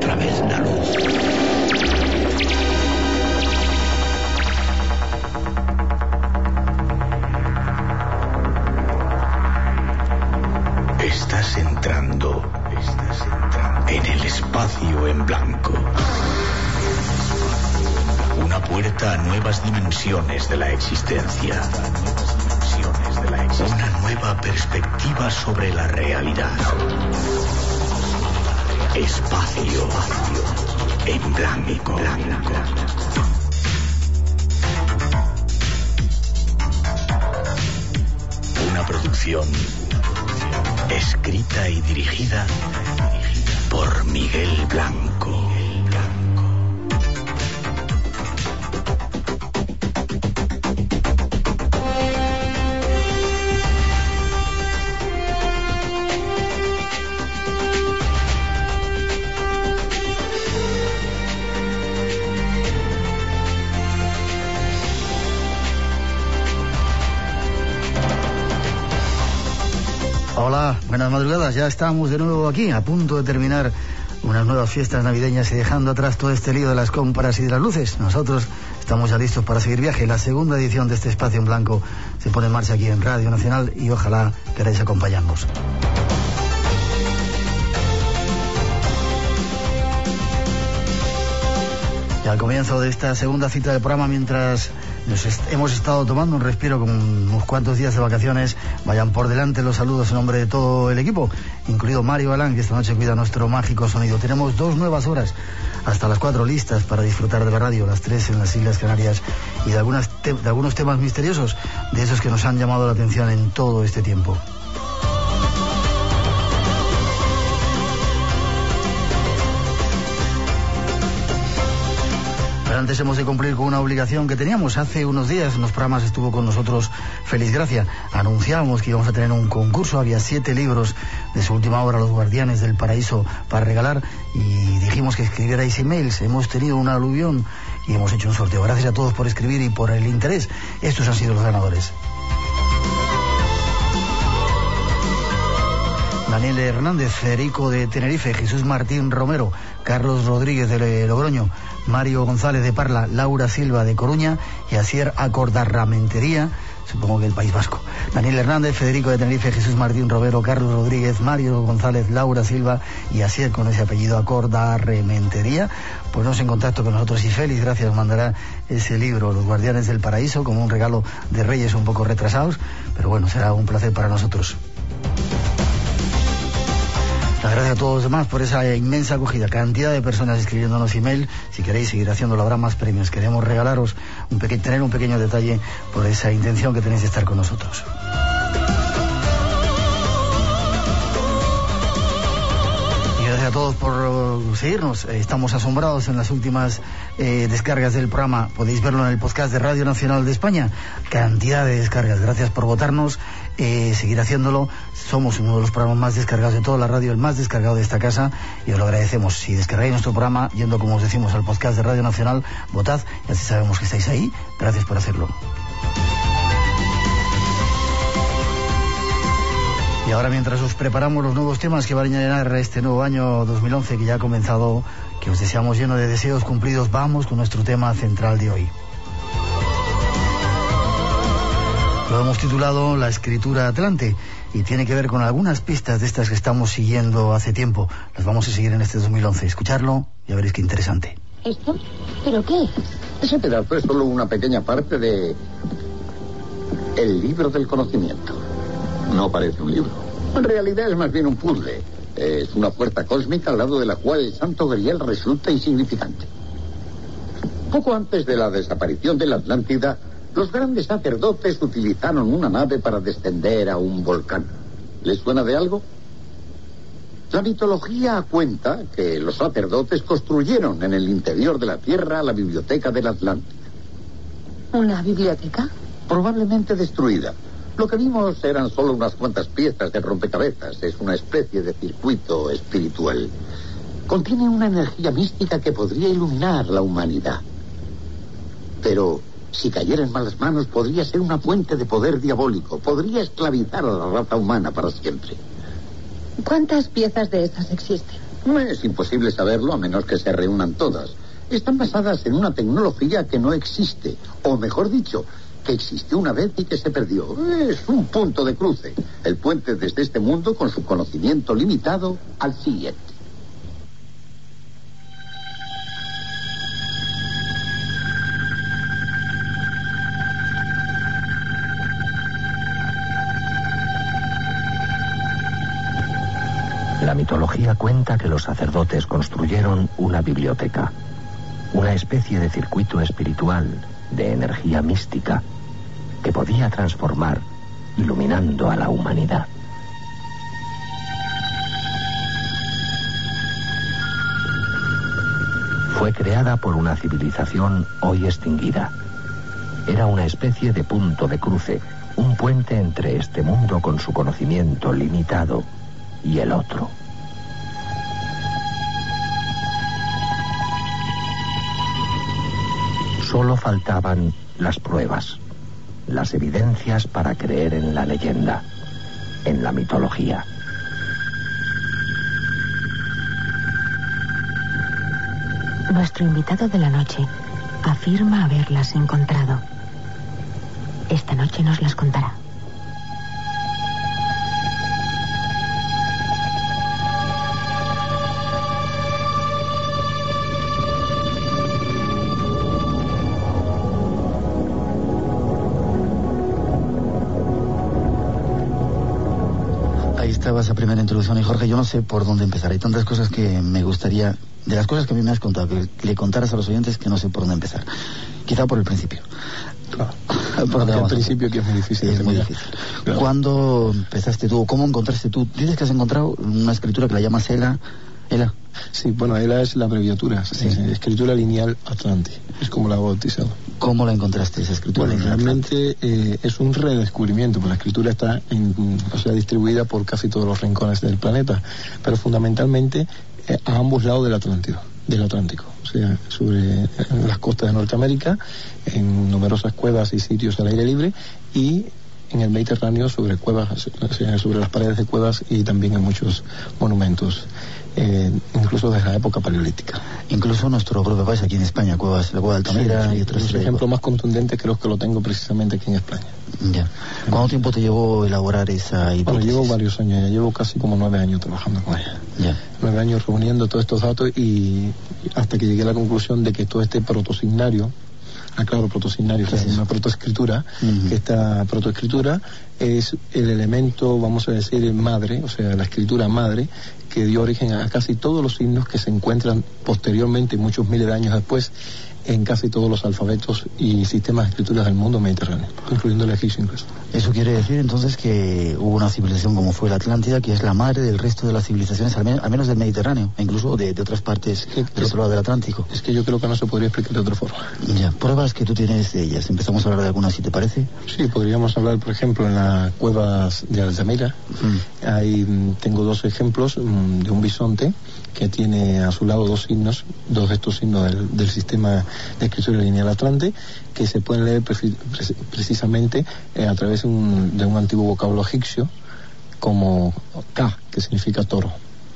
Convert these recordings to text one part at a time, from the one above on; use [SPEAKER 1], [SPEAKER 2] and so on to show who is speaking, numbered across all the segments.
[SPEAKER 1] otra vez la luz. Estás entrando en el espacio en blanco. Una puerta a nuevas dimensiones de la existencia. Una nueva perspectiva sobre la realidad. Espacio en blanco. Una producción escrita y dirigida por Miguel Blanco.
[SPEAKER 2] Hola, buenas madrugadas, ya estamos de nuevo aquí, a punto de terminar unas nuevas fiestas navideñas y dejando atrás todo este lío de las compras y de las luces. Nosotros estamos ya listos para seguir viaje. La segunda edición de este espacio en blanco se pone en marcha aquí en Radio Nacional y ojalá queráis acompañarnos. Y al comienzo de esta segunda cita del programa, mientras hemos estado tomando un respiro con unos cuantos días de vacaciones, vayan por delante los saludos en nombre de todo el equipo, incluido Mario Galán, que esta noche cuida nuestro mágico sonido. Tenemos 2 nuevas horas hasta las 4 listas para disfrutar de la radio, las 3 en las Islas Canarias, y de algunos temas misteriosos, de esos que nos han llamado la atención en todo este tiempo. Pero antes hemos de cumplir con una obligación que teníamos. Hace unos días en los programas estuvo con nosotros Félix Gracia. Anunciábamos que íbamos a tener un concurso. Había 7 libros de su última obra, Los Guardianes del Paraíso, para regalar, y dijimos que escribierais emails. Hemos tenido una aluvión y hemos hecho un sorteo. Gracias a todos por escribir y por el interés. Estos han sido los ganadores: Daniel Hernández, Federico de Tenerife, Jesús Martín Romero, Carlos Rodríguez de Logroño, Mario González de Parla, Laura Silva de Coruña y Asier Acordarramentería, supongo que el País Vasco. Daniel Hernández, Federico de Tenerife, Jesús Martín Romero, Carlos Rodríguez, Mario González, Laura Silva y Asier, con ese apellido, Acordarramentería. Poneros en contacto con nosotros y Félix Gracias mandará ese libro, Los Guardianes del Paraíso, como un regalo de Reyes un poco retrasados, pero bueno, será un placer para nosotros. Las gracias a todos los demás por esa inmensa acogida, cantidad de personas escribiéndonos email. Si queréis seguir haciéndolo, habrá más premios. Queremos regalaros tener un pequeño detalle por esa intención que tenéis de estar con nosotros. Y gracias a todos por seguirnos. Estamos asombrados en las últimas descargas del programa. Podéis verlo en el podcast de Radio Nacional de España. Cantidad de descargas. Gracias por votarnos. Seguir haciéndolo. Somos uno de los programas más descargados de toda la radio, el más descargado de esta casa, y os lo agradecemos. Si descargáis nuestro programa yendo, como os decimos, al podcast de Radio Nacional, votad, y así sabemos que estáis ahí. Gracias por hacerlo. Y ahora, mientras os preparamos los nuevos temas que van a llenar este nuevo año 2011 que ya ha comenzado, que os deseamos lleno de deseos cumplidos, vamos con nuestro tema central de hoy. Lo hemos titulado La Escritura Atlante, y tiene que ver con algunas pistas de estas que estamos siguiendo hace tiempo. Las vamos a seguir en este 2011. Escucharlo y ya veréis qué interesante.
[SPEAKER 3] ¿Esto? ¿Pero qué es?
[SPEAKER 4] Ese pedazo es solo una pequeña parte de... el libro del conocimiento. No parece un libro. En realidad es más bien un puzzle. Es una puerta cósmica al lado de la cual el santo grial resulta insignificante. Poco antes de la desaparición de la Atlántida, los grandes sacerdotes utilizaron una nave para descender a un volcán. ¿Les suena de algo? La mitología cuenta que los sacerdotes construyeron en el interior de la Tierra la biblioteca de la Atlántida.
[SPEAKER 3] ¿Una biblioteca?
[SPEAKER 4] Probablemente destruida. Lo que vimos eran solo unas cuantas piezas de rompecabezas. Es una especie de circuito espiritual. Contiene una energía mística que podría iluminar la humanidad. Pero si cayera en malas manos, podría ser una fuente de poder diabólico. Podría esclavizar a la raza humana para siempre.
[SPEAKER 3] ¿Cuántas piezas de esas existen?
[SPEAKER 4] Es imposible saberlo a menos que se reúnan todas. Están basadas en una tecnología que no existe, o mejor dicho, que existió una vez y que se perdió. Es un punto de cruce, el puente desde este mundo con su conocimiento limitado al siguiente.
[SPEAKER 1] La mitología cuenta que los sacerdotes construyeron una biblioteca, una especie de circuito espiritual, de energía mística, que podía transformar, iluminando a la humanidad. Fue creada por una civilización hoy extinguida. Era una especie de punto de cruce, un puente entre este mundo con su conocimiento limitado y el otro. Solo faltaban las pruebas, las evidencias para creer en la leyenda, en la mitología.
[SPEAKER 5] Nuestro invitado de la noche afirma haberlas encontrado. Esta noche nos las contará.
[SPEAKER 2] Estaba esa primera introducción y Jorge, yo no sé por dónde empezar. Hay tantas cosas que me gustaría, de las cosas que a mí me has contado, que le contaras a los oyentes, que no sé por dónde empezar. Quizá por el principio.
[SPEAKER 6] Claro. Por el principio, que es muy difícil.
[SPEAKER 2] Es muy difícil. Claro. ¿Cuándo empezaste tú? ¿Cómo encontraste tú? Dices que has encontrado una escritura que la llamas Ela.
[SPEAKER 6] Sí, bueno, Ela es la abreviatura, sí. Escritura lineal Atlante, es como la he bautizado.
[SPEAKER 2] ¿Cómo la encontraste esa escritura?
[SPEAKER 6] Bueno, realmente es un redescubrimiento, porque la escritura está distribuida por casi todos los rincones del planeta, pero fundamentalmente a ambos lados del Atlántico, o sea, sobre las costas de Norteamérica, en numerosas cuevas y sitios al aire libre, y en el Mediterráneo sobre cuevas, sobre las paredes de cuevas, y también en muchos monumentos, incluso desde la época paleolítica.
[SPEAKER 2] Incluso nuestro propio país aquí en España, la cueva de Altamira y otros.
[SPEAKER 6] El ejemplo más contundente creo que lo tengo precisamente aquí en España.
[SPEAKER 2] Ya. ¿Cuánto tiempo te llevó elaborar esa hipótesis?
[SPEAKER 6] Bueno, llevo varios años, ya llevo casi como 9 años trabajando con ella.
[SPEAKER 2] Ya.
[SPEAKER 6] 9 años reuniendo todos estos datos, y hasta que llegué a la conclusión de que todo este protosignario, protosignario, o sea, una protoescritura, que esta protoescritura es el elemento, vamos a decir, madre, o sea, la escritura madre, que dio origen a casi todos los signos que se encuentran posteriormente, muchos miles de años después, en casi todos los alfabetos y sistemas de escrituras del mundo mediterráneo, incluyendo el egipcio incluso.
[SPEAKER 2] Eso quiere decir entonces que hubo una civilización como fue la Atlántida, que es la madre del resto de las civilizaciones, al menos del Mediterráneo, e incluso de otras partes del otro lado del Atlántico.
[SPEAKER 6] Es que yo creo que no se podría explicar de otra forma.
[SPEAKER 2] Ya, pruebas que tú tienes de ellas. Empezamos a hablar de algunas, si te parece.
[SPEAKER 6] Sí, podríamos hablar, por ejemplo, en las cuevas de Altamira. Ahí tengo 2 ejemplos de un bisonte que tiene a su lado 2 signos, 2 de estos signos del sistema de escritura lineal Atlante, que se pueden leer precisamente a través de un antiguo vocablo egipcio, como Ka, que significa toro.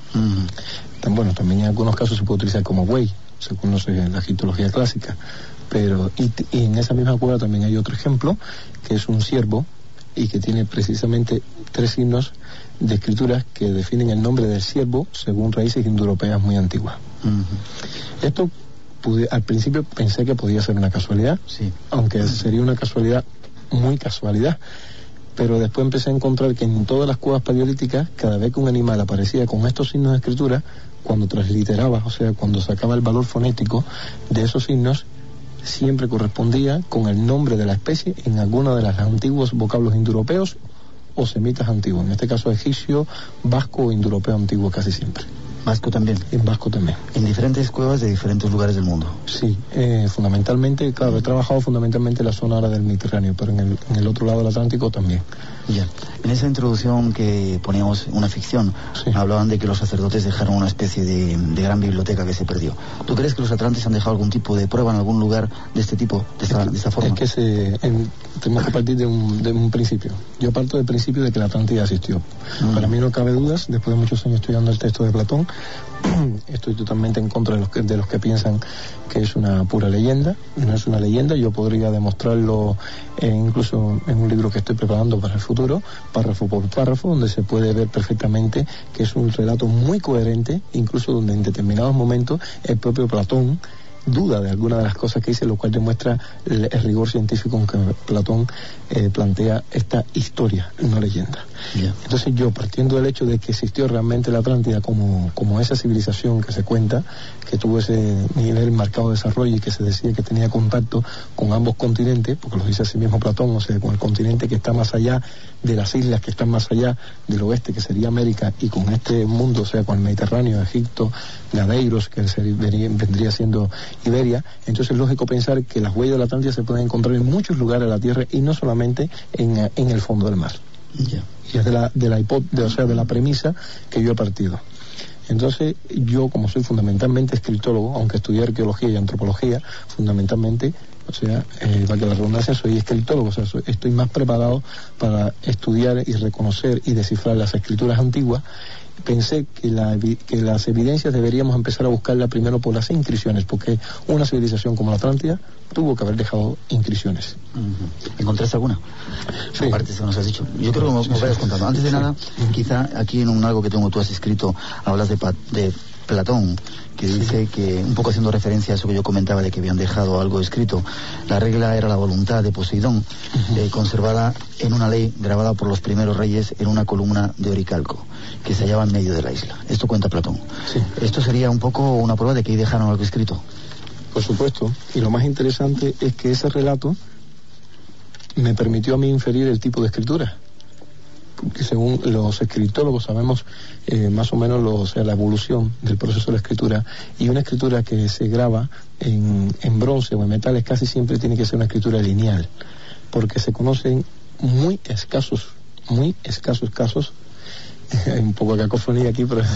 [SPEAKER 6] También en algunos casos se puede utilizar como buey, según la egiptología clásica. Pero y en esa misma cueva también hay otro ejemplo, que es un ciervo, y que tiene precisamente 3 signos de escrituras que definen el nombre del ciervo según raíces indoeuropeas muy antiguas. Esto al principio pensé que podía ser una casualidad,
[SPEAKER 2] sí,
[SPEAKER 6] aunque sería una casualidad, muy casualidad, pero después empecé a encontrar que en todas las cuevas paleolíticas, cada vez que un animal aparecía con estos signos de escritura, cuando transliteraba, o sea, cuando sacaba el valor fonético de esos signos, siempre correspondía con el nombre de la especie en alguno de los antiguos vocablos indoeuropeos o semitas antiguos, en este caso egipcio, vasco o indoeuropeo antiguo casi siempre.
[SPEAKER 2] ¿Vasco también?
[SPEAKER 6] En vasco también.
[SPEAKER 2] ¿En diferentes cuevas de diferentes lugares del mundo?
[SPEAKER 6] Sí, fundamentalmente, claro, he trabajado fundamentalmente en la zona ahora del Mediterráneo, pero en el otro lado del Atlántico también.
[SPEAKER 2] Ya. En esa introducción que poníamos una ficción, sí, hablaban de que los sacerdotes dejaron una especie de gran biblioteca que se perdió. ¿Tú crees que los atlantes han dejado algún tipo de prueba en algún lugar de este tipo, de esta forma?
[SPEAKER 6] Es que tenemos que partir de un principio. Yo parto del principio de que la Atlántida existió. Para mí no cabe dudas, después de muchos años estudiando el texto de Platón, Estoy totalmente en contra de los que piensan que es una pura leyenda. No es una leyenda, yo podría demostrarlo incluso en un libro que estoy preparando para el futuro, párrafo por párrafo, donde se puede ver perfectamente que es un relato muy coherente, incluso donde en determinados momentos el propio Platón duda de alguna de las cosas que dice, lo cual demuestra el rigor científico con que Platón plantea esta historia, no leyenda. Yeah. Entonces yo, partiendo del hecho de que existió realmente la Atlántida como esa civilización que se cuenta, que tuvo ese nivel marcado de desarrollo y que se decía que tenía contacto con ambos continentes, porque lo dice así mismo Platón, o sea, con el continente que está más allá de las islas que están más allá del oeste, que sería América, y con este mundo, o sea, con el Mediterráneo, Egipto, Gadeiros, que vendría siendo Iberia. Entonces es lógico pensar que las huellas de la Atlántida se pueden encontrar en muchos lugares de la Tierra y no solamente en el fondo del mar. Yeah. Y es de la premisa que yo he partido. Entonces yo, como soy fundamentalmente escritólogo, aunque estudié arqueología y antropología, fundamentalmente, o sea, valga la redundancia, soy escritólogo, o sea, estoy más preparado para estudiar y reconocer y descifrar las escrituras antiguas. Pensé que las evidencias deberíamos empezar a buscarlas primero por las inscripciones, porque una civilización como la Atlántida tuvo que haber dejado inscripciones.
[SPEAKER 2] ¿Encontraste alguna?
[SPEAKER 6] Sí.
[SPEAKER 2] Aparte de lo que nos has dicho. Yo creo que nos vayas contando. Antes de nada, quizá aquí en algo que tú has escrito, hablas de Platón, que dice que, un poco haciendo referencia a eso que yo comentaba de que habían dejado algo escrito, la regla era la voluntad de Poseidón, conservada en una ley grabada por los primeros reyes en una columna de oricalco que se hallaba en medio de la isla. Esto cuenta Platón. Sí. Esto sería un poco una prueba de que ahí dejaron algo escrito.
[SPEAKER 6] Por supuesto, y lo más interesante es que ese relato me permitió a mí inferir el tipo de escritura, porque según los escritólogos sabemos más o menos la evolución del proceso de la escritura, y una escritura que se graba en bronce o en metales casi siempre tiene que ser una escritura lineal, porque se conocen muy escasos casos. Hay un poco de cacofonía aquí, pero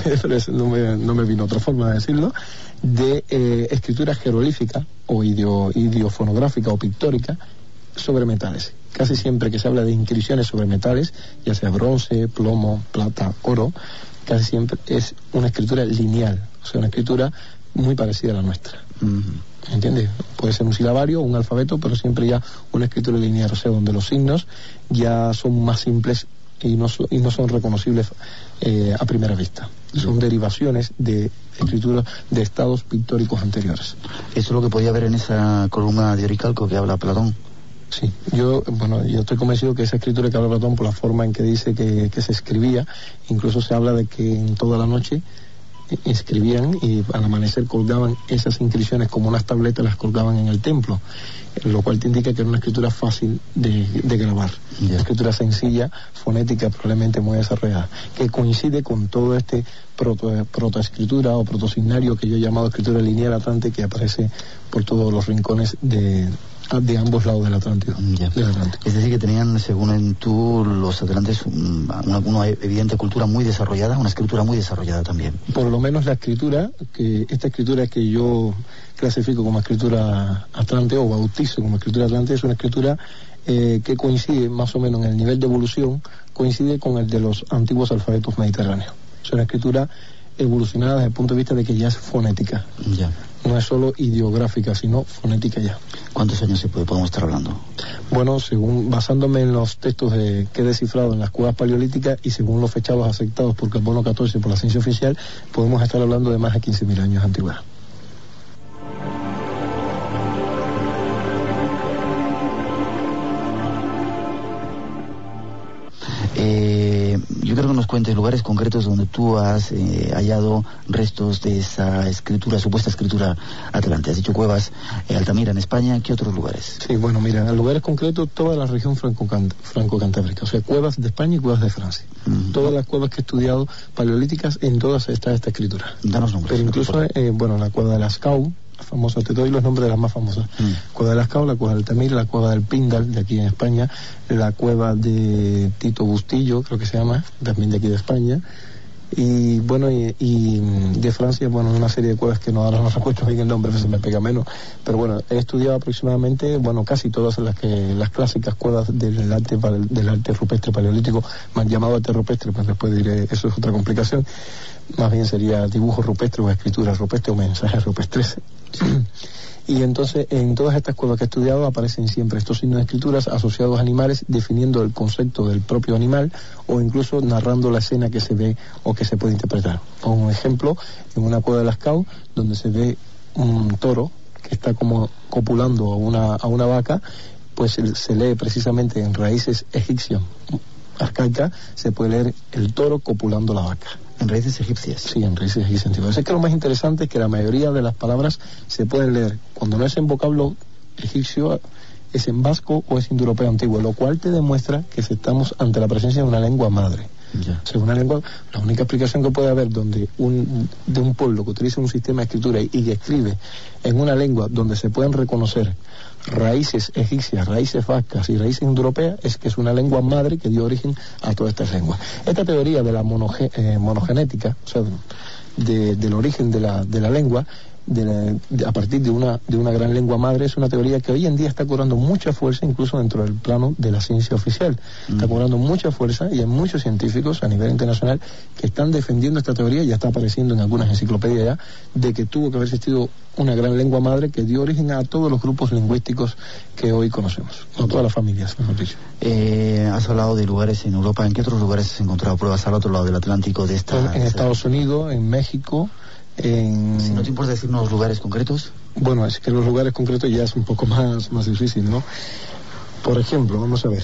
[SPEAKER 6] no me vino otra forma de decirlo, de escritura jeroglífica o idiofonográfica o pictórica sobre metales. Casi siempre que se habla de inscripciones sobre metales, ya sea bronce, plomo, plata, oro, casi siempre es una escritura lineal, o sea, una escritura muy parecida a la nuestra. ¿Entiendes? Puede ser un silabario o un alfabeto, pero siempre ya una escritura lineal, o sea, donde los signos ya son más simples y no son reconocibles a primera vista. Son derivaciones de escrituras de estados pictóricos anteriores.
[SPEAKER 2] ¿Eso es lo que podía ver en esa columna de oricalco que habla Platón?
[SPEAKER 6] Sí, yo estoy convencido que esa escritura que habla Platón, por la forma en que dice que se escribía, incluso se habla de que en toda la noche escribían y al amanecer colgaban esas inscripciones como unas tabletas, las colgaban en el templo, lo cual te indica que era una escritura fácil de grabar, una escritura sencilla, fonética, probablemente muy desarrollada, que coincide con todo este protoescritura o protosignario que yo he llamado escritura lineal atlante, que aparece por todos los rincones de ambos lados del Atlántico.
[SPEAKER 2] Es decir, que tenían, según tú, los atlantes una evidente cultura muy desarrollada, una escritura muy desarrollada también.
[SPEAKER 6] Por lo menos esta escritura que yo clasifico como escritura atlante o bautizo como escritura atlante, es una escritura que coincide más o menos en el nivel de evolución, coincide con el de los antiguos alfabetos mediterráneos. Es una escritura evolucionada desde el punto de vista de que ya es fonética. No es solo ideográfica, sino fonética ya.
[SPEAKER 2] ¿Cuántos años podemos estar hablando?
[SPEAKER 6] Bueno, basándome en los textos que he descifrado en las cuevas paleolíticas y según los fechados aceptados por Carbono 14 por la ciencia oficial, podemos estar hablando de más de 15.000 años de antigüedad.
[SPEAKER 2] Yo creo que nos cuentes lugares concretos donde tú has hallado restos de esa escritura, supuesta escritura atlante. Has dicho cuevas, Altamira en España, ¿qué otros lugares?
[SPEAKER 6] Sí, bueno, mira, en lugares concretos toda la región franco-cantábrica, o sea, cuevas de España y cuevas de Francia. Todas las cuevas que he estudiado paleolíticas, en todas está esta escritura.
[SPEAKER 2] Danos nombres.
[SPEAKER 6] Pero incluso, la cueva de Lascaux, famosa, te doy los nombres de las más famosas. Cueva de Lascaux, la cueva del Altamira, la cueva del Pindal, de aquí en España, la cueva de Tito Bustillo, creo que se llama, también de aquí de España, Y bueno, y de Francia, bueno, una serie de cuevas que ahora no recuerdo bien el nombre, se me pega menos, pero bueno, he estudiado aproximadamente, bueno, casi todas las clásicas cuevas del arte rupestre paleolítico, me han llamado arte rupestre, pues después diré, eso es otra complicación, más bien sería dibujo rupestre o escritura rupestre o mensajes rupestres. Y entonces en todas estas cuevas que he estudiado aparecen siempre estos signos de escrituras asociados a animales, definiendo el concepto del propio animal o incluso narrando la escena que se ve o que se puede interpretar. Pongo un ejemplo, en una cueva de Lascaux, donde se ve un toro que está como copulando a una vaca, pues se lee precisamente en raíces egipcias arcaicas, se puede leer el toro copulando la vaca.
[SPEAKER 2] ¿En raíces egipcias?
[SPEAKER 6] Sí, en raíces egipcias. Es que lo más interesante es que la mayoría de las palabras se pueden leer, cuando no es en vocablo egipcio, es en vasco o es indoeuropeo antiguo, lo cual te demuestra que estamos ante la presencia de una lengua madre.
[SPEAKER 2] Ya.
[SPEAKER 6] O sea, una lengua, la única explicación que puede haber de un pueblo que utiliza un sistema de escritura y que escribe en una lengua donde se pueden reconocer raíces egipcias, raíces vascas y raíces indoeuropeas, es que es una lengua madre que dio origen a todas estas lenguas. Esta teoría de la monogenética, o sea, del origen de la lengua, a partir de una gran lengua madre, es una teoría que hoy en día está cobrando mucha fuerza, incluso dentro del plano de la ciencia oficial. Está cobrando mucha fuerza y hay muchos científicos a nivel internacional que están defendiendo esta teoría, ya está apareciendo en algunas enciclopedias ya, de que tuvo que haber existido una gran lengua madre que dio origen a todos los grupos lingüísticos que hoy conocemos, a todas las familias, mejor dicho.
[SPEAKER 2] Has hablado de lugares en Europa. ¿En qué otros lugares has encontrado pruebas al otro lado del Atlántico de esta?
[SPEAKER 6] En Estados Unidos, en México,
[SPEAKER 2] Si no te importa decirnos lugares concretos.
[SPEAKER 6] Bueno, es que los lugares concretos ya es un poco más difícil, ¿no? Por ejemplo, vamos a ver,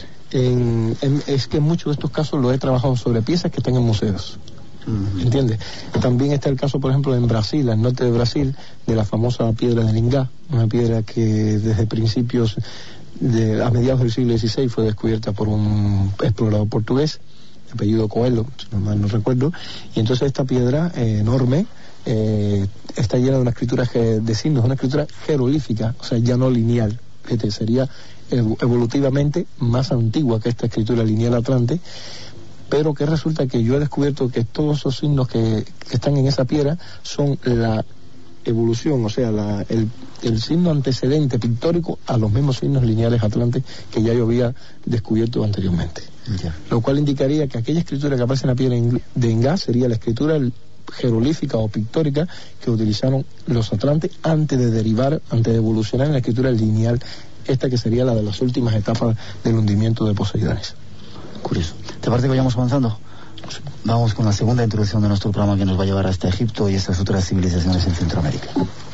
[SPEAKER 6] es que en muchos de estos casos lo he trabajado sobre piezas que están en museos. ¿Entiendes? También está el caso, por ejemplo, en Brasil, al norte de Brasil, de la famosa piedra de Lingá, una piedra que desde principios a mediados del siglo XVI fue descubierta por un explorador portugués, apellido Coelho, si mal no recuerdo, y entonces esta piedra enorme está llena de una escritura de signos, una escritura jeroglífica, o sea, ya no lineal, que sería evolutivamente más antigua que esta escritura lineal atlante, pero que resulta que yo he descubierto que todos esos signos que están en esa piedra son la evolución, o sea, el signo antecedente pictórico a los mismos signos lineales atlantes que ya yo había descubierto anteriormente.
[SPEAKER 2] Ya.
[SPEAKER 6] Lo cual indicaría que aquella escritura que aparece en la piedra de Engá sería la escritura jeroglífica o pictórica que utilizaron los atlantes antes de evolucionar en la escritura lineal, esta que sería la de las últimas etapas del hundimiento de Poseidones.
[SPEAKER 2] Curioso. ¿Te parece que vayamos avanzando?
[SPEAKER 6] Sí.
[SPEAKER 2] Vamos con la segunda introducción de nuestro programa que nos va a llevar hasta Egipto y estas otras civilizaciones en Centroamérica.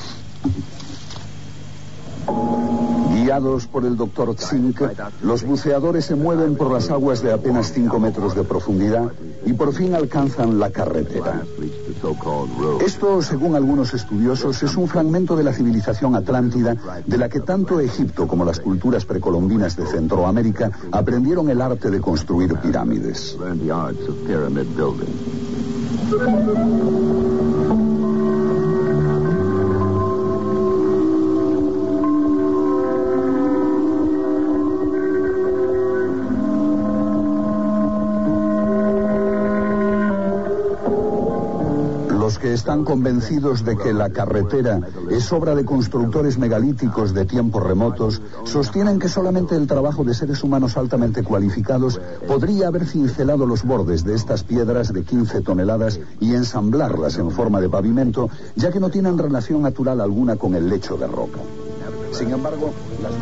[SPEAKER 7] Guiados por el Dr. Zink, los buceadores se mueven por las aguas de apenas 5 metros de profundidad y por fin alcanzan la carretera. Esto, según algunos estudiosos, es un fragmento de la civilización atlántida de la que tanto Egipto como las culturas precolombinas de Centroamérica aprendieron el arte de construir pirámides. Que están convencidos de que la carretera es obra de constructores megalíticos de tiempos remotos, sostienen que solamente el trabajo de seres humanos altamente cualificados podría haber cincelado los bordes de estas piedras de 15 toneladas y ensamblarlas en forma de pavimento, ya que no tienen relación natural alguna con el lecho de roca. Sin embargo, las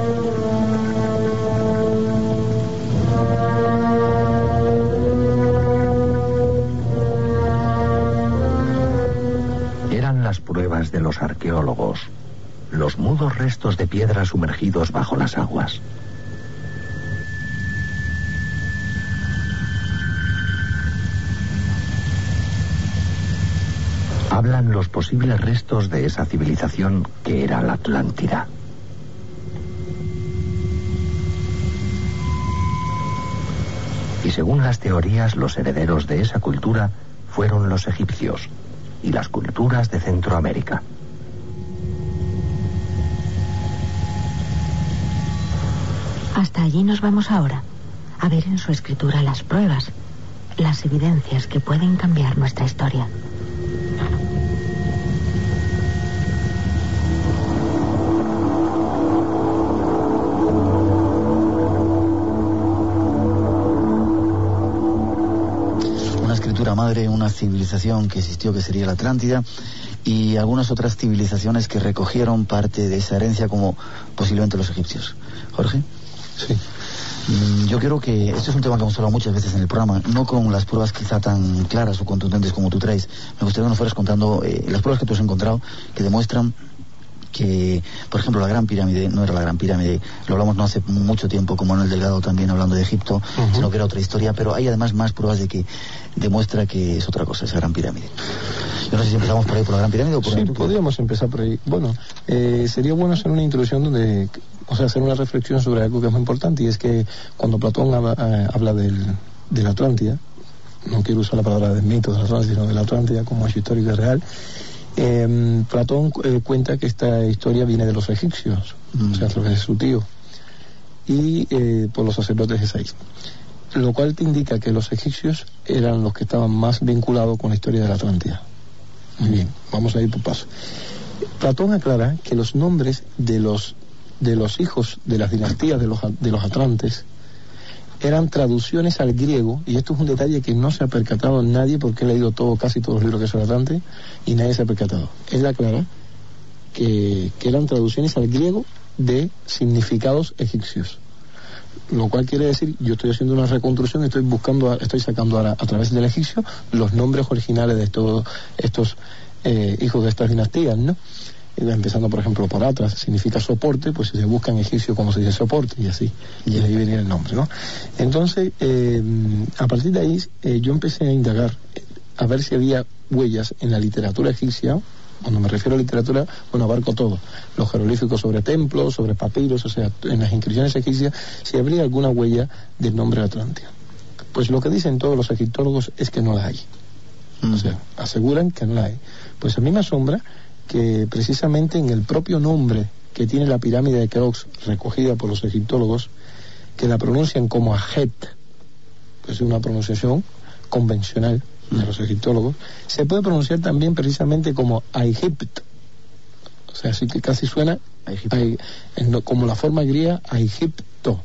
[SPEAKER 1] las pruebas de los arqueólogos, los mudos restos de piedra sumergidos bajo las aguas. Hablan los posibles restos de esa civilización que era la Atlántida. Y según las teorías, los herederos de esa cultura fueron los egipcios y las culturas de Centroamérica.
[SPEAKER 5] Hasta allí nos vamos ahora, a ver en su escritura las pruebas. las evidencias que pueden cambiar nuestra historia.
[SPEAKER 2] Una escritura madre, una civilización que existió, que sería la Atlántida, y algunas otras civilizaciones que recogieron parte de esa herencia, como posiblemente los egipcios. Jorge.
[SPEAKER 6] Sí.
[SPEAKER 2] Yo creo que este es un tema que hemos hablado muchas veces en el programa, no con las pruebas quizá tan claras o contundentes como tú traes. Me gustaría que nos fueras contando las pruebas que tú has encontrado que demuestran que, por ejemplo, la Gran Pirámide no era la Gran Pirámide. Lo hablamos no hace mucho tiempo con Manuel Delgado también hablando de Egipto, sino que era otra historia, pero hay además más pruebas de que demuestra que es otra cosa esa Gran Pirámide. Yo no sé si empezamos por ahí, por la Gran Pirámide o por
[SPEAKER 6] ahí.
[SPEAKER 2] Sí,
[SPEAKER 6] podríamos empezar por ahí. Bueno, sería bueno hacer una introducción donde, o sea, hacer una reflexión sobre algo que es muy importante, y es que cuando Platón habla de la Atlántida, no quiero usar la palabra del mito de la Atlántida, sino de la Atlántida como hecho histórico y real, Platón cuenta que esta historia viene de los egipcios, o sea, a través de su tío, y por los sacerdotes de Sais, lo cual te indica que los egipcios eran los que estaban más vinculados con la historia de la Atlántida. Muy bien, vamos a ir por paso. Platón aclara que los nombres de los hijos de las dinastías de los atlantes eran traducciones al griego, y esto es un detalle que no se ha percatado nadie, porque he leído casi todos los libros que son Atlante y nadie se ha percatado. Él aclara que eran traducciones al griego de significados egipcios, lo cual quiere decir, yo estoy haciendo una reconstrucción, estoy sacando ahora a través del egipcio los nombres originales de todos estos hijos de estas dinastías, ¿no? Empezando por ejemplo por Atlas, significa soporte, pues si se busca en egipcio como se dice soporte, y así, y de ahí venía el nombre, ¿no? Entonces, a partir de ahí, yo empecé a indagar, a ver si había huellas en la literatura egipcia. Cuando me refiero a literatura, bueno, abarco todo, los jeroglíficos sobre templos, sobre papiros, o sea, en las inscripciones egipcias, si habría alguna huella del nombre Atlántida. Pues lo que dicen todos los egiptólogos es que no la hay. O sea, aseguran que no la hay. Pues a mí me asombra que precisamente en el propio nombre que tiene la pirámide de Keops, recogida por los egiptólogos, que la pronuncian como Ajet, pues es una pronunciación convencional de los egiptólogos, se puede pronunciar también precisamente como Aigipt, o sea, así que casi suena como la forma griega Aigipto.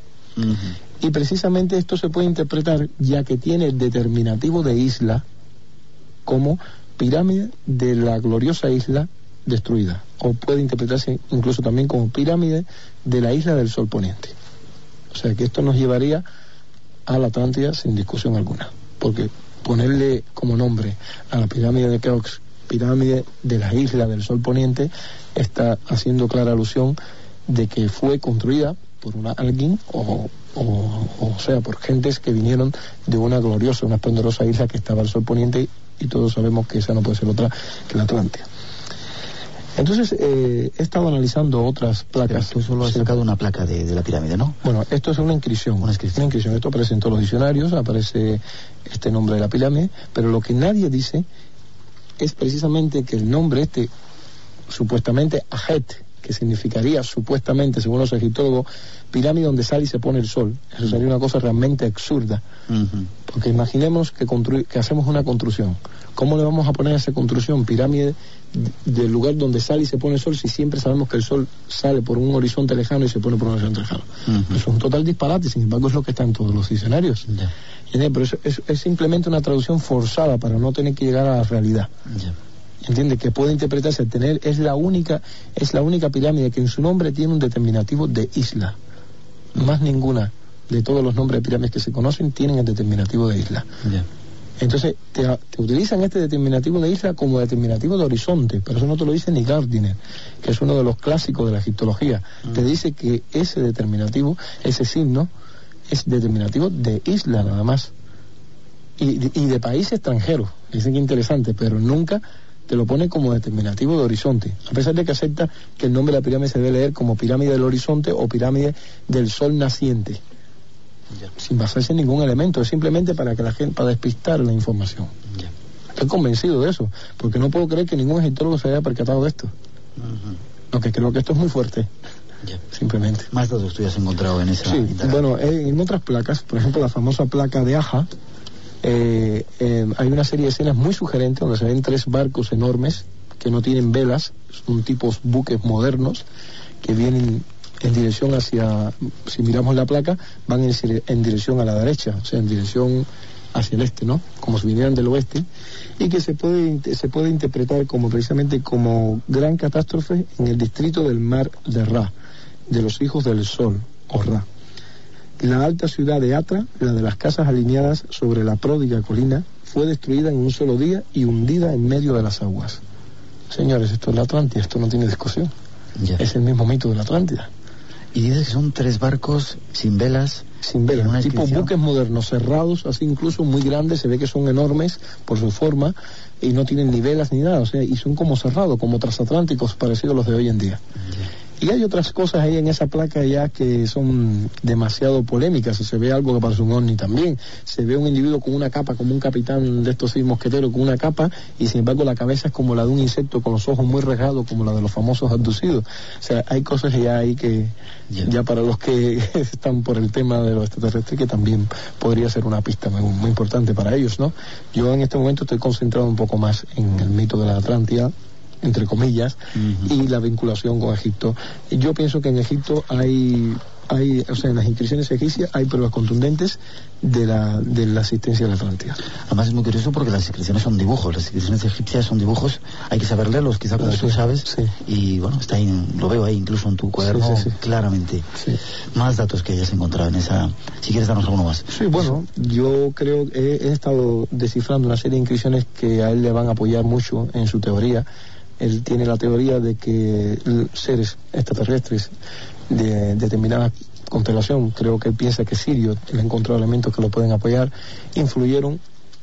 [SPEAKER 6] Y precisamente esto se puede interpretar, ya que tiene el determinativo de isla, como pirámide de la gloriosa isla destruida, o puede interpretarse incluso también como pirámide de la isla del sol poniente. O sea que esto nos llevaría a la Atlántida sin discusión alguna, porque ponerle como nombre a la pirámide de Keops pirámide de la isla del sol poniente está haciendo clara alusión de que fue construida por alguien o sea, por gentes que vinieron de una gloriosa, una esplendorosa isla que estaba al sol poniente, y todos sabemos que esa no puede ser otra que la Atlántida. Entonces, he estado analizando otras placas.
[SPEAKER 2] Tú solo has sacado una placa de la pirámide, ¿no?
[SPEAKER 6] Bueno, esto es una inscripción. Una inscripción. Esto aparece en todos los diccionarios, aparece este nombre de la pirámide, pero lo que nadie dice es precisamente que el nombre supuestamente Ajet, que significaría supuestamente, según los egiptólogos, pirámide donde sale y se pone el sol. Eso sería una cosa realmente absurda. Porque imaginemos que hacemos una construcción. ¿Cómo le vamos a poner a esa construcción pirámide del lugar donde sale y se pone el sol, si siempre sabemos que el sol sale por un horizonte lejano y se pone por un horizonte lejano? Eso es un total disparate, sin embargo es lo que está en todos los diccionarios. Pero eso es simplemente una traducción forzada para no tener que llegar a la realidad. ¿Entiende? Que puede interpretarse, es la única pirámide que en su nombre tiene un determinativo de isla. Más ninguna de todos los nombres de pirámides que se conocen tienen el determinativo de isla. Entonces te utilizan este determinativo de isla como determinativo de horizonte, pero eso no te lo dice ni Gardiner, que es uno de los clásicos de la egiptología. Te dice que ese determinativo, ese signo, es determinativo de isla nada más, y de país extranjero. Dicen que interesante, pero nunca te lo pone como determinativo de horizonte, a pesar de que acepta que el nombre de la pirámide se debe leer como pirámide del horizonte o pirámide del sol naciente, sin basarse en ningún elemento. Es simplemente para que la gente, para despistar la información. Estoy convencido de eso, porque no puedo creer que ningún egiptólogo se haya percatado de esto. Aunque creo que esto es muy fuerte. Simplemente.
[SPEAKER 2] Más datos tú ya has encontrado en esa.
[SPEAKER 6] Sí, bueno, en otras placas, por ejemplo la famosa placa de Aja, Hay una serie de escenas muy sugerentes donde se ven 3 barcos enormes que no tienen velas, son tipos buques modernos que vienen en dirección hacia, si miramos la placa, van en dirección a la derecha, o sea, en dirección hacia el este, ¿no? Como si vinieran del oeste, y que se puede interpretar como precisamente como gran catástrofe en el distrito del mar de Ra, de los hijos del sol, o Ra. La alta ciudad de Atra, la de las casas alineadas sobre la pródiga colina, fue destruida en un solo día y hundida en medio de las aguas. Señores, esto es la Atlántida, esto no tiene discusión.
[SPEAKER 2] Ya.
[SPEAKER 6] Es el mismo mito de la Atlántida.
[SPEAKER 2] Y dices que son 3 barcos sin velas.
[SPEAKER 6] Sin velas,
[SPEAKER 2] una
[SPEAKER 6] tipo
[SPEAKER 2] inscripción.
[SPEAKER 6] buques modernos, cerrados, así incluso muy grandes, se ve que son enormes por su forma y no tienen ni velas ni nada, o sea, y son como cerrados, como transatlánticos, parecidos a los de hoy en día. Y hay otras cosas ahí en esa placa ya que son demasiado polémicas. Se ve algo que parece un ovni también. Se ve un individuo con una capa, como un capitán de estos 6 mosqueteros con una capa, y sin embargo la cabeza es como la de un insecto con los ojos muy rasgados, como la de los famosos abducidos. O sea, hay cosas ya ahí que, ya para los que están por el tema de los extraterrestres, que también podría ser una pista muy importante para ellos, ¿no? Yo en este momento estoy concentrado un poco más en el mito de la Atlántida, entre comillas, y la vinculación con Egipto. Yo pienso que en Egipto hay, o sea, en las inscripciones egipcias hay pruebas contundentes de la existencia de la Atlántida.
[SPEAKER 2] Además es muy curioso porque las inscripciones son dibujos, las inscripciones egipcias son dibujos, hay que saber leerlos, quizá como tú sabes,
[SPEAKER 6] sí.
[SPEAKER 2] Y bueno, está ahí, lo veo ahí incluso en tu cuaderno,
[SPEAKER 6] sí.
[SPEAKER 2] claramente.
[SPEAKER 6] Sí.
[SPEAKER 2] Más datos que hayas encontrado en esa, si quieres darnos alguno más.
[SPEAKER 6] Sí, bueno, yo creo que he estado descifrando una serie de inscripciones que a él le van a apoyar mucho en su teoría. Él tiene la teoría de que seres extraterrestres de determinada constelación, creo que él piensa que Sirio, él ha encontrado elementos que lo pueden apoyar, influyeron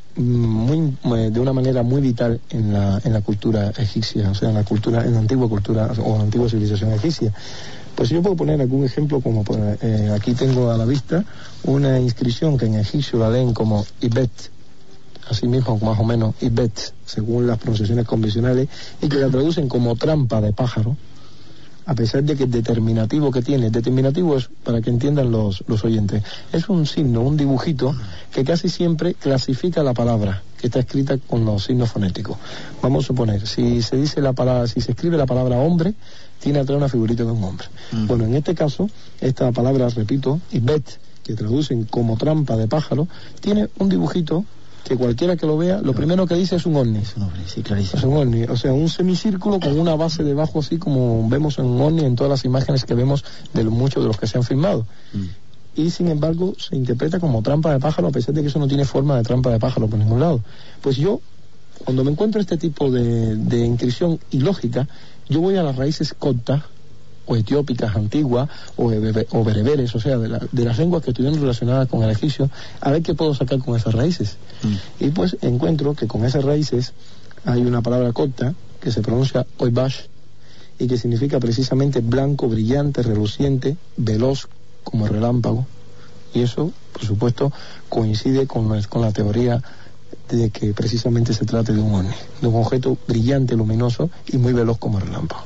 [SPEAKER 6] de una manera muy vital en la cultura egipcia, o sea, en la antigua cultura o la antigua civilización egipcia. Pues yo puedo poner algún ejemplo, como aquí tengo a la vista una inscripción que en egipcio la leen como Ibet, así mismo más o menos Ibet, según las pronunciaciones convencionales, y que la traducen como trampa de pájaro, a pesar de que el determinativo que tiene, determinativo es, para que entiendan los oyentes, es un signo, un dibujito que casi siempre clasifica la palabra, que está escrita con los signos fonéticos. Vamos a suponer, si se escribe la palabra hombre, tiene atrás una figurita de un hombre. Bueno, en este caso, esta palabra, repito, Ibet, que traducen como trampa de pájaro, tiene un dibujito que cualquiera que lo vea, lo primero que dice es un ovni.
[SPEAKER 2] Es un ovni, sí, clarísimo.
[SPEAKER 6] Es un ovni, o sea, un semicírculo con una base debajo, así como vemos en un ovni en todas las imágenes que vemos de muchos de los que se han filmado. Y sin embargo se interpreta como trampa de pájaro, a pesar de que eso no tiene forma de trampa de pájaro por ningún lado. Pues yo, cuando me encuentro este tipo de inscripción ilógica, yo voy a las raíces coptas o etiópicas antiguas o bereberes, o sea, de las lenguas que estuvieron relacionadas con el egipcio, a ver qué puedo sacar con esas raíces. Y pues encuentro que con esas raíces hay una palabra copta que se pronuncia oibash y que significa precisamente blanco, brillante, reluciente, veloz como el relámpago, y eso por supuesto coincide con la teoría de que precisamente se trate de un ovni, de un objeto brillante, luminoso y muy veloz como el relámpago.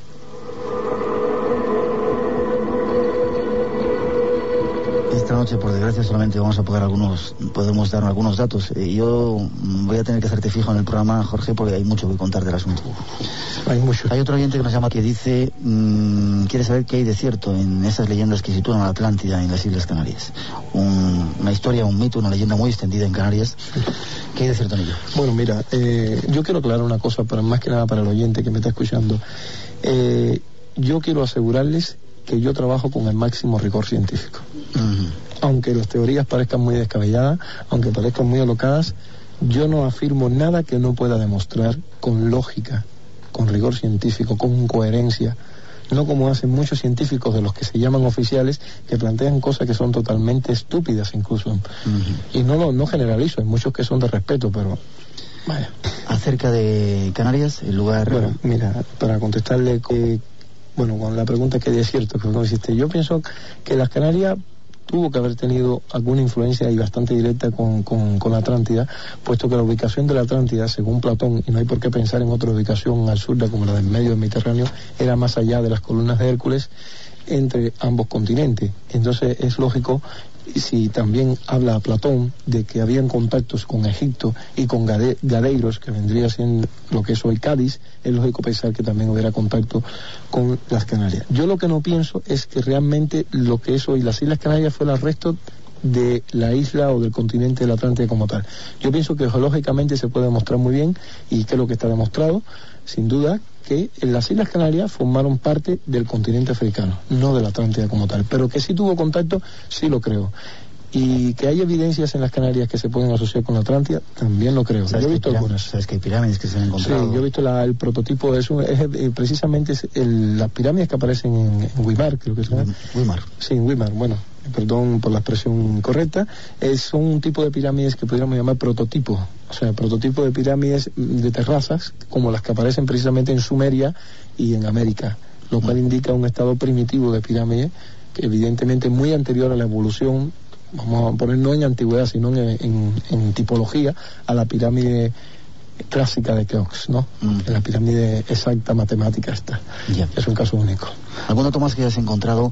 [SPEAKER 2] Esta noche, por desgracia, solamente podemos dar algunos datos. Yo voy a tener que hacerte fijo en el programa, Jorge, porque hay mucho que contar del asunto.
[SPEAKER 6] Hay mucho.
[SPEAKER 2] Hay otro oyente que nos llama que dice, quiere saber qué hay de cierto en esas leyendas que sitúan a la Atlántida en las Islas Canarias. Una historia, un mito, una leyenda muy extendida en Canarias. ¿Qué hay de cierto en ello?
[SPEAKER 6] Bueno, mira, yo quiero aclarar una cosa, pero más que nada para el oyente que me está escuchando. Yo quiero asegurarles que yo trabajo con el máximo rigor científico. Aunque las teorías parezcan muy descabelladas, aunque parezcan muy alocadas, yo no afirmo nada que no pueda demostrar con lógica, con rigor científico, con coherencia, no como hacen muchos científicos de los que se llaman oficiales, que plantean cosas que son totalmente estúpidas incluso. Y no generalizo, hay muchos que son de respeto, pero vaya.
[SPEAKER 2] Acerca de Canarias, el lugar...
[SPEAKER 6] Bueno, mira, para contestarle con la pregunta que es cierto, que no hiciste, yo pienso que las Canarias tuvo que haber tenido alguna influencia y bastante directa con la Atlántida, puesto que la ubicación de la Atlántida, según Platón, y no hay por qué pensar en otra ubicación al sur como la del medio del Mediterráneo, era más allá de las columnas de Hércules, entre ambos continentes. Entonces es lógico, si también habla Platón de que habían contactos con Egipto y con Gadeiros, que vendría siendo lo que es hoy Cádiz, es lógico pensar que también hubiera contacto con las Canarias. Yo lo que no pienso es que realmente lo que es hoy las Islas Canarias fue el resto de la isla o del continente de la Atlántida como tal. Yo pienso que geológicamente se puede demostrar muy bien, y que es lo que está demostrado, sin duda, que las Islas Canarias formaron parte del continente africano, no de la Atlántida como tal, pero que sí tuvo contacto, sí lo creo. Y que hay evidencias en las Canarias que se pueden asociar con la Atlántida, también lo creo. Yo he visto algunas.
[SPEAKER 2] ¿Sabes que hay pirámides que se han encontrado?
[SPEAKER 6] Sí, yo he visto el prototipo, precisamente las pirámides que aparecen en Weimar, creo que es.
[SPEAKER 2] Weimar.
[SPEAKER 6] Sí, en Weimar, bueno, perdón por la expresión correcta, son un tipo de pirámides que pudiéramos llamar prototipo, o sea, prototipo de pirámides de terrazas, como las que aparecen precisamente en Sumeria y en América, lo cual indica un estado primitivo de pirámide, que evidentemente es muy anterior a la evolución, vamos a poner no en antigüedad, sino en tipología, a la pirámide clásica de Keops, ¿no? La pirámide exacta matemática esta.
[SPEAKER 2] Yeah.
[SPEAKER 6] Es un caso único.
[SPEAKER 2] ¿Algún dato más que hayas encontrado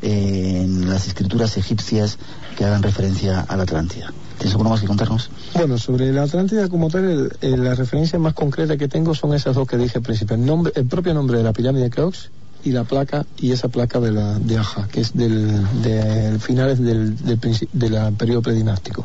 [SPEAKER 2] en las escrituras egipcias que hagan referencia a la Atlántida? ¿Tienes alguno más que contarnos?
[SPEAKER 6] Bueno, sobre la Atlántida como tal, la referencia más concreta que tengo son esas dos que dije al principio. El propio nombre de la pirámide de Keops y la placa, y esa placa de Aja, que es del finales del periodo predinástico.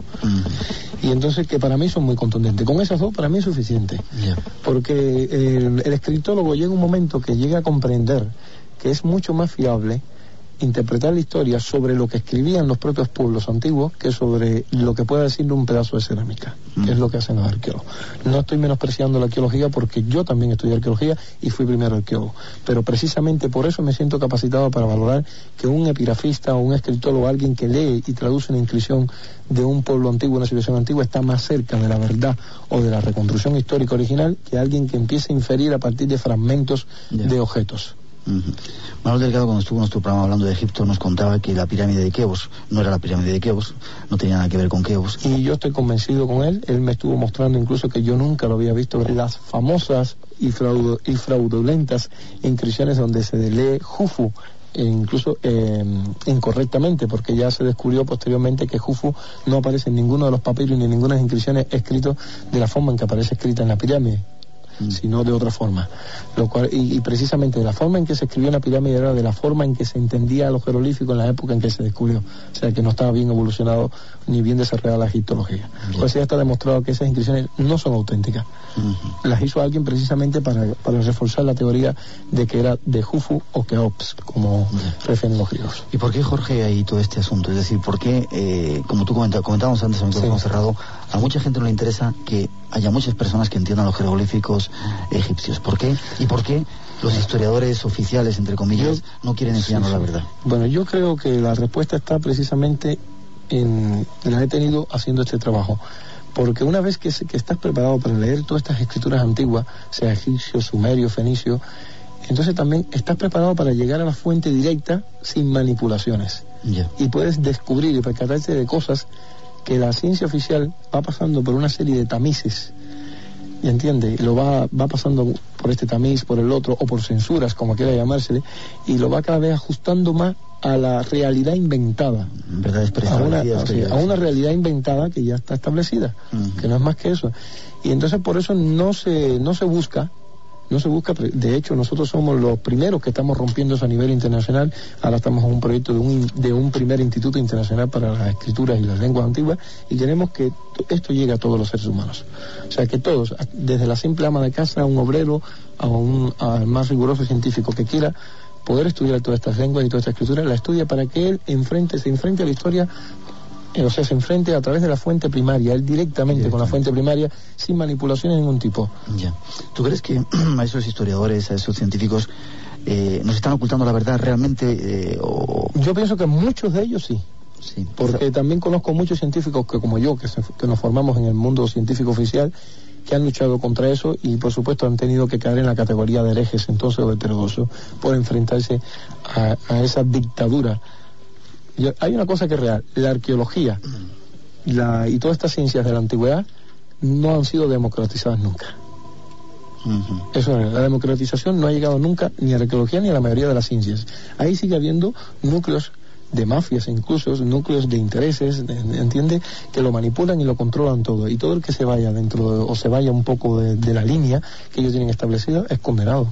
[SPEAKER 6] Y entonces, que para mí son muy contundentes. Con esas dos para mí es suficiente.
[SPEAKER 2] Yeah.
[SPEAKER 6] Porque el escritólogo llega un momento que llega a comprender que es mucho más fiable interpretar la historia sobre lo que escribían los propios pueblos antiguos que sobre lo que pueda decirle un pedazo de cerámica, que es lo que hacen los arqueólogos. No estoy menospreciando la arqueología, porque yo también estudié arqueología y fui primero arqueólogo, pero precisamente por eso me siento capacitado para valorar que un epigrafista o un escritólogo, alguien que lee y traduce una inscripción de un pueblo antiguo, una civilización antigua, está más cerca de la verdad o de la reconstrucción histórica original que alguien que empiece a inferir a partir de fragmentos de objetos.
[SPEAKER 2] Manuel Delgado, cuando estuvo en nuestro programa hablando de Egipto, nos contaba que la pirámide de Keops no era la pirámide de Keops, no tenía nada que ver con Keops.
[SPEAKER 6] Y yo estoy convencido con él me estuvo mostrando incluso que yo nunca lo había visto, las famosas y fraudulentas inscripciones donde se lee Jufu, incluso incorrectamente, porque ya se descubrió posteriormente que Jufu no aparece en ninguno de los papiros ni en ninguna inscripciones escritos de la forma en que aparece escrita en la pirámide, sino de otra forma, lo cual, y precisamente de la forma en que se escribió la pirámide era de la forma en que se entendía los jeroglíficos en la época en que se descubrió, o sea que no estaba bien evolucionado ni bien desarrollada la egiptología. Pues ya está demostrado que esas inscripciones no son auténticas. Las hizo alguien precisamente para reforzar la teoría de que era de Jufu o Keops, como refieren los griegos.
[SPEAKER 2] ¿Y por qué, Jorge, hay todo este asunto? Es decir, ¿por qué, como tú comentábamos antes en el micrófono cerrado, a mucha gente no le interesa que haya muchas personas que entiendan los jeroglíficos egipcios? ¿Por qué? ¿Y por qué los historiadores oficiales, entre comillas, no quieren enseñarnos la verdad?
[SPEAKER 6] Bueno, yo creo que la respuesta está precisamente la he tenido haciendo este trabajo. Porque una vez que estás preparado para leer todas estas escrituras antiguas, sea egipcio, sumerio, fenicio, entonces también estás preparado para llegar a la fuente directa sin manipulaciones. Y puedes descubrir y percatarte de cosas que la ciencia oficial va pasando por una serie de tamices, ¿me entiende? Lo va pasando por este tamiz, por el otro, o por censuras, como quiera llamársele, y lo va cada vez ajustando más a la realidad inventada, a una realidad inventada que ya está establecida, que no es más que eso. Y entonces por eso no se busca, de hecho nosotros somos los primeros que estamos rompiendo eso a nivel internacional. Ahora estamos en un proyecto de un primer instituto internacional para las escrituras y las lenguas antiguas, y queremos que esto llegue a todos los seres humanos, o sea que todos, desde la simple ama de casa, a un obrero, al más riguroso científico que quiera poder estudiar todas estas lenguas y toda esta escritura, la estudia para que él se enfrente a la historia, o sea, se enfrente a través de la fuente primaria, él directamente con la fuente primaria, sin manipulación de ningún tipo.
[SPEAKER 2] Ya. ¿Tú crees que a esos historiadores, a esos científicos, nos están ocultando la verdad realmente?
[SPEAKER 6] Yo pienso que muchos de ellos sí. Porque también conozco muchos científicos que, como yo, que nos formamos en el mundo científico oficial, que han luchado contra eso y por supuesto han tenido que caer en la categoría de herejes entonces o de heterodoxos por enfrentarse a esa dictadura. Hay una cosa que es real: la arqueología y todas estas ciencias de la antigüedad no han sido democratizadas nunca. Eso es, la democratización no ha llegado nunca ni a la arqueología ni a la mayoría de las ciencias. Ahí sigue habiendo núcleos de mafias, incluso núcleos de intereses, entiende, que lo manipulan y lo controlan todo, y todo el que se vaya dentro o se vaya un poco de la línea que ellos tienen establecida es condenado.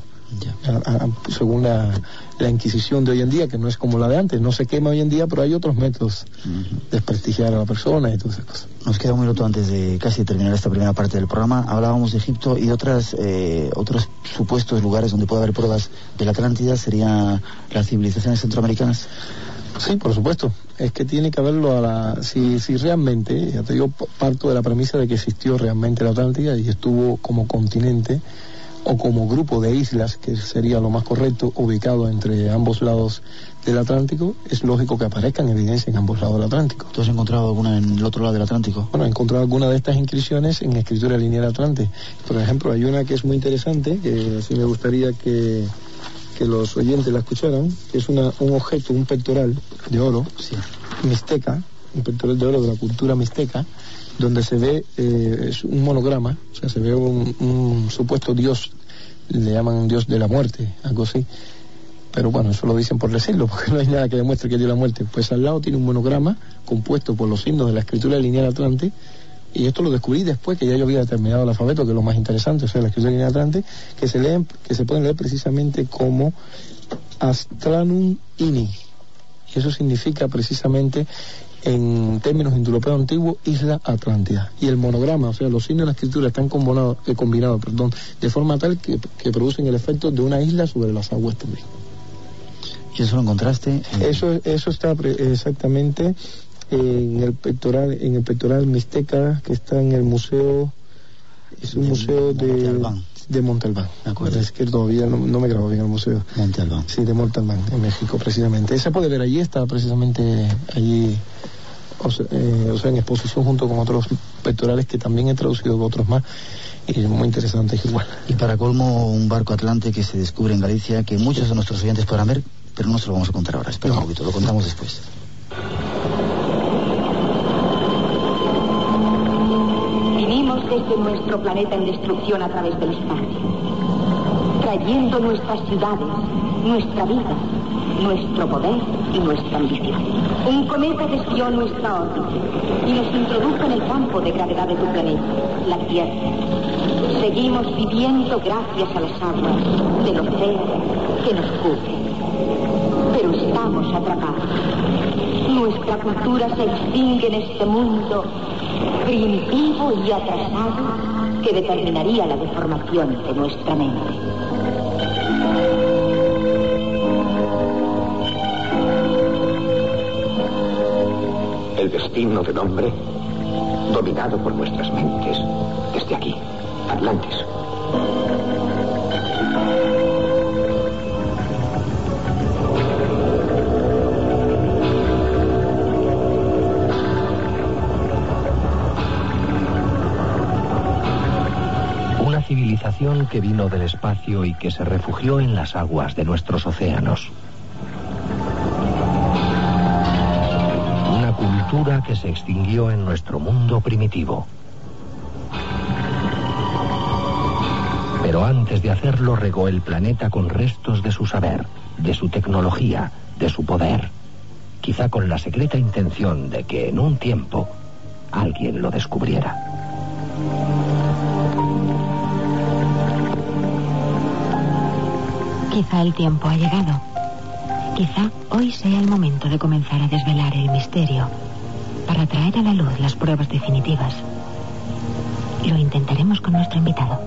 [SPEAKER 6] Según la Inquisición de hoy en día, que no es como la de antes, no se quema hoy en día, pero hay otros métodos de desprestigiar a la persona y todas esas cosas.
[SPEAKER 2] Nos queda un minuto antes de casi terminar esta primera parte del programa. Hablábamos de Egipto y otros supuestos lugares donde puede haber pruebas de la Atlántida serían las civilizaciones centroamericanas.
[SPEAKER 6] Sí, por supuesto. Es que tiene que haberlo si realmente, ya te digo, parto de la premisa de que existió realmente la Atlántida y estuvo como continente o como grupo de islas, que sería lo más correcto, ubicado entre ambos lados del Atlántico, es lógico que aparezcan evidencia en ambos lados del Atlántico.
[SPEAKER 2] ¿Tú has encontrado alguna en el otro lado del Atlántico?
[SPEAKER 6] Bueno, he encontrado alguna de estas inscripciones en escritura lineal atlante. Por ejemplo, hay una que es muy interesante, que sí me gustaría que los oyentes la escucharan, que es un objeto, un pectoral de oro, mixteca, un pectoral de oro de la cultura mixteca, donde se ve, es un monograma, o sea, se ve un supuesto dios, le llaman un dios de la muerte, algo así, pero bueno, eso lo dicen por decirlo, porque no hay nada que demuestre que dio la muerte. Pues al lado tiene un monograma compuesto por los signos de la escritura lineal atlante, y esto lo descubrí después que ya yo había terminado el alfabeto, que es lo más interesante, o sea, la escritura lineal atlante, que se pueden leer precisamente como Astranum Ini, y eso significa precisamente, en términos indoeuropeos antiguos, Isla Atlántida. Y el monograma, o sea, los signos de la escritura están combinados, de forma tal que producen el efecto de una isla sobre las aguas también.
[SPEAKER 2] ¿Y eso lo encontraste?
[SPEAKER 6] Eso está exactamente en el pectoral mixteca, que está en el museo, es un museo de Monte Albán. Es que todavía no me grabo bien el museo.
[SPEAKER 2] Monte Albán.
[SPEAKER 6] Sí, de Monte Albán, en México, precisamente. Esa puede ver allí, está precisamente allí, o sea, en exposición junto con otros pectorales que también he traducido de otros más, y muy interesantes igual.
[SPEAKER 2] Y para colmo, un barco atlante que se descubre en Galicia, que muchos de nuestros oyentes podrán ver, pero no se lo vamos a contar ahora. Espera un poquito, lo contamos después.
[SPEAKER 8] Desde nuestro planeta en destrucción a través del espacio, trayendo nuestras ciudades, nuestra vida, nuestro poder y nuestra ambición. Un cometa desvió nuestra órbita y nos introdujo en el campo de gravedad de tu planeta, la Tierra. Seguimos viviendo gracias a las aguas del océano que nos cubre. Pero estamos atrapados. Nuestra cultura se extingue en este mundo primitivo y atrasado que determinaría la deformación de nuestra mente.
[SPEAKER 9] El destino del hombre, dominado por nuestras mentes, desde aquí, Atlantis.
[SPEAKER 1] Civilización que vino del espacio y que se refugió en las aguas de nuestros océanos. Una cultura que se extinguió en nuestro mundo primitivo. Pero antes de hacerlo regó el planeta con restos de su saber, de su tecnología, de su poder. Quizá con la secreta intención de que en un tiempo alguien lo descubriera.
[SPEAKER 5] Quizá el tiempo ha llegado. Quizá hoy sea el momento de comenzar a desvelar el misterio, para traer a la luz las pruebas definitivas. Lo intentaremos con nuestro invitado.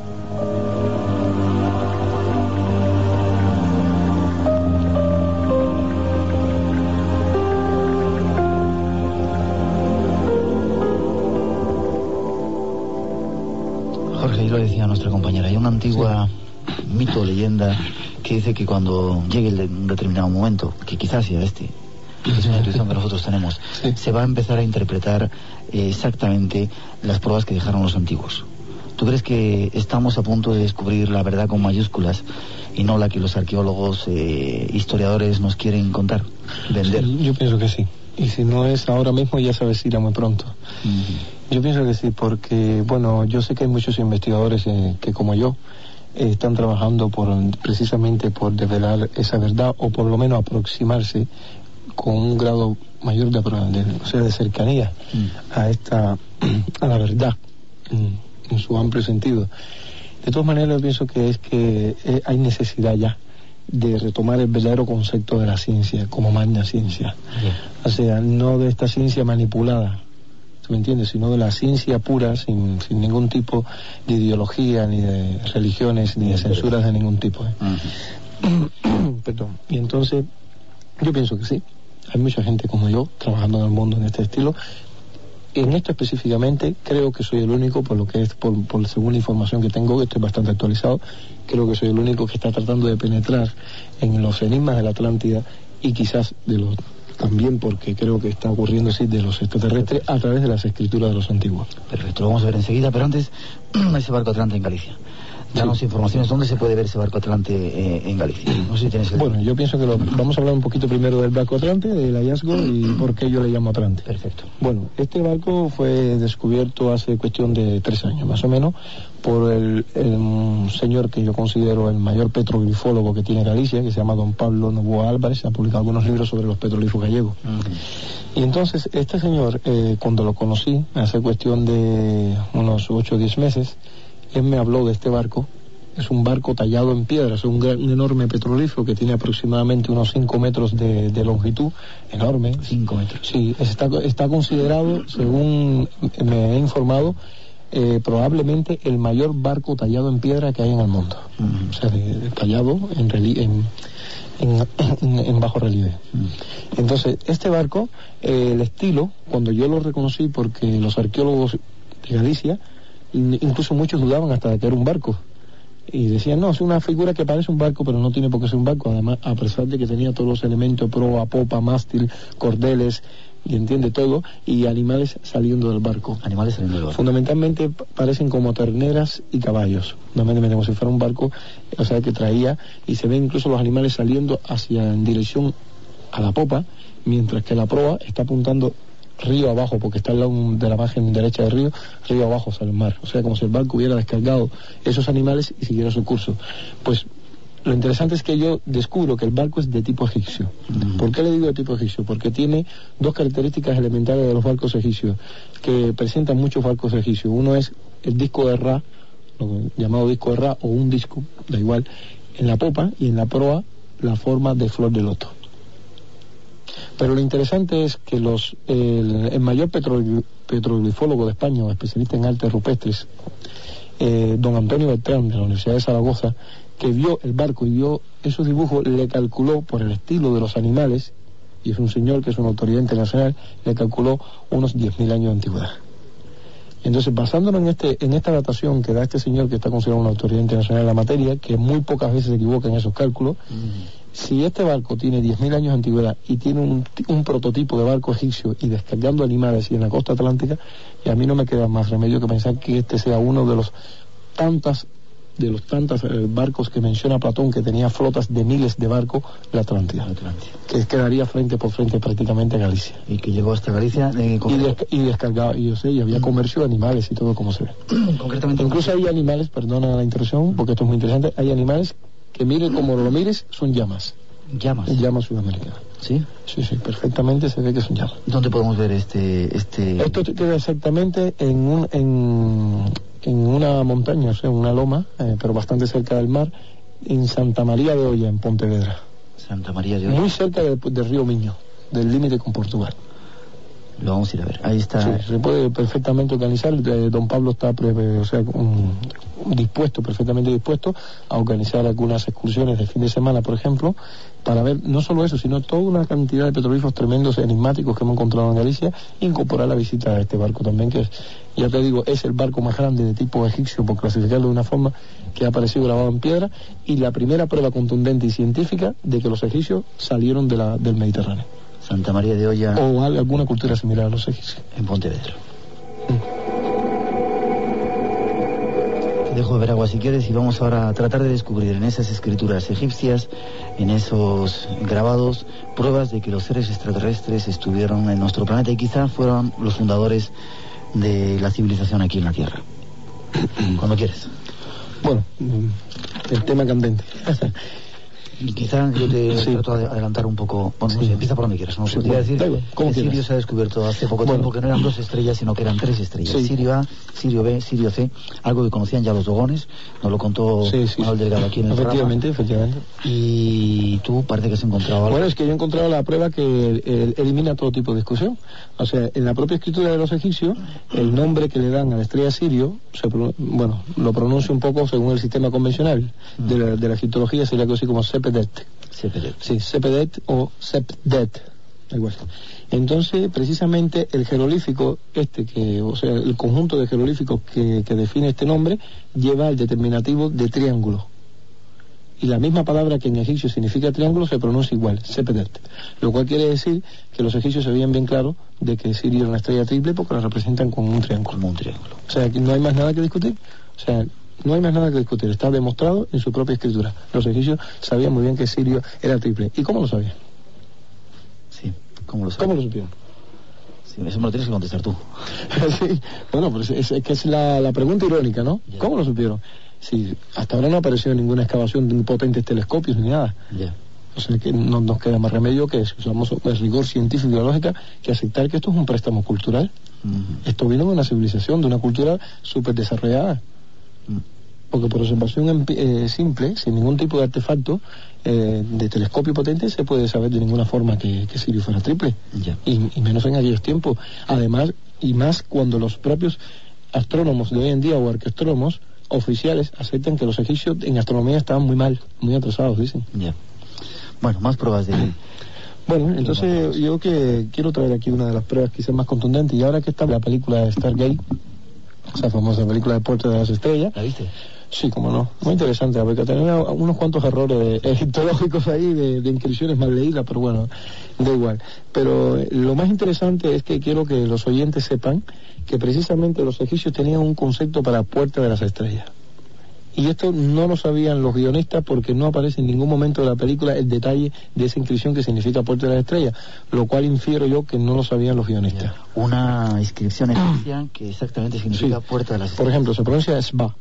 [SPEAKER 2] Jorge, y lo decía nuestra compañera, hay una antigua mito o leyenda que dice que cuando llegue un determinado momento, que quizás sea este, que es una intuición que nosotros tenemos, se va a empezar a interpretar exactamente las pruebas que dejaron los antiguos. ¿Tú crees que estamos a punto de descubrir la verdad con mayúsculas y no la que los arqueólogos, historiadores nos quieren contar, vender?
[SPEAKER 6] Sí, yo pienso que sí. Y si no es ahora mismo, ya se avecina muy pronto. Yo pienso que sí, porque, bueno, yo sé que hay muchos investigadores que, como yo, están trabajando precisamente por develar esa verdad, o por lo menos aproximarse con un grado mayor de cercanía a la verdad en su amplio sentido. De todas maneras, yo pienso que hay necesidad ya de retomar el verdadero concepto de la ciencia como magna ciencia. O sea, no de esta ciencia manipulada, ¿tú me entiendes?, sino de la ciencia pura, sin ningún tipo de ideología, ni de religiones, ni de censuras de ningún tipo. Perdón. Y entonces, yo pienso que sí, hay mucha gente como yo trabajando en el mundo en este estilo. En esto específicamente creo que soy el único, por según la información que tengo, que estoy bastante actualizado, creo que soy el único que está tratando de penetrar en los enigmas de la Atlántida, y quizás también porque creo que está ocurriendo así de los extraterrestres a través de las escrituras de los antiguos.
[SPEAKER 2] Perfecto, lo vamos a ver enseguida, pero antes, ese barco Atlante en Galicia. Danos informaciones, ¿dónde se puede ver ese barco Atlante en Galicia? No sé si tienes
[SPEAKER 6] Bueno, yo pienso que vamos a hablar un poquito primero del barco Atlante, del hallazgo y por qué yo le llamo Atlante.
[SPEAKER 2] Perfecto.
[SPEAKER 6] Bueno, este barco fue descubierto hace cuestión de 3 años, más o menos, por el señor que yo considero el mayor petroglifólogo que tiene Galicia, que se llama don Pablo Novoa Álvarez. Ha publicado algunos libros sobre los petroglifos gallegos. Y entonces, este señor, cuando lo conocí, hace cuestión de unos 8 o 10 meses, él me habló de este barco. Es un barco tallado en piedra, es un enorme petrolífero que tiene aproximadamente unos 5 metros de longitud, enorme.
[SPEAKER 2] 5 metros.
[SPEAKER 6] Sí, está considerado, según me he informado, probablemente el mayor barco tallado en piedra que hay en el mundo. O sea, tallado en bajo relieve. Entonces, este barco, el estilo, cuando yo lo reconocí, porque los arqueólogos de Galicia, incluso muchos dudaban hasta de que era un barco, y decían, no, es una figura que parece un barco, pero no tiene por qué ser un barco. Además, a pesar de que tenía todos los elementos, proa, popa, mástil, cordeles, y entiende todo, y animales saliendo del barco.
[SPEAKER 2] Animales saliendo del barco.
[SPEAKER 6] Fundamentalmente parecen como terneras y caballos, fundamentalmente como si fuera un barco, o sea, que traía, y se ven incluso los animales saliendo en dirección a la popa, mientras que la proa está apuntando río abajo, porque está al lado de la margen derecha del río abajo sale el mar. O sea, como si el barco hubiera descargado esos animales y siguiera su curso. Pues lo interesante es que yo descubro que el barco es de tipo egipcio. ¿Por qué le digo de tipo egipcio? Porque tiene 2 características elementales de los barcos egipcios, que presentan muchos barcos egipcios. Uno es el disco de Ra, llamado disco de Ra, o un disco, da igual, en la popa, y en la proa la forma de flor de loto. Pero lo interesante es que el mayor petroglifólogo de España, especialista en artes rupestres, don Antonio Bertrán, de la Universidad de Zaragoza, que vio el barco y vio esos dibujos, le calculó por el estilo de los animales, y es un señor que es una autoridad internacional, le calculó unos 10.000 años de antigüedad. Entonces, basándonos en esta datación que da este señor, que está considerado una autoridad internacional en la materia, que muy pocas veces se equivoca en esos cálculos, si este barco tiene 10.000 años de antigüedad y tiene un prototipo de barco egipcio y descargando animales y en la costa atlántica, y a mí no me queda más remedio que pensar que este sea uno de los tantos barcos que menciona Platón, que tenía flotas de miles de barcos, la Atlántida, que quedaría frente por frente prácticamente a Galicia.
[SPEAKER 2] Y que llegó hasta Galicia
[SPEAKER 6] y descargaba, y había comercio de animales y todo como se ve.
[SPEAKER 2] Concretamente,
[SPEAKER 6] incluso hay animales, perdona la interrupción, porque esto es muy interesante, hay animales que miren como lo mires, son llamas. Llamas sudamericanas.
[SPEAKER 2] ¿Sí?
[SPEAKER 6] Sí, perfectamente se ve que son llamas.
[SPEAKER 2] ¿Dónde podemos ver este...?
[SPEAKER 6] Esto queda exactamente en una montaña, o sea, una loma, pero bastante cerca del mar, en Santa María de Olla, en Pontevedra.
[SPEAKER 2] Santa María de Olla.
[SPEAKER 6] Muy cerca del río Miño, del límite con Portugal.
[SPEAKER 2] Lo vamos a ir a ver. Ahí está.
[SPEAKER 6] Sí, se puede perfectamente organizar. Don Pablo está perfectamente dispuesto a organizar algunas excursiones de fin de semana, por ejemplo, para ver no solo eso, sino toda una cantidad de petroglifos tremendos, enigmáticos que hemos encontrado en Galicia, e incorporar la visita a este barco también, que ya te digo, es el barco más grande de tipo egipcio, por clasificarlo de una forma, que ha aparecido grabado en piedra, y la primera prueba contundente y científica de que los egipcios salieron del Mediterráneo.
[SPEAKER 2] Santa María de Olla.
[SPEAKER 6] O alguna cultura similar a los egipcios.
[SPEAKER 2] En Pontevedra. Te dejo de ver agua si quieres, y vamos ahora a tratar de descubrir en esas escrituras egipcias, en esos grabados, pruebas de que los seres extraterrestres estuvieron en nuestro planeta y quizá fueron los fundadores de la civilización aquí en la Tierra. Cuando quieres.
[SPEAKER 6] Bueno, el tema candente.
[SPEAKER 2] Quizá yo te trato de adelantar un poco. Bueno, no sé, empieza por donde quieras. No podría decir que Sirio se ha descubierto hace poco tiempo que no eran 2 estrellas, sino que eran 3 estrellas. Sí. Sirio A, Sirio B, Sirio C, algo que conocían ya los dogones, nos lo contó Manuel Delgado aquí en el programa. Efectivamente. Y tú parece que has encontrado algo.
[SPEAKER 6] Bueno, es que yo he encontrado la prueba que elimina todo tipo de discusión. O sea, en la propia escritura de los egipcios, el nombre que le dan a la estrella Sirio, lo pronuncia un poco según el sistema convencional de la egiptología, sería algo así como Sepedet. Sí, Sepedet o Sepdet, algo así. Entonces, precisamente el jeroglífico el conjunto de jeroglíficos que define este nombre lleva el determinativo de triángulo. Y la misma palabra que en egipcio significa triángulo se pronuncia igual, Sepedet. Lo cual quiere decir que los egipcios sabían bien claro de que Sirio era una estrella triple porque la representan como un triángulo. O sea, que no hay más nada que discutir. No hay más nada que discutir, está demostrado en su propia escritura. Los egipcios sabían muy bien que Sirio era triple. ¿Y cómo lo sabían?
[SPEAKER 2] Sí, ¿cómo lo sabían?
[SPEAKER 6] ¿Cómo lo supieron?
[SPEAKER 2] Sí, eso me lo tienes que contestar tú.
[SPEAKER 6] Sí, bueno, pues es que es la pregunta irónica, ¿no?
[SPEAKER 2] Yeah.
[SPEAKER 6] ¿Cómo lo supieron? Sí, hasta ahora no ha aparecido ninguna excavación de potentes telescopios ni nada.
[SPEAKER 2] Yeah.
[SPEAKER 6] O sea que no nos queda más remedio que usamos el rigor científico y la lógica que aceptar que esto es un préstamo cultural. Esto vino de una civilización, de una cultura súper desarrollada. Porque por observación simple, sin ningún tipo de artefacto de telescopio potente, se puede saber de ninguna forma que Sirio fuera triple.
[SPEAKER 2] Yeah.
[SPEAKER 6] Y menos en aquellos tiempos. Además, y más cuando los propios astrónomos de hoy en día o arqueastrónomos oficiales aceptan que los egipcios en astronomía estaban muy mal, muy atrasados, dicen.
[SPEAKER 2] Yeah. Bueno, más pruebas de...
[SPEAKER 6] Bueno, entonces yo que quiero traer aquí una de las pruebas quizás más contundentes. Y ahora que está la película de Stargate, esa famosa película de Puerta de las Estrellas.
[SPEAKER 2] ¿La viste?
[SPEAKER 6] Sí, cómo no. Muy interesante, porque tenía unos cuantos errores egiptológicos ahí, de inscripciones mal leídas, pero bueno, da igual. Pero lo más interesante es que quiero que los oyentes sepan que precisamente los egipcios tenían un concepto para Puerta de las Estrellas. Y esto no lo sabían los guionistas porque no aparece en ningún momento de la película el detalle de esa inscripción que significa Puerta de las Estrellas, lo cual infiero yo que no lo sabían los guionistas.
[SPEAKER 2] Una inscripción egipcia que exactamente significa Puerta de las Estrellas.
[SPEAKER 6] Por ejemplo, se pronuncia Sba.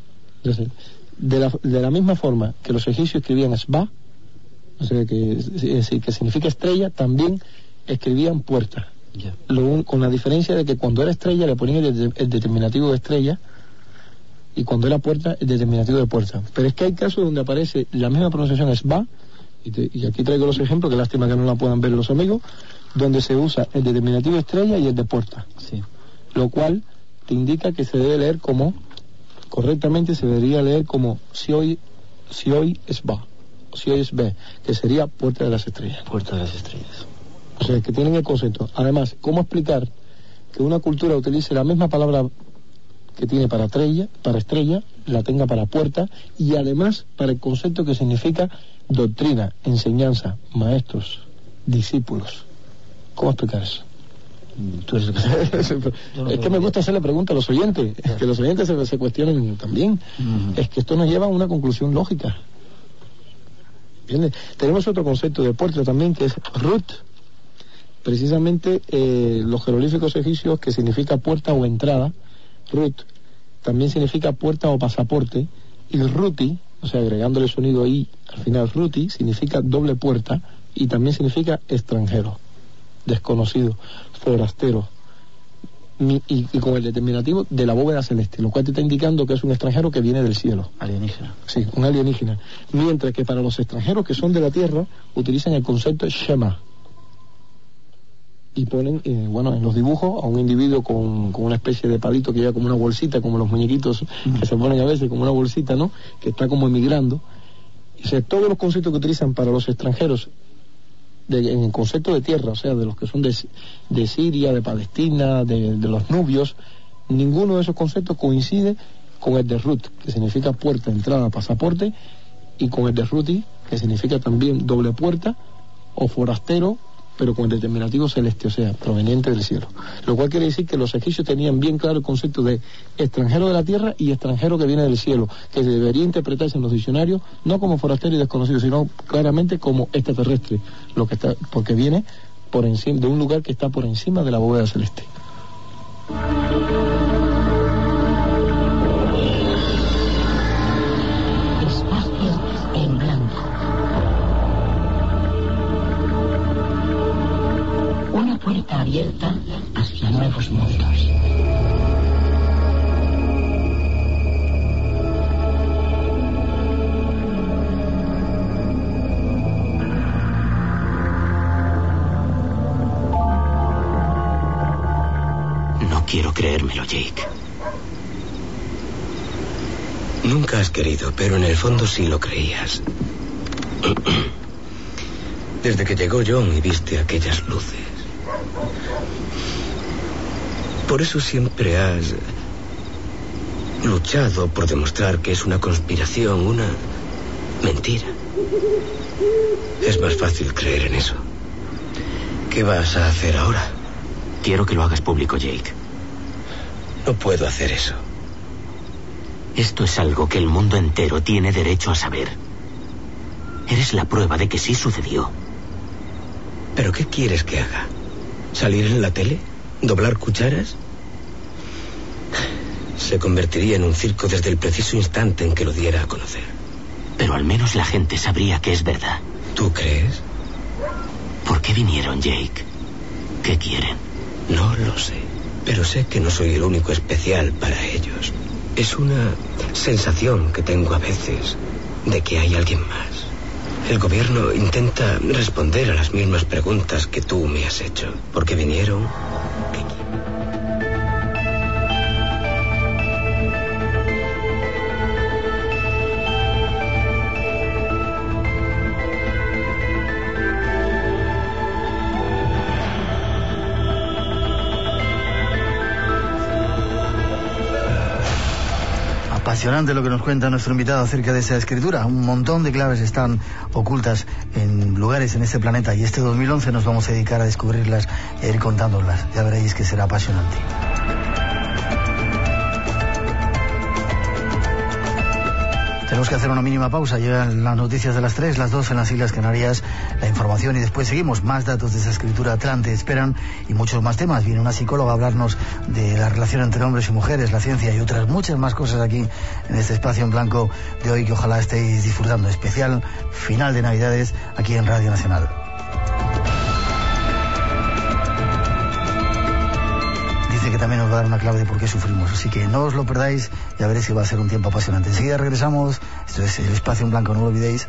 [SPEAKER 6] De la misma forma que los egipcios escribían Sba, o sea que significa estrella, también escribían puerta.
[SPEAKER 2] Yeah.
[SPEAKER 6] Con la diferencia de que cuando era estrella le ponían el determinativo de estrella, y cuando era puerta el determinativo de puerta. Pero es que hay casos donde aparece la misma pronunciación Sba, y aquí traigo los ejemplos, que lástima que no la puedan ver los amigos, donde se usa el determinativo de estrella y el de puerta.
[SPEAKER 2] Sí.
[SPEAKER 6] Lo cual te indica que se debe leer como, correctamente se debería leer como si hoy es Ba, si hoy es B, que sería Puerta de las Estrellas.
[SPEAKER 2] Puerta de las Estrellas.
[SPEAKER 6] O sea, que tienen el concepto. Además, ¿cómo explicar que una cultura utilice la misma palabra que tiene para estrella, la tenga para puerta, y además para el concepto que significa doctrina, enseñanza, maestros, discípulos? ¿Cómo explicar eso?
[SPEAKER 2] Tú eres
[SPEAKER 6] es que me gusta hacerle preguntas a los oyentes, que los oyentes se cuestionen también. Es que esto nos lleva a una conclusión lógica. ¿Entiendes? Tenemos otro concepto de puerta también, que es Rut. Precisamente los jeroglíficos egipcios, que significa puerta o entrada, Rut, también significa puerta o pasaporte, y Ruti, o sea, agregándole el sonido I al final, Ruti significa doble puerta, y también significa extranjero, desconocido, forastero, y con el determinativo de la bóveda celeste, lo cual te está indicando que es un extranjero que viene del cielo.
[SPEAKER 2] Alienígena.
[SPEAKER 6] Sí, un alienígena. Mientras que para los extranjeros que son de la tierra, utilizan el concepto Shema. Y ponen, en los dibujos, a un individuo con una especie de palito que lleva como una bolsita, como los muñequitos que se ponen a veces, como una bolsita, ¿no? Que está como emigrando. O sea, todos los conceptos que utilizan para los extranjeros, en el concepto de tierra, o sea, de los que son de Siria, de Palestina, de los nubios, ninguno de esos conceptos coincide con el de Rut, que significa puerta, entrada, pasaporte, y con el de Ruti, que significa también doble puerta, o forastero, pero con el determinativo celeste, o sea, proveniente del cielo. Lo cual quiere decir que los egipcios tenían bien claro el concepto de extranjero de la tierra y extranjero que viene del cielo, que debería interpretarse en los diccionarios no como forastero y desconocido, sino claramente como extraterrestre, porque viene por encima de un lugar que está por encima de la bóveda celeste.
[SPEAKER 10] puerta abierta hacia nuevos mundos.
[SPEAKER 11] No quiero creérmelo, Jake.
[SPEAKER 12] Nunca has querido, pero en el fondo sí lo creías. Desde que llegó John y viste aquellas luces. Por eso siempre has luchado por demostrar que es una conspiración, una mentira. Es más fácil creer en eso. ¿Qué vas a hacer ahora?
[SPEAKER 11] Quiero que lo hagas público, Jake.
[SPEAKER 12] No puedo hacer eso.
[SPEAKER 11] Esto es algo que el mundo entero tiene derecho a saber. Eres la prueba de que sí sucedió.
[SPEAKER 12] ¿Pero qué quieres que haga? ¿Salir en la tele? ¿Doblar cucharas? Se convertiría en un circo desde el preciso instante en que lo diera a conocer.
[SPEAKER 11] Pero al menos la gente sabría que es verdad.
[SPEAKER 12] ¿Tú crees?
[SPEAKER 11] ¿Por qué vinieron, Jake? ¿Qué quieren?
[SPEAKER 12] No lo sé, pero sé que no soy el único especial para ellos. Es una sensación que tengo a veces de que hay alguien más. El gobierno intenta responder a las mismas preguntas que tú me has hecho. ¿Por qué vinieron? ¿Qué quieren?
[SPEAKER 2] Apasionante lo que nos cuenta nuestro invitado acerca de esa escritura. Un montón de claves están ocultas en lugares en este planeta y este 2011 nos vamos a dedicar a descubrirlas e ir contándolas. Ya veréis que será apasionante. Tenemos que hacer una mínima pausa. Llegan las noticias de las 3, las 2 en las Islas Canarias, la información y después seguimos. Más datos de esa escritura Atlante esperan y muchos más temas. Viene una psicóloga a hablarnos de la relación entre hombres y mujeres, la ciencia y otras muchas más cosas aquí en este espacio en blanco de hoy que ojalá estéis disfrutando. Especial final de Navidades aquí en Radio Nacional. Dice que también nos va a dar una clave de por qué sufrimos, así que no os lo perdáis, ya veréis que va a ser un tiempo apasionante. Enseguida regresamos, esto es El Espacio en Blanco, no lo olvidéis.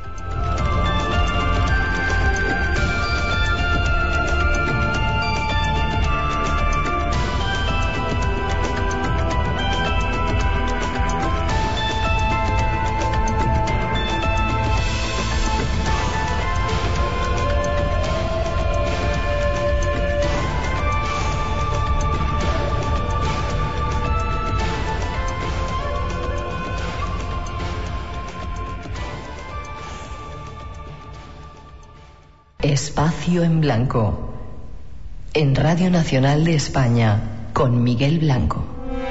[SPEAKER 13] Espacio en Blanco, en Radio Nacional de España, con Miguel Blanco.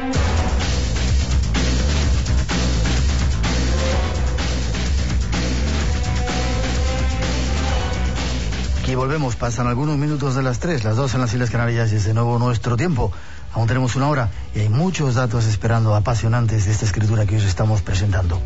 [SPEAKER 2] Aquí volvemos, pasan algunos minutos de las 3, las 2 en las Islas Canarias y es de nuevo nuestro tiempo. Aún tenemos una hora y hay muchos datos esperando apasionantes de esta escritura que os estamos presentando.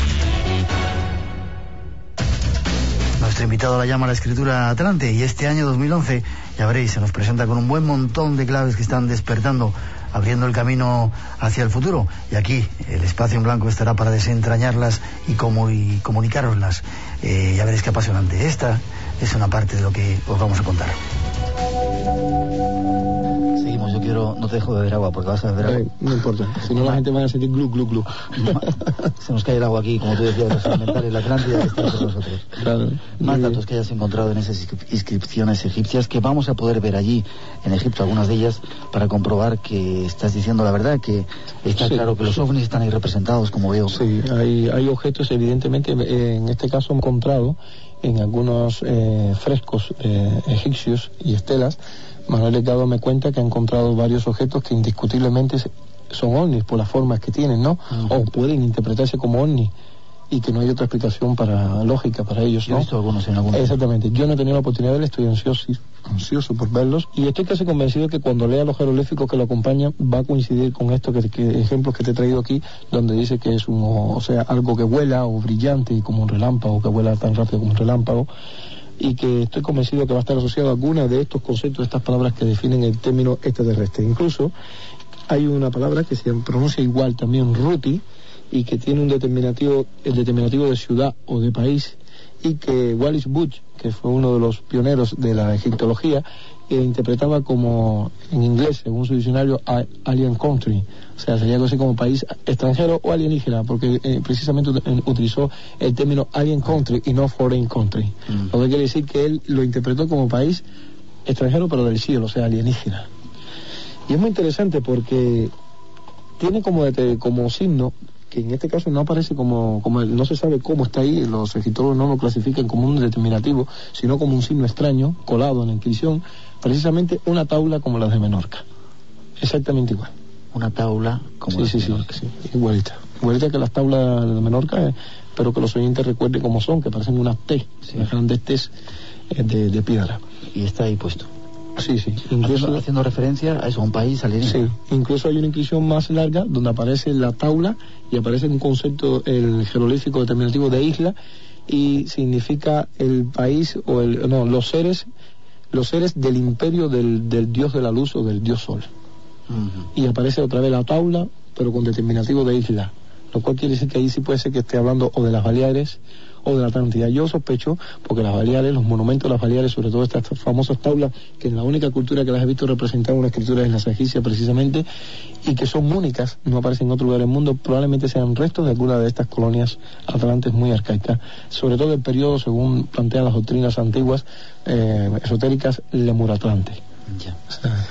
[SPEAKER 2] Nuestro invitado la llama la escritura Atlante y este año 2011, ya veréis, se nos presenta con un buen montón de claves que están despertando, abriendo el camino hacia el futuro. Y aquí el Espacio en Blanco estará para desentrañarlas y comunicároslas. Ya veréis qué apasionante. Esta es una parte de lo que os vamos a contar. Seguimos, yo quiero, no te dejo beber agua porque vas a beber agua.
[SPEAKER 6] No importa, si no la gente va a sentir glu, glu, glu.
[SPEAKER 2] Se nos cae el agua aquí, como tú decías, los elementales, la Atlántida que está entre nosotros.
[SPEAKER 6] Claro.
[SPEAKER 2] Más datos que hayas encontrado en esas inscripciones egipcias que vamos a poder ver allí en Egipto, algunas de ellas, para comprobar que estás diciendo la verdad, que está claro que los ovnis están ahí representados, como veo.
[SPEAKER 6] Sí, hay objetos, evidentemente, en este caso he encontrado en algunos frescos egipcios y estelas. Manuel Delgado me cuenta que ha encontrado varios objetos que indiscutiblemente son ovnis por las formas que tienen, ¿no? O pueden interpretarse como ovnis y que no hay otra explicación lógica para ellos, ¿no?
[SPEAKER 2] Yo he visto algunos en algunos.
[SPEAKER 6] Exactamente. Yo no he tenido la oportunidad de verlos, estoy ansioso por verlos y estoy casi convencido que cuando lea los jeroglíficos que lo acompañan va a coincidir con esto que ejemplos que te he traído aquí, donde dice que es algo que vuela o brillante como un relámpago, que vuela tan rápido como un relámpago. y que estoy convencido que va a estar asociado a alguna de estos conceptos, de estas palabras que definen el término extraterrestre. Incluso hay una palabra que se pronuncia igual también, Ruti, y que tiene un determinativo, el determinativo de ciudad o de país, y que Wallis Budge, que fue uno de los pioneros de la egiptología, interpretaba como, en inglés, según su diccionario, alien country, o sea, sería algo así como país extranjero o alienígena, porque precisamente utilizó el término alien country y no foreign country, lo que quiere decir que él lo interpretó como país extranjero pero del cielo, o sea, alienígena. Y es muy interesante porque tiene como signo, que en este caso no aparece como no se sabe cómo está ahí, los egiptólogos no lo clasifican como un determinativo, sino como un signo extraño, colado en la inscripción, precisamente una tabla como la de Menorca. Exactamente igual.
[SPEAKER 2] Una tabla como la de Menorca.
[SPEAKER 6] Sí, igualita que las tablas de Menorca, pero que los oyentes recuerden cómo son, que parecen unas T, unas grandes T's de piedra.
[SPEAKER 2] Y está ahí puesto.
[SPEAKER 6] Sí, incluso
[SPEAKER 2] haciendo referencia a eso, a un país alienígena.
[SPEAKER 6] Sí, incluso hay una inscripción más larga donde aparece la tabla y aparece un concepto, el jeroglífico determinativo de isla, y significa el país o los seres del imperio del dios de la luz o del dios sol. Y aparece otra vez la tabla, pero con determinativo de isla, lo cual quiere decir que ahí sí puede ser que esté hablando o de las Baleares o de la Atlántida. Yo sospecho, porque las Baleares, los monumentos de las Baleares, sobre todo estas famosas tablas, que en la única cultura que las he visto representar una escritura es la egipcia precisamente, y que son únicas, no aparecen en otro lugar del mundo, probablemente sean restos de alguna de estas colonias atlantes muy arcaicas, sobre todo del periodo, según plantean las doctrinas antiguas, esotéricas, Lemur-Atlante.
[SPEAKER 2] Ya.
[SPEAKER 6] O sea,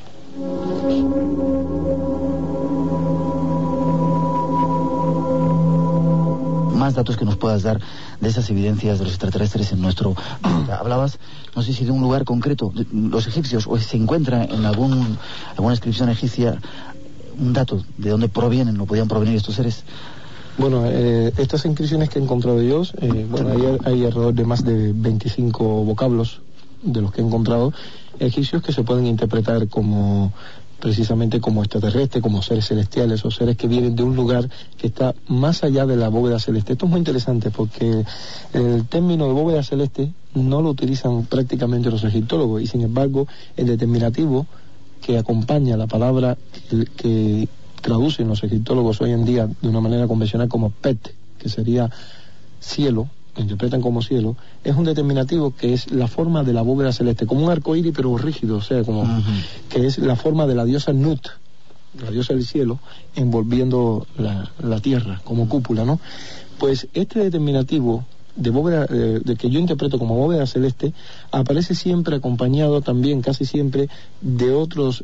[SPEAKER 2] más datos que nos puedas dar de esas evidencias de los extraterrestres en nuestro planeta. Hablabas, no sé si de un lugar concreto, los egipcios, o se encuentra en alguna inscripción egipcia un dato de dónde provienen o podían provenir estos seres.
[SPEAKER 6] Bueno, estas inscripciones que he encontrado yo, hay alrededor de más de 25 vocablos de los que he encontrado egipcios que se pueden interpretar como precisamente como extraterrestres, como seres celestiales o seres que vienen de un lugar que está más allá de la bóveda celeste. Esto es muy interesante porque el término de bóveda celeste no lo utilizan prácticamente los egiptólogos, y sin embargo el determinativo que acompaña la palabra que traducen los egiptólogos hoy en día de una manera convencional como pet, que sería cielo, lo interpretan como cielo, es un determinativo que es la forma de la bóveda celeste, como un arcoíris pero rígido, o sea, como que es la forma de la diosa Nut, la diosa del cielo, envolviendo la tierra como cúpula, ¿no? Pues este determinativo de bóveda, de que yo interpreto como bóveda celeste, aparece siempre acompañado también, casi siempre, de otros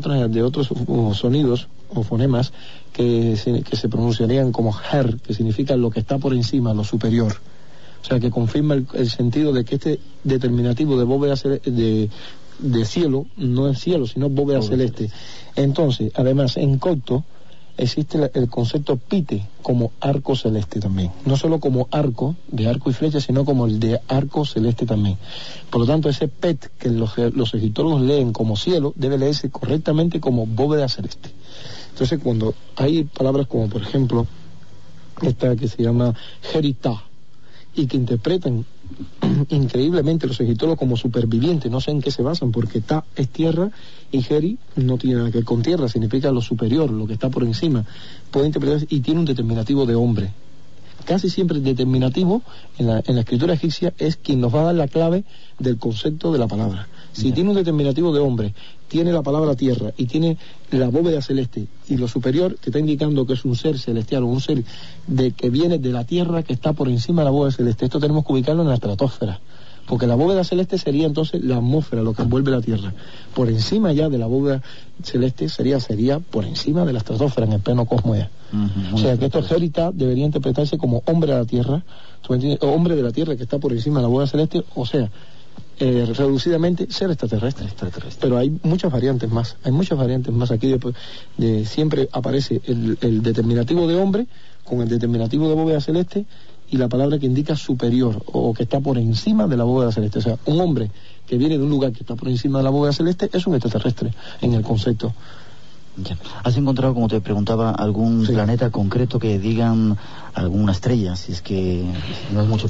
[SPEAKER 6] sonidos o fonemas que se pronunciarían como her, que significa lo que está por encima, lo superior. O sea, que confirma el sentido de que este determinativo de bóveda de cielo no es cielo, sino bóveda celeste. Entonces, además, en copto existe el concepto pite como arco celeste también. No solo como arco, de arco y flecha, sino como el de arco celeste también. Por lo tanto, ese pet que los egiptólogos leen como cielo, debe leerse correctamente como bóveda celeste. Entonces, cuando hay palabras como, por ejemplo, esta que se llama Jerita, y que interpretan increíblemente los egiptólogos como superviviente, no sé en qué se basan, porque Ta es tierra y Geri no tiene nada que ver con tierra, significa lo superior, lo que está por encima, puede interpretarse, y tiene un determinativo de hombre. Casi siempre el determinativo en la escritura egipcia es quien nos va a dar la clave del concepto de la palabra. Si tiene un determinativo de hombre, tiene la palabra tierra y tiene la bóveda celeste y lo superior, que está indicando que es un ser celestial o un ser que viene de la tierra, que está por encima de la bóveda celeste, esto tenemos que ubicarlo en la estratosfera, porque la bóveda celeste sería entonces la atmósfera, lo que envuelve la tierra. Por encima ya de la bóveda celeste sería por encima de la estratosfera, en el pleno cosmos. O sea que estos Jerita debería interpretarse como hombre de la tierra, hombre de la tierra que está por encima de la bóveda celeste, o sea, reducidamente ser extraterrestre. Pero hay muchas variantes más, aquí siempre aparece el determinativo de hombre con el determinativo de bóveda celeste y la palabra que indica superior o que está por encima de la bóveda celeste. O sea, un hombre que viene de un lugar que está por encima de la bóveda celeste es un extraterrestre en el concepto.
[SPEAKER 2] Ya. ¿Has encontrado, como te preguntaba, algún planeta concreto que digan alguna estrella, si es que no es mucho pedir?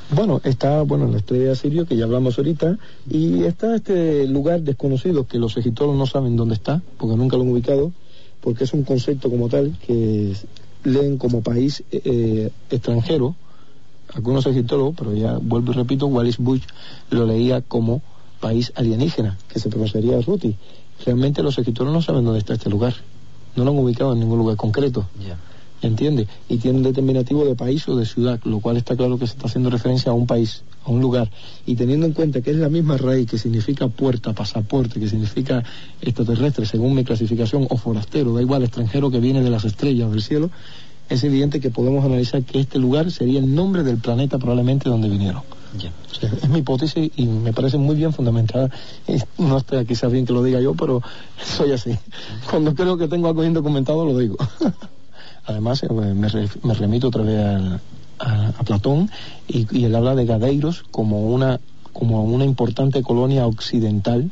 [SPEAKER 6] Bueno, está en la estrella de Sirio, que ya hablamos ahorita, y está este lugar desconocido que los egiptólogos no saben dónde está, porque nunca lo han ubicado, porque es un concepto como tal que leen como país extranjero, algunos egiptólogos, pero ya vuelvo y repito, Wallis Budge lo leía como país alienígena, que se pronunciaría Ruti. Realmente los egiptólogos no saben dónde está este lugar, no lo han ubicado en ningún lugar concreto. ¿Entiende? Y tiene un determinativo de país o de ciudad, lo cual está claro que se está haciendo referencia a un país, a un lugar. Y teniendo en cuenta que es la misma raíz que significa puerta, pasaporte, que significa extraterrestre, según mi clasificación, o forastero, da igual, extranjero que viene de las estrellas o del cielo, es evidente que podemos analizar que este lugar sería el nombre del planeta probablemente donde vinieron. O sea, es mi hipótesis y me parece muy bien fundamentada. No está quizás bien que lo diga yo, pero soy así. Cuando creo que tengo algo bien documentado, lo digo. Además, me remito otra vez a Platón y él habla de Gadeiros como una importante colonia occidental,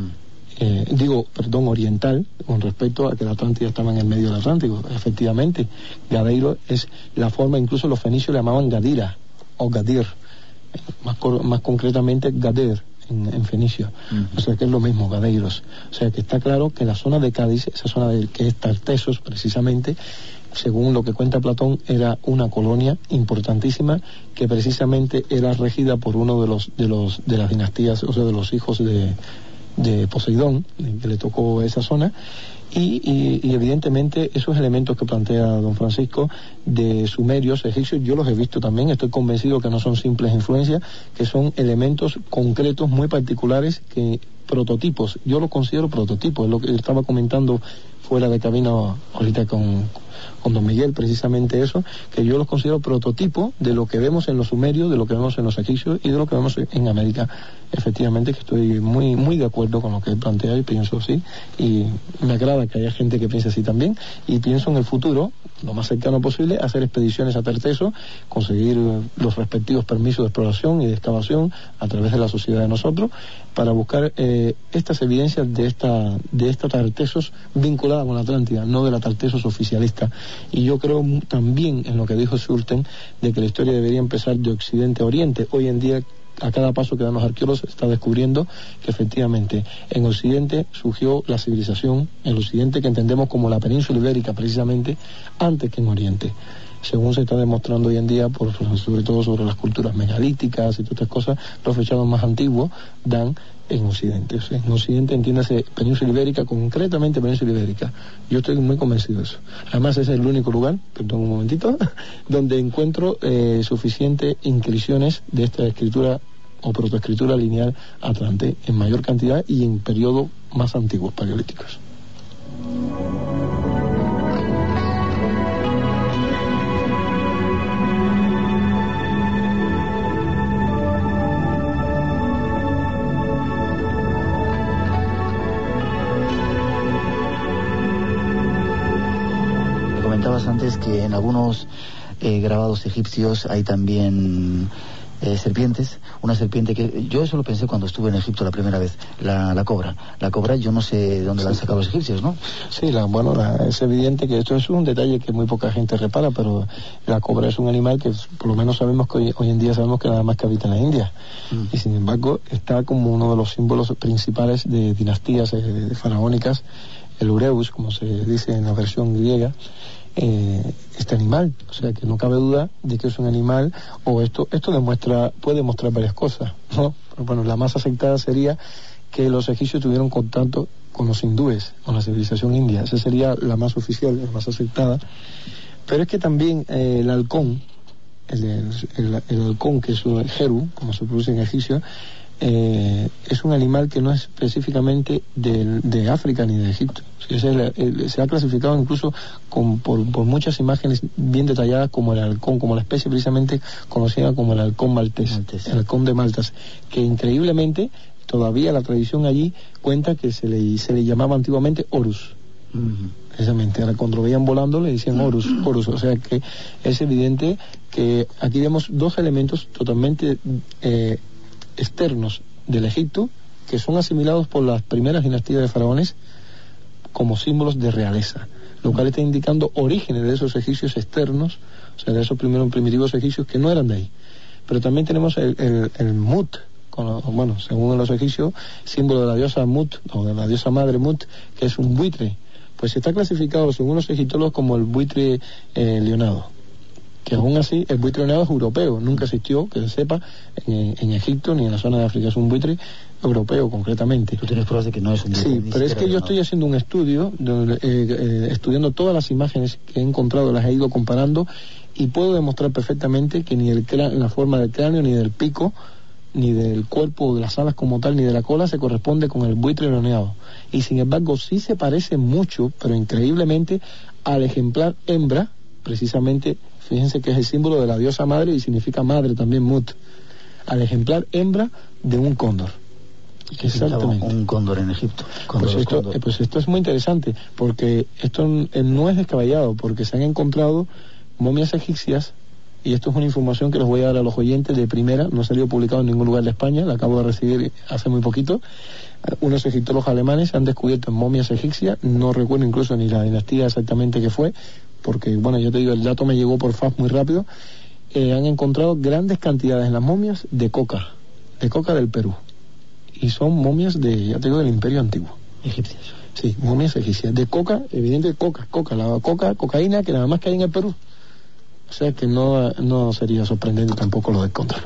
[SPEAKER 6] oriental, con respecto a que la Atlántida estaba en el medio del Atlántico. Efectivamente, Gadeiro es la forma, incluso los fenicios le llamaban Gadira o Gadir, más concretamente Gader en fenicio. O sea que es lo mismo, Gadeiros. O sea que está claro que la zona de Cádiz, esa zona que es Tartesos precisamente, según lo que cuenta Platón, era una colonia importantísima que precisamente era regida por uno de las dinastías, o sea, de los hijos de Poseidón, que le tocó esa zona. Y evidentemente esos elementos que plantea don Francisco de sumerios, egipcios, yo los he visto también, estoy convencido que no son simples influencias, que son elementos concretos muy particulares, que prototipos, yo los considero prototipos, es lo que estaba comentando fuera de cabina ahorita con don Miguel, precisamente eso, que yo los considero prototipos de lo que vemos en los sumerios, de lo que vemos en los egipcios y de lo que vemos en América. Efectivamente que estoy muy muy de acuerdo con lo que él plantea y pienso así, y me agrada que haya gente que piense así también, y pienso en el futuro, lo más cercano posible, hacer expediciones a Tarteso, conseguir los respectivos permisos de exploración y de excavación a través de la sociedad de nosotros, para buscar estas evidencias de esta Tartesos vinculada con la Atlántida, no de la Tartesos oficialista. Y yo creo también en lo que dijo Schulten, de que la historia debería empezar de Occidente a Oriente. Hoy en día, a cada paso que dan los arqueólogos, se está descubriendo que efectivamente en Occidente surgió la civilización, en Occidente que entendemos como la península ibérica precisamente, antes que en Oriente, según se está demostrando hoy en día, sobre todo sobre las culturas megalíticas y todas estas cosas. Los fechados más antiguos dan en Occidente. O sea, en Occidente entiéndase península ibérica, concretamente península ibérica. Yo estoy muy convencido de eso. Además, ese es el único lugar, perdón un momentito, donde encuentro suficientes inscripciones de esta escritura o protoescritura lineal atlante en mayor cantidad y en periodos más antiguos, paleolíticos.
[SPEAKER 2] Comentabas antes que en algunos grabados egipcios hay también serpientes, una serpiente que yo eso lo pensé cuando estuve en Egipto la primera vez, la cobra. La cobra yo no sé de dónde la han sacado los egipcios, ¿no?
[SPEAKER 6] Sí, es evidente que esto es un detalle que muy poca gente repara, pero la cobra es un animal que por lo menos sabemos que hoy en día sabemos que nada más que habita en la India. Y sin embargo está como uno de los símbolos principales de dinastías faraónicas, el ureus, como se dice en la versión griega. Este animal, o sea que no cabe duda de que es un animal, o esto puede demostrar varias cosas, ¿no? Pero bueno, la más aceptada sería que los egipcios tuvieron contacto con los hindúes, con la civilización india. Esa sería la más oficial, la más aceptada. Pero es que también el halcón, el halcón, que es un jeru, como se produce en egipcio, es un animal que no es específicamente de África ni de Egipto. Se ha clasificado incluso por muchas imágenes bien detalladas como el halcón, como la especie precisamente conocida como el halcón maltés. El halcón de Maltas, que increíblemente todavía la tradición allí cuenta que se le llamaba antiguamente Horus. Precisamente, ahora cuando lo veían volando le decían Horus. O sea que es evidente que aquí vemos dos elementos totalmente externos del Egipto, que son asimilados por las primeras dinastías de faraones como símbolos de realeza, lo cual está indicando orígenes de esos egipcios externos, o sea, de esos primeros primitivos egipcios que no eran de ahí. pero también tenemos el Mut, según los egipcios, símbolo de la diosa Mut, o de la diosa madre Mut, que es un buitre. Pues está clasificado, según los egiptólogos, como el buitre leonado. Que aún así, el buitre leonado es europeo, nunca existió, que se sepa, en Egipto ni en la zona de África. Es un buitre europeo, concretamente.
[SPEAKER 2] ¿Tú tienes pruebas de que no es un buitre?
[SPEAKER 6] Sí, pero es que yo estoy haciendo un estudio, estudiando todas las imágenes que he encontrado, las he ido comparando, y puedo demostrar perfectamente que ni la forma del cráneo, ni del pico, ni del cuerpo, de las alas como tal, ni de la cola se corresponde con el buitre leonado. Y sin embargo sí se parece mucho, pero increíblemente, al ejemplar hembra, precisamente, fíjense que es el símbolo de la diosa madre y significa madre también, Mut, al ejemplar hembra de un cóndor. Exactamente.
[SPEAKER 2] Un cóndor en Egipto.
[SPEAKER 6] Pues esto es muy interesante, porque esto no es descabellado, porque se han encontrado momias egipcias. Y esto es una información que les voy a dar a los oyentes de primera, no ha salido publicado en ningún lugar de España, la acabo de recibir hace muy poquito. Unos egiptólogos alemanes han descubierto momias egipcias, no recuerdo incluso ni la dinastía exactamente que fue, porque ya te digo, el dato me llegó por fax muy rápido. Han encontrado grandes cantidades en las momias de coca del Perú. Y son momias del Imperio Antiguo.
[SPEAKER 2] Egipcias.
[SPEAKER 6] Sí, momias egipcias. De coca, evidente cocaína que nada más que hay en el Perú. O sea que no sería sorprendente tampoco lo de encontrar.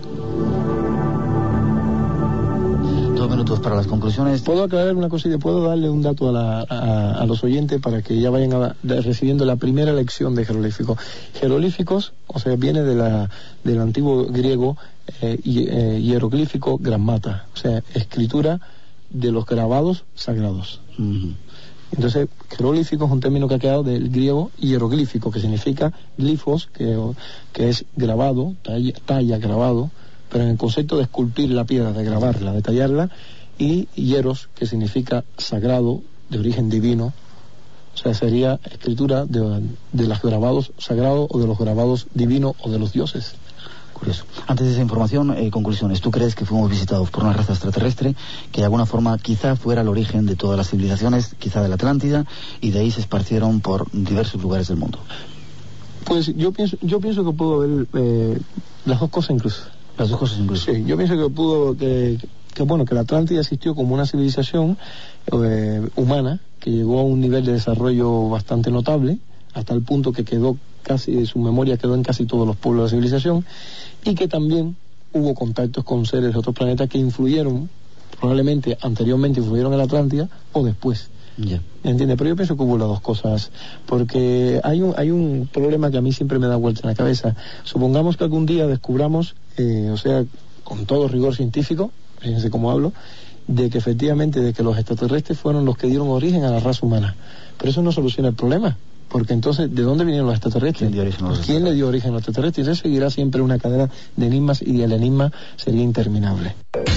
[SPEAKER 2] 2 minutos para las conclusiones.
[SPEAKER 6] Puedo aclarar una cosita, puedo darle un dato a los oyentes para que ya vayan recibiendo la primera lección de jeroglíficos. Jeroglíficos, o sea, viene del antiguo griego hieroglífico grammata, o sea, escritura de los grabados sagrados. Uh-huh. Entonces, jeroglífico es un término que ha quedado del griego hieroglífico, que significa glifos, que es grabado, talla, grabado, pero en el concepto de esculpir la piedra, de grabarla, de tallarla, y hieros, que significa sagrado, de origen divino, o sea, sería escritura de los grabados sagrados o de los grabados divinos o de los dioses.
[SPEAKER 2] Curioso. Antes de esa información, conclusiones. ¿Tú crees que fuimos visitados por una raza extraterrestre que de alguna forma quizá fuera el origen de todas las civilizaciones, quizá de la Atlántida, y de ahí se esparcieron por diversos lugares del mundo?
[SPEAKER 6] Pues yo pienso que pudo haber las dos cosas incluso.
[SPEAKER 2] Las dos cosas incluso.
[SPEAKER 6] Sí, yo pienso que que la Atlántida existió como una civilización humana que llegó a un nivel de desarrollo bastante notable, hasta el punto que su memoria quedó en casi todos los pueblos de la civilización, y que también hubo contactos con seres de otros planetas que influyeron, probablemente anteriormente influyeron en la Atlántida o después.
[SPEAKER 2] Yeah.
[SPEAKER 6] ¿Entiendes? Pero yo pienso que hubo las dos cosas, porque hay un problema que a mí siempre me da vuelta en la cabeza. Supongamos que algún día descubramos, con todo rigor científico, fíjense cómo hablo, de que efectivamente de que los extraterrestres fueron los que dieron origen a la raza humana. Pero eso no soluciona el problema. Porque entonces, ¿de dónde vinieron los extraterrestres? ¿Quién le dio origen a los extraterrestres? Eso seguirá siempre una cadena de enigmas, y el enigma sería interminable.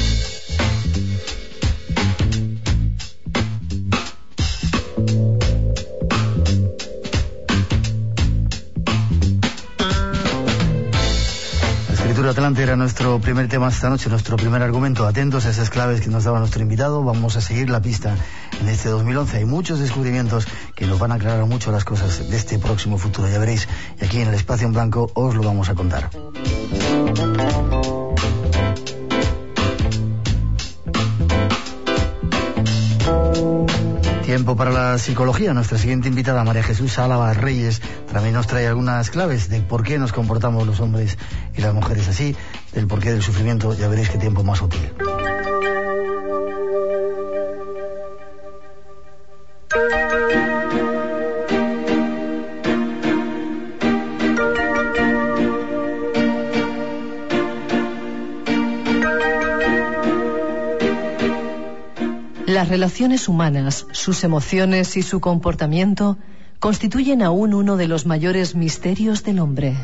[SPEAKER 2] Atlante era nuestro primer tema esta noche, nuestro primer argumento. Atentos a esas claves que nos daba nuestro invitado. Vamos a seguir la pista en este 2011. Hay muchos descubrimientos que nos van a aclarar mucho las cosas de este próximo futuro. Ya veréis, y aquí en el Espacio en Blanco os lo vamos a contar. Tiempo para la psicología. Nuestra siguiente invitada, María Jesús Álava Reyes, también nos trae algunas claves de por qué nos comportamos los hombres y las mujeres así, del porqué del sufrimiento. Ya veréis qué tiempo más útil.
[SPEAKER 13] Las relaciones humanas, sus emociones y su comportamiento constituyen aún uno de los mayores misterios del hombre.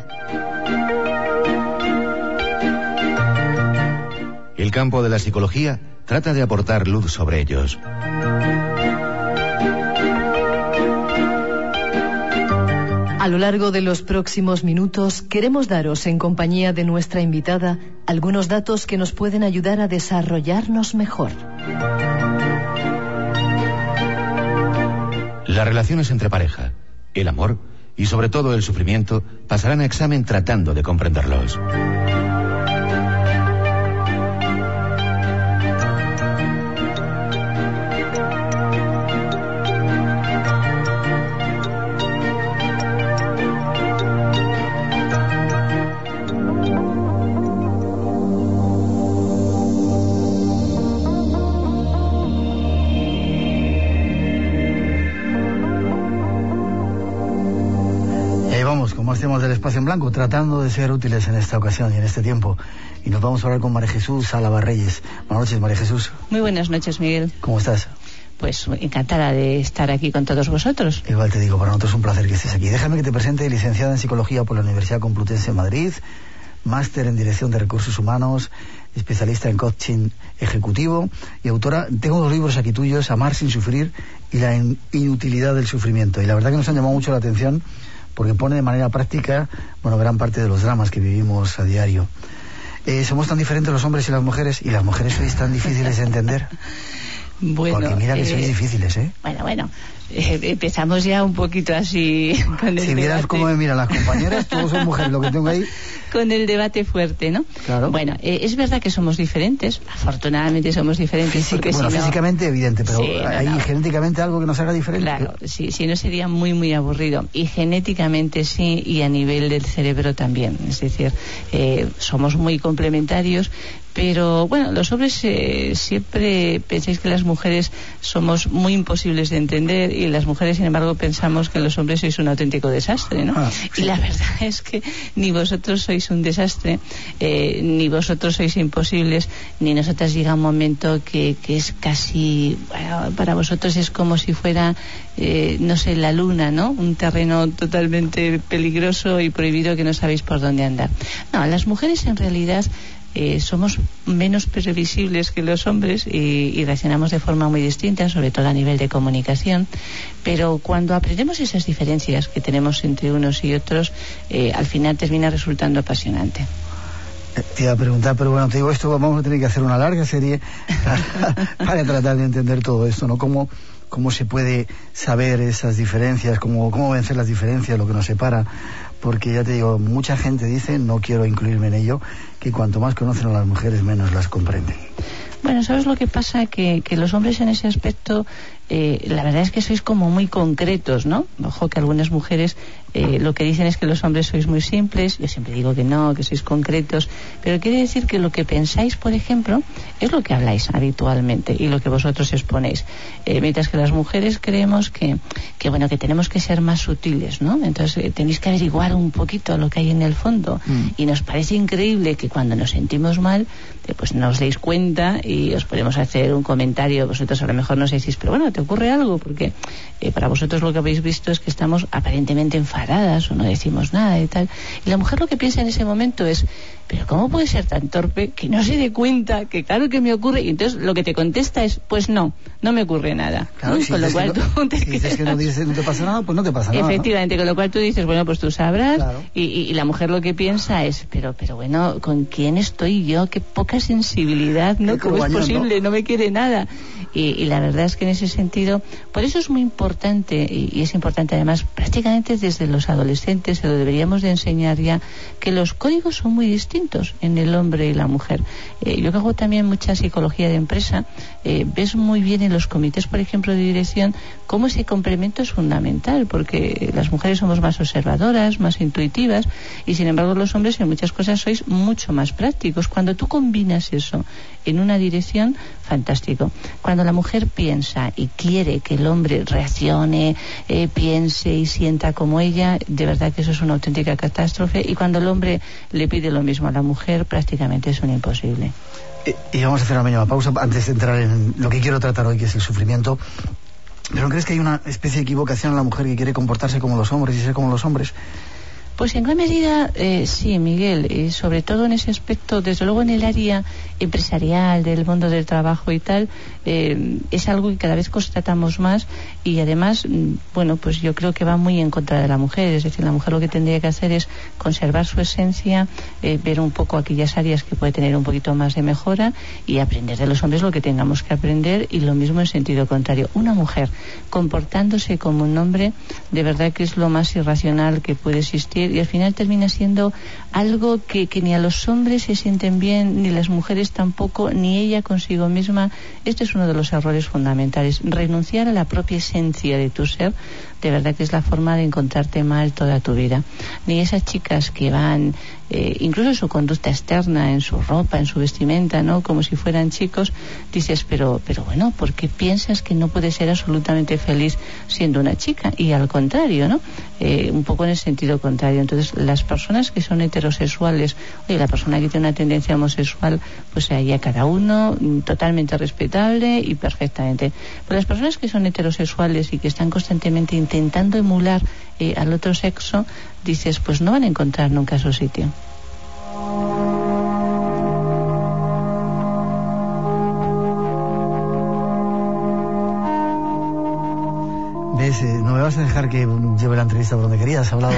[SPEAKER 14] El campo de la psicología trata de aportar luz sobre ellos.
[SPEAKER 13] A lo largo de los próximos minutos queremos daros, en compañía de nuestra invitada, algunos datos que nos pueden ayudar a desarrollarnos mejor.
[SPEAKER 14] Las relaciones entre pareja, el amor y sobre todo el sufrimiento pasarán a examen tratando de comprenderlos.
[SPEAKER 2] más temas del espacio en blanco, tratando de ser útiles en esta ocasión y en este tiempo. Y nos vamos a hablar con María Jesús Álava-Reyes. Buenas noches, María Jesús.
[SPEAKER 15] Muy buenas noches, Miguel.
[SPEAKER 2] ¿Cómo estás?
[SPEAKER 15] Pues encantada de estar aquí con todos vosotros.
[SPEAKER 2] Igual te digo, para nosotros es un placer que estés aquí. Déjame que te presente, licenciada en Psicología por la Universidad Complutense de Madrid, máster en Dirección de Recursos Humanos, especialista en coaching ejecutivo y autora. Tengo 2 libros aquí tuyos, Amar sin sufrir y La inutilidad del sufrimiento. Y la verdad que nos han llamado mucho la atención porque pone de manera práctica, gran parte de los dramas que vivimos a diario. ¿Somos tan diferentes los hombres y las mujeres? ¿Y las mujeres sois tan difíciles de entender?
[SPEAKER 15] Bueno,
[SPEAKER 2] porque mira que sois difíciles, ¿eh?
[SPEAKER 15] Bueno. Empezamos ya un poquito así con el
[SPEAKER 2] si vieras
[SPEAKER 15] debate.
[SPEAKER 2] Cómo me miran las compañeras, todos son mujeres, lo que tengo ahí.
[SPEAKER 15] Con el debate fuerte, ¿no?
[SPEAKER 2] Claro.
[SPEAKER 15] Bueno, es verdad que somos diferentes, afortunadamente somos diferentes.
[SPEAKER 2] Físicamente evidente, pero
[SPEAKER 15] sí,
[SPEAKER 2] ¿hay genéticamente algo que nos haga diferente?
[SPEAKER 15] Claro, sí, si no sería muy, muy aburrido. Y genéticamente sí, y a nivel del cerebro también. Es decir, somos muy complementarios. Pero bueno, los hombres siempre pensáis que las mujeres somos muy imposibles de entender y las mujeres, sin embargo, pensamos que los hombres sois un auténtico desastre, ¿no? Sí. Y la verdad es que ni vosotros sois un desastre, ni vosotros sois imposibles, ni nosotras llega un momento que es casi, para vosotros es como si fuera, no sé, la luna, ¿no? Un terreno totalmente peligroso y prohibido que no sabéis por dónde andar. No, las mujeres en realidad somos menos previsibles que los hombres y reaccionamos de forma muy distinta, sobre todo a nivel de comunicación, pero cuando aprendemos esas diferencias que tenemos entre unos y otros, al final termina resultando apasionante.
[SPEAKER 2] Te iba a preguntar, pero bueno, te digo esto, vamos a tener que hacer una larga serie para tratar de entender todo esto, ¿no? ¿Cómo se puede saber esas diferencias, cómo vencer las diferencias, lo que nos separa? Porque ya te digo, mucha gente dice, no quiero incluirme en ello, que cuanto más conocen a las mujeres, menos las comprenden.
[SPEAKER 15] Bueno, ¿sabes lo que pasa? Que los hombres en ese aspecto, la verdad es que sois como muy concretos, ¿no? Ojo que algunas mujeres lo que dicen es que los hombres sois muy simples. Yo siempre digo que no, que sois concretos. Pero quiere decir que lo que pensáis, por ejemplo, es lo que habláis habitualmente y lo que vosotros exponéis. Mientras que las mujeres creemos que tenemos que ser más sutiles, ¿no? Entonces tenéis que averiguar un poquito lo que hay en el fondo. Y nos parece increíble que cuando nos sentimos mal, pues no os deis cuenta y os podemos hacer un comentario. Vosotros a lo mejor nos decís, pero bueno, ¿te ocurre algo? Porque para vosotros lo que habéis visto es que estamos aparentemente enfadadas o no decimos nada y tal. Y la mujer lo que piensa en ese momento es, pero ¿cómo puede ser tan torpe que no se dé cuenta que claro que me ocurre? Y entonces lo que te contesta es, pues no me ocurre nada.
[SPEAKER 2] Claro,
[SPEAKER 15] con lo cual
[SPEAKER 2] si dices que no te pasa nada, pues no te pasa nada.
[SPEAKER 15] Efectivamente, ¿no? Con lo cual tú dices, bueno, pues tú sabrás.
[SPEAKER 2] Claro.
[SPEAKER 15] Y la mujer lo que piensa es, pero bueno, ¿con quién estoy yo? Qué poca sensibilidad, ¿no? ¿Cómo es posible? No me quiere nada. Y la verdad es que en ese sentido, por eso es muy importante, y es importante además prácticamente desde los adolescentes, se lo deberíamos de enseñar ya, que los códigos son muy distintos en el hombre y la mujer. Yo que hago también mucha psicología de empresa, ves muy bien en los comités, por ejemplo, de dirección, cómo ese complemento es fundamental, porque las mujeres somos más observadoras, más intuitivas, y sin embargo los hombres en muchas cosas sois mucho más prácticos. Cuando tú combinas eso en una dirección, fantástico. Cuando la mujer piensa y quiere que el hombre reaccione, piense y sienta como ella, de verdad que eso es una auténtica catástrofe, y cuando el hombre le pide lo mismo a la mujer, prácticamente es un imposible.
[SPEAKER 2] Y vamos a hacer una mínima pausa antes de entrar en lo que quiero tratar hoy, que es el sufrimiento. ¿Pero no crees que hay una especie de equivocación en la mujer que quiere comportarse como los hombres y ser como los hombres?
[SPEAKER 15] Pues en gran medida sí, Miguel, sobre todo en ese aspecto, desde luego en el área empresarial, del mundo del trabajo y tal, es algo que cada vez constatamos más, y además, bueno, pues yo creo que va muy en contra de la mujer. Es decir, la mujer lo que tendría que hacer es conservar su esencia, ver un poco aquellas áreas que puede tener un poquito más de mejora y aprender de los hombres lo que tengamos que aprender, y lo mismo en sentido contrario. Una mujer comportándose como un hombre, de verdad que es lo más irracional que puede existir, y al final termina siendo algo que ni a los hombres se sienten bien, ni las mujeres tampoco, ni ella consigo misma. Este es uno de los errores fundamentales. Renunciar a la propia esencia de tu ser, de verdad que es la forma de encontrarte mal toda tu vida. Ni esas chicas que van, incluso en su conducta externa, en su ropa, en su vestimenta, ¿no? Como si fueran chicos, dices, pero bueno, ¿por qué piensas que no puedes ser absolutamente feliz siendo una chica? Y al contrario, ¿no? Un poco en el sentido contrario. contrario. Entonces, las personas que son heterosexuales, oye, la persona que tiene una tendencia homosexual, pues ahí a cada uno, totalmente respetable y perfectamente. Pero las personas que son heterosexuales y que están constantemente intentando emular al otro sexo, dices, pues no van a encontrar nunca su sitio.
[SPEAKER 2] ¿Ves? No me vas a dejar que lleve la entrevista por donde querías. Has hablado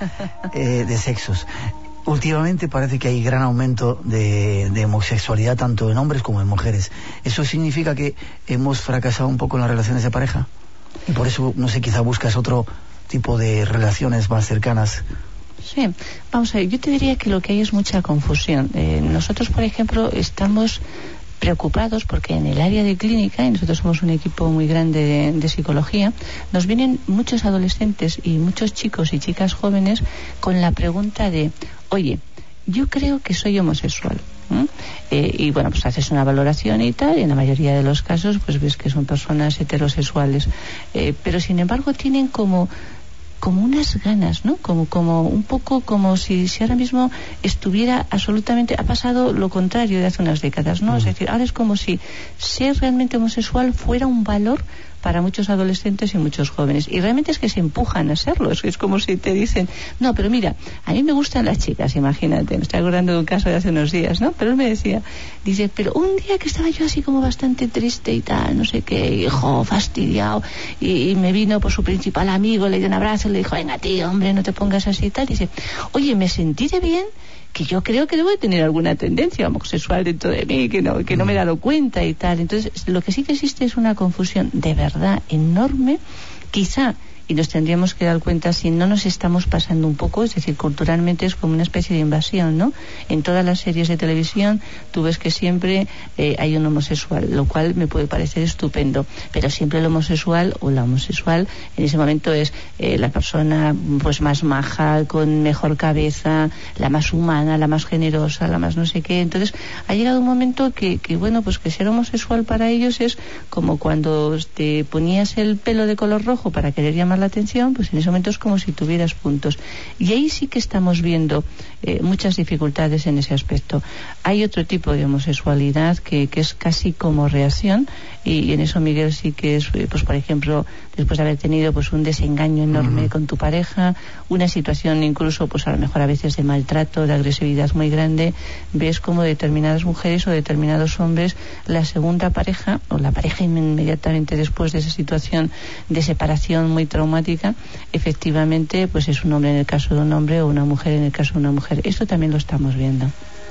[SPEAKER 2] de sexos. Últimamente parece que hay gran aumento de homosexualidad tanto en hombres como en mujeres. ¿Eso significa que hemos fracasado un poco en las relaciones de pareja? Y por eso, no sé, quizá buscas otro tipo de relaciones más cercanas.
[SPEAKER 15] Sí, vamos a ver, yo te diría que lo que hay es mucha confusión. Nosotros, por ejemplo, estamos preocupados porque en el área de clínica, y nosotros somos un equipo muy grande de psicología, nos vienen muchos adolescentes y muchos chicos y chicas jóvenes con la pregunta de, oye, yo creo que soy homosexual. Y bueno, pues haces una valoración y tal, y en la mayoría de los casos pues ves que son personas heterosexuales, pero sin embargo tienen como unas ganas, ¿no? Como un poco como si ahora mismo estuviera absolutamente, ha pasado lo contrario de hace unas décadas, ¿no? Es decir, ahora es como si ser realmente homosexual fuera un valor para muchos adolescentes y muchos jóvenes, y realmente es que se empujan a serlo. Es como si te dicen, no, pero mira, a mí me gustan las chicas, imagínate, me estoy acordando de un caso de hace unos días, ¿no? Pero él me decía, dice, pero un día que estaba yo así como bastante triste y tal, no sé qué, fastidiado, y me vino por su principal amigo, le dio un abrazo y le dijo, venga tío, hombre, no te pongas así y tal, y dice, oye, me sentí de bien, que yo creo que debo de tener alguna tendencia homosexual dentro de mí, que no me he dado cuenta y tal. Entonces, lo que sí que existe es una confusión de verdad enorme, quizá, y nos tendríamos que dar cuenta si no nos estamos pasando un poco, es decir, culturalmente es como una especie de invasión, ¿no? En todas las series de televisión tú ves que siempre hay un homosexual, lo cual me puede parecer estupendo, pero siempre el homosexual o la homosexual en ese momento es la persona pues más maja, con mejor cabeza, la más humana, la más generosa, la más no sé qué. Entonces ha llegado un momento que bueno, pues que ser homosexual para ellos es como cuando te ponías el pelo de color rojo para querer llamar la atención, pues en ese momento es como si tuvieras puntos, y ahí sí que estamos viendo muchas dificultades en ese aspecto. Hay otro tipo de homosexualidad que es casi como reacción, y en eso, Miguel, sí que es, pues por ejemplo, después de haber tenido pues un desengaño enorme con tu pareja, una situación incluso pues a lo mejor a veces de maltrato, de agresividad muy grande, ves como determinadas mujeres o determinados hombres, la segunda pareja o la pareja inmediatamente después de esa situación de separación muy traumática, efectivamente pues es un hombre en el caso de un hombre o una mujer en el caso de una mujer. Esto también lo estamos viendo.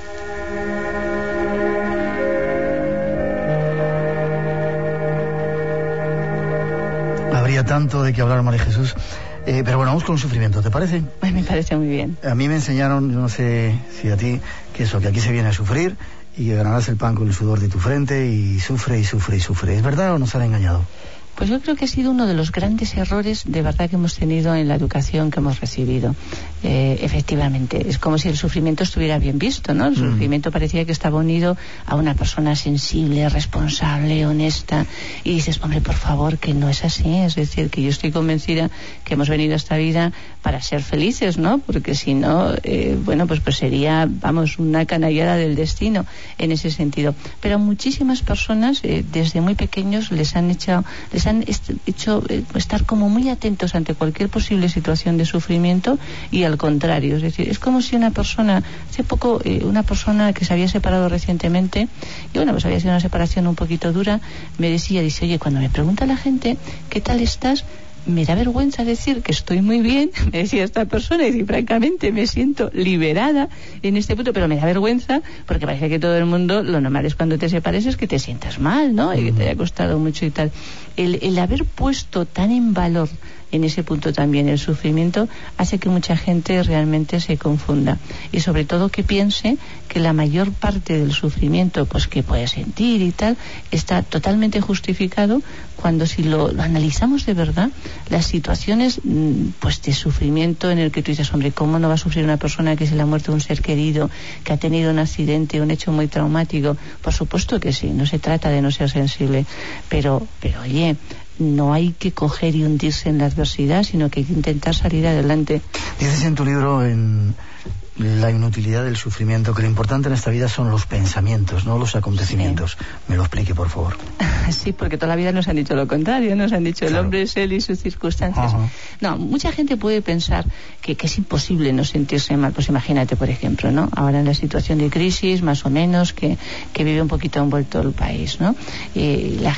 [SPEAKER 2] Habría tanto de que hablar, María Jesús, pero bueno, vamos con el sufrimiento, ¿te parece?
[SPEAKER 15] Pues me parece muy bien.
[SPEAKER 2] A mí me enseñaron, yo no sé si a ti, que aquí se viene a sufrir y que ganarás el pan con el sudor de tu frente, y sufre y sufre y sufre. ¿Es verdad o nos han engañado?
[SPEAKER 15] Pues yo creo que ha sido uno de los grandes errores de verdad que hemos tenido en la educación que hemos recibido. Efectivamente, es como si el sufrimiento estuviera bien visto, ¿no? El sufrimiento parecía que estaba unido a una persona sensible, responsable, honesta, y dices, hombre, por favor, que no es así. Es decir, que yo estoy convencida que hemos venido a esta vida para ser felices, ¿no? Porque si no, bueno, pues sería, vamos, una canallada del destino en ese sentido. Pero a muchísimas personas, desde muy pequeños, les han hecho estar como muy atentos ante cualquier posible situación de sufrimiento, y al contrario, es decir, es como si una persona, hace poco una persona que se había separado recientemente, y bueno, pues había sido una separación un poquito dura, me decía, dice, oye, cuando me pregunta la gente ¿qué tal estás?, me da vergüenza decir que estoy muy bien, me decía esta persona, y francamente me siento liberada en este punto, pero me da vergüenza porque parece que todo el mundo, lo normal es cuando te separes es que te sientas mal, ¿no? Y que te haya costado mucho y tal. El haber puesto tan en valor en ese punto también el sufrimiento hace que mucha gente realmente se confunda, y sobre todo que piense que la mayor parte del sufrimiento pues que puede sentir y tal está totalmente justificado, cuando si lo analizamos de verdad, las situaciones pues de sufrimiento en el que tú dices, hombre, ¿cómo no va a sufrir una persona que se le ha muerto un ser querido, que ha tenido un accidente, un hecho muy traumático? Por supuesto que sí, no se trata de no ser sensible, pero oye, no hay que coger y hundirse en la adversidad, sino que hay que intentar salir adelante.
[SPEAKER 2] Dices en tu libro, en La inutilidad del sufrimiento, que lo importante en esta vida son los pensamientos, no los acontecimientos. Sí. Me lo explique, por favor.
[SPEAKER 15] Sí, porque toda la vida nos han dicho lo contrario, nos han dicho claro. El hombre es él y sus circunstancias. Uh-huh. No, mucha gente puede pensar que es imposible no sentirse mal. Pues imagínate, por ejemplo, ¿no? Ahora en la situación de crisis, más o menos, que vive un poquito envuelto el país, ¿no? La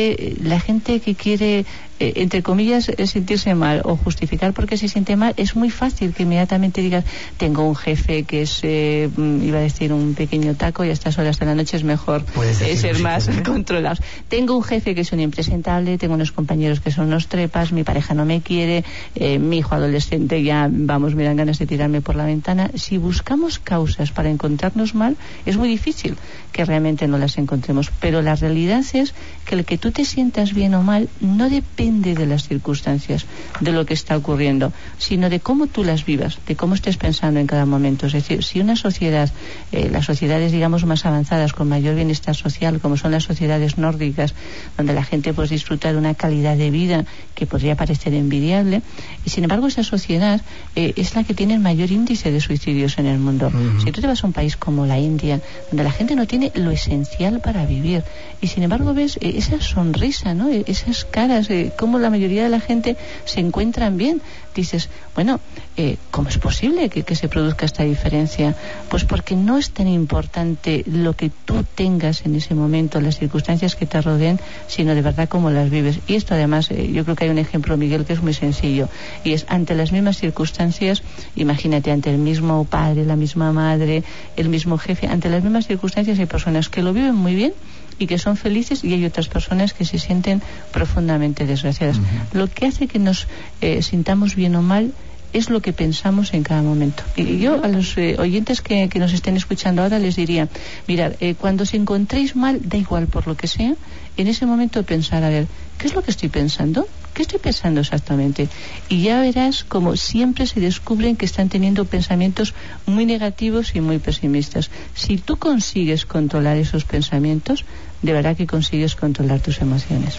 [SPEAKER 15] gente que quiere entre comillas, sentirse mal o justificar por qué se siente mal, es muy fácil que inmediatamente digas, tengo un jefe que es, iba a decir, un pequeño taco, y a estas horas de la noche es mejor ser más controlados. Tengo un jefe que es un impresentable, tengo unos compañeros que son unos trepas, mi pareja no me quiere, mi hijo adolescente ya, vamos, me dan ganas de tirarme por la ventana. Si buscamos causas para encontrarnos mal, es muy difícil que realmente no las encontremos, pero la realidad es que el que tú te sientas bien o mal no depende de las circunstancias, de lo que está ocurriendo, sino de cómo tú las vivas, de cómo estés pensando en cada momento. Es decir, si una sociedad, las sociedades, digamos, más avanzadas, con mayor bienestar social, como son las sociedades nórdicas, donde la gente pues disfruta de una calidad de vida que podría parecer envidiable, y sin embargo esa sociedad es la que tiene el mayor índice de suicidios en el mundo. Uh-huh. Si tú te vas a un país como la India, donde la gente no tiene lo esencial para vivir, y sin embargo ves esa sonrisa, ¿no? Esas caras, cómo la mayoría de la gente se encuentran bien, dices, bueno, ¿cómo es posible que se produzca esta diferencia? Pues porque no es tan importante lo que tú tengas en ese momento, las circunstancias que te rodeen, sino de verdad cómo las vives. Y esto además, yo creo que hay un ejemplo, Miguel, que es muy sencillo, y es ante las mismas circunstancias, imagínate, ante el mismo padre, la misma madre, el mismo jefe, ante las mismas circunstancias hay personas que lo viven muy bien y que son felices, y hay otras personas que se sienten profundamente desgraciadas. Uh-huh. Lo que hace que nos sintamos bien o mal es lo que pensamos en cada momento. Y yo a los oyentes que nos estén escuchando ahora les diría, mirad, cuando os encontréis mal, da igual por lo que sea, en ese momento pensar, a ver, ¿qué es lo que estoy pensando? ¿Qué estoy pensando exactamente? Y ya verás como siempre se descubren que están teniendo pensamientos muy negativos y muy pesimistas. Si tú consigues controlar esos pensamientos, de verdad que consigues controlar tus emociones.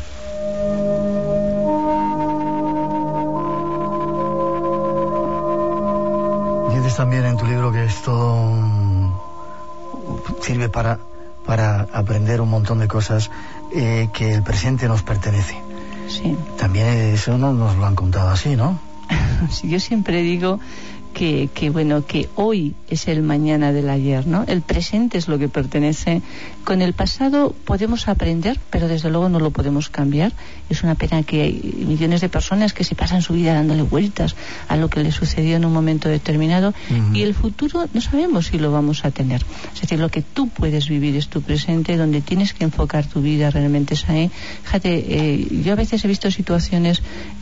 [SPEAKER 2] Dices también en tu libro que esto sirve para aprender un montón de cosas, que el presente nos pertenece.
[SPEAKER 15] Sí.
[SPEAKER 2] También eso no nos lo han contado así, ¿no?
[SPEAKER 15] Sí, yo siempre digo que hoy es el mañana del ayer, ¿no? El presente es lo que pertenece. Con el pasado podemos aprender, pero desde luego no lo podemos cambiar. Es una pena que hay millones de personas que se pasan su vida dándole vueltas a lo que les sucedió en un momento determinado. Uh-huh. Y el futuro no sabemos si lo vamos a tener. Es decir, lo que tú puedes vivir es tu presente, donde tienes que enfocar tu vida realmente es ahí. Fíjate, yo a veces he visto situaciones,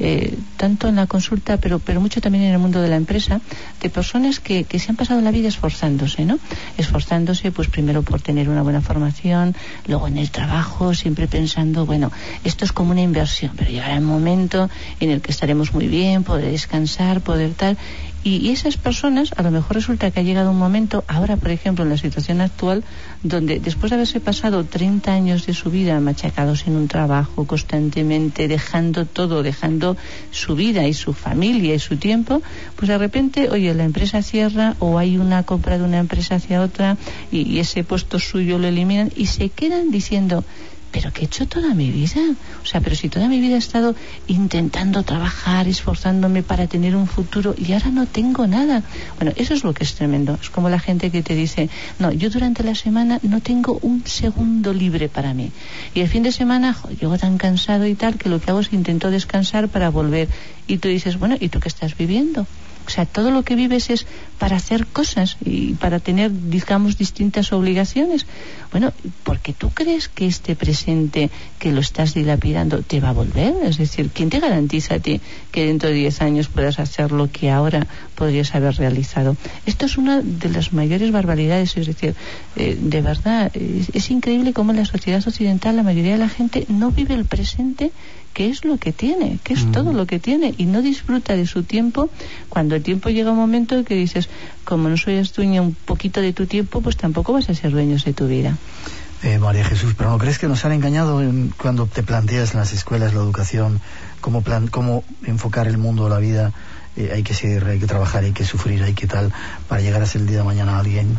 [SPEAKER 15] tanto en la consulta, pero mucho también en el mundo de la empresa, de personas que se han pasado la vida esforzándose, ¿no? Esforzándose, pues primero por tener una buena formación, luego en el trabajo, siempre pensando, bueno, esto es como una inversión, pero llegará un momento en el que estaremos muy bien, poder descansar, poder tal. Y esas personas, a lo mejor resulta que ha llegado un momento, ahora por ejemplo en la situación actual, donde después de haberse pasado 30 años de su vida machacados en un trabajo constantemente, dejando todo, dejando su vida y su familia y su tiempo, pues de repente, oye, la empresa cierra o hay una compra de una empresa hacia otra y ese puesto suyo lo eliminan y se quedan diciendo, ¿pero qué he hecho toda mi vida? O sea, pero si toda mi vida he estado intentando trabajar, esforzándome para tener un futuro y ahora no tengo nada. Bueno, eso es lo que es tremendo. Es como la gente que te dice, no, yo durante la semana no tengo un segundo libre para mí. Y el fin de semana, llego tan cansado y tal, que lo que hago es intento descansar para volver. Y tú dices, bueno, ¿y tú qué estás viviendo? O sea, todo lo que vives es para hacer cosas y para tener, digamos, distintas obligaciones. Bueno, porque tú crees que este presente que lo estás dilapidando te va a volver. Es decir, ¿quién te garantiza a ti que dentro de 10 años puedas hacer lo que ahora podrías haber realizado? Esto es una de las mayores barbaridades. Es decir, de verdad, es increíble cómo en la sociedad occidental la mayoría de la gente no vive el presente, que es lo que tiene, que es todo lo que tiene, y no disfruta de su tiempo. Cuando el tiempo llega un momento que dices, como no soy dueño un poquito de tu tiempo, pues tampoco vas a ser dueños de tu vida.
[SPEAKER 2] María Jesús, pero ¿no crees que nos han engañado cuando te planteas en las escuelas la educación, cómo enfocar el mundo, la vida? Hay que seguir, hay que trabajar, hay que sufrir, hay que tal, para llegar a ser el día de mañana alguien.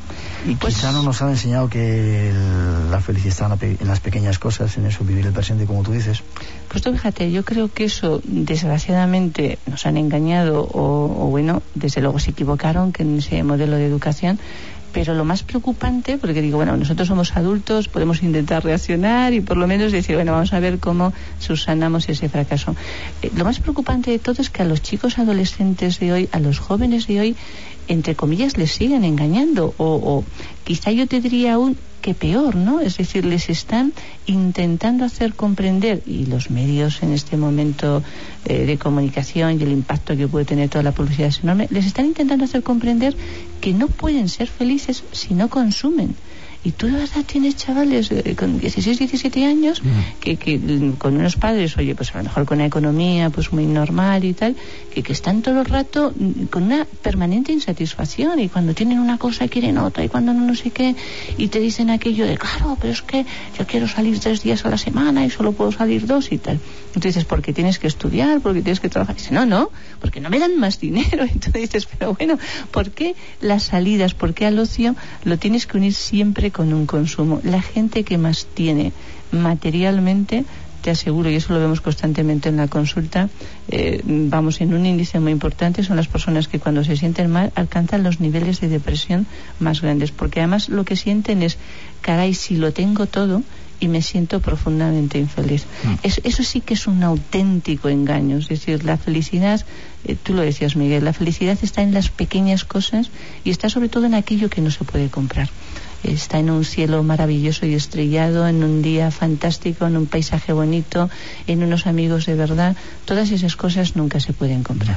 [SPEAKER 2] Y pues, quizá no nos han enseñado que la felicidad está en las pequeñas cosas, en eso, vivir el presente, como tú dices.
[SPEAKER 15] Pues tú fíjate, yo creo que eso desgraciadamente nos han engañado o bueno, desde luego se equivocaron que en ese modelo de educación. Pero lo más preocupante, porque digo, bueno, nosotros somos adultos, podemos intentar reaccionar y por lo menos decir, bueno, vamos a ver cómo subsanamos ese fracaso. Lo más preocupante de todo es que a los chicos adolescentes de hoy, a los jóvenes de hoy, entre comillas, les siguen engañando o quizá yo te diría aún que peor, ¿no? Es decir, les están intentando hacer comprender, y los medios en este momento de comunicación y el impacto que puede tener toda la publicidad es enorme, les están intentando hacer comprender que no pueden ser felices si no consumen. Y tú de verdad tienes chavales con 16, 17 años que con unos padres, oye, pues a lo mejor con una economía pues muy normal y tal, que están todo el rato con una permanente insatisfacción, y cuando tienen una cosa quieren otra, y cuando no sé qué, y te dicen aquello de, claro, pero es que yo quiero salir 3 días a la semana y solo puedo salir 2 y tal. Entonces, ¿por qué tienes que estudiar? ¿Por qué tienes que trabajar? Y dice, no, porque no me dan más dinero. Y tú dices, pero bueno, ¿por qué las salidas, por qué al ocio lo tienes que unir siempre con un consumo? La gente que más tiene materialmente, te aseguro, y eso lo vemos constantemente en la consulta, vamos en un índice muy importante, son las personas que cuando se sienten mal alcanzan los niveles de depresión más grandes, porque además lo que sienten es, caray, si lo tengo todo y me siento profundamente infeliz. Eso sí que es un auténtico engaño. Es decir, la felicidad, tú lo decías, Miguel, la felicidad está en las pequeñas cosas y está sobre todo en aquello que no se puede comprar. Está en un cielo maravilloso y estrellado, en un día fantástico, en un paisaje bonito, en unos amigos de verdad. Todas esas cosas nunca se pueden comprar.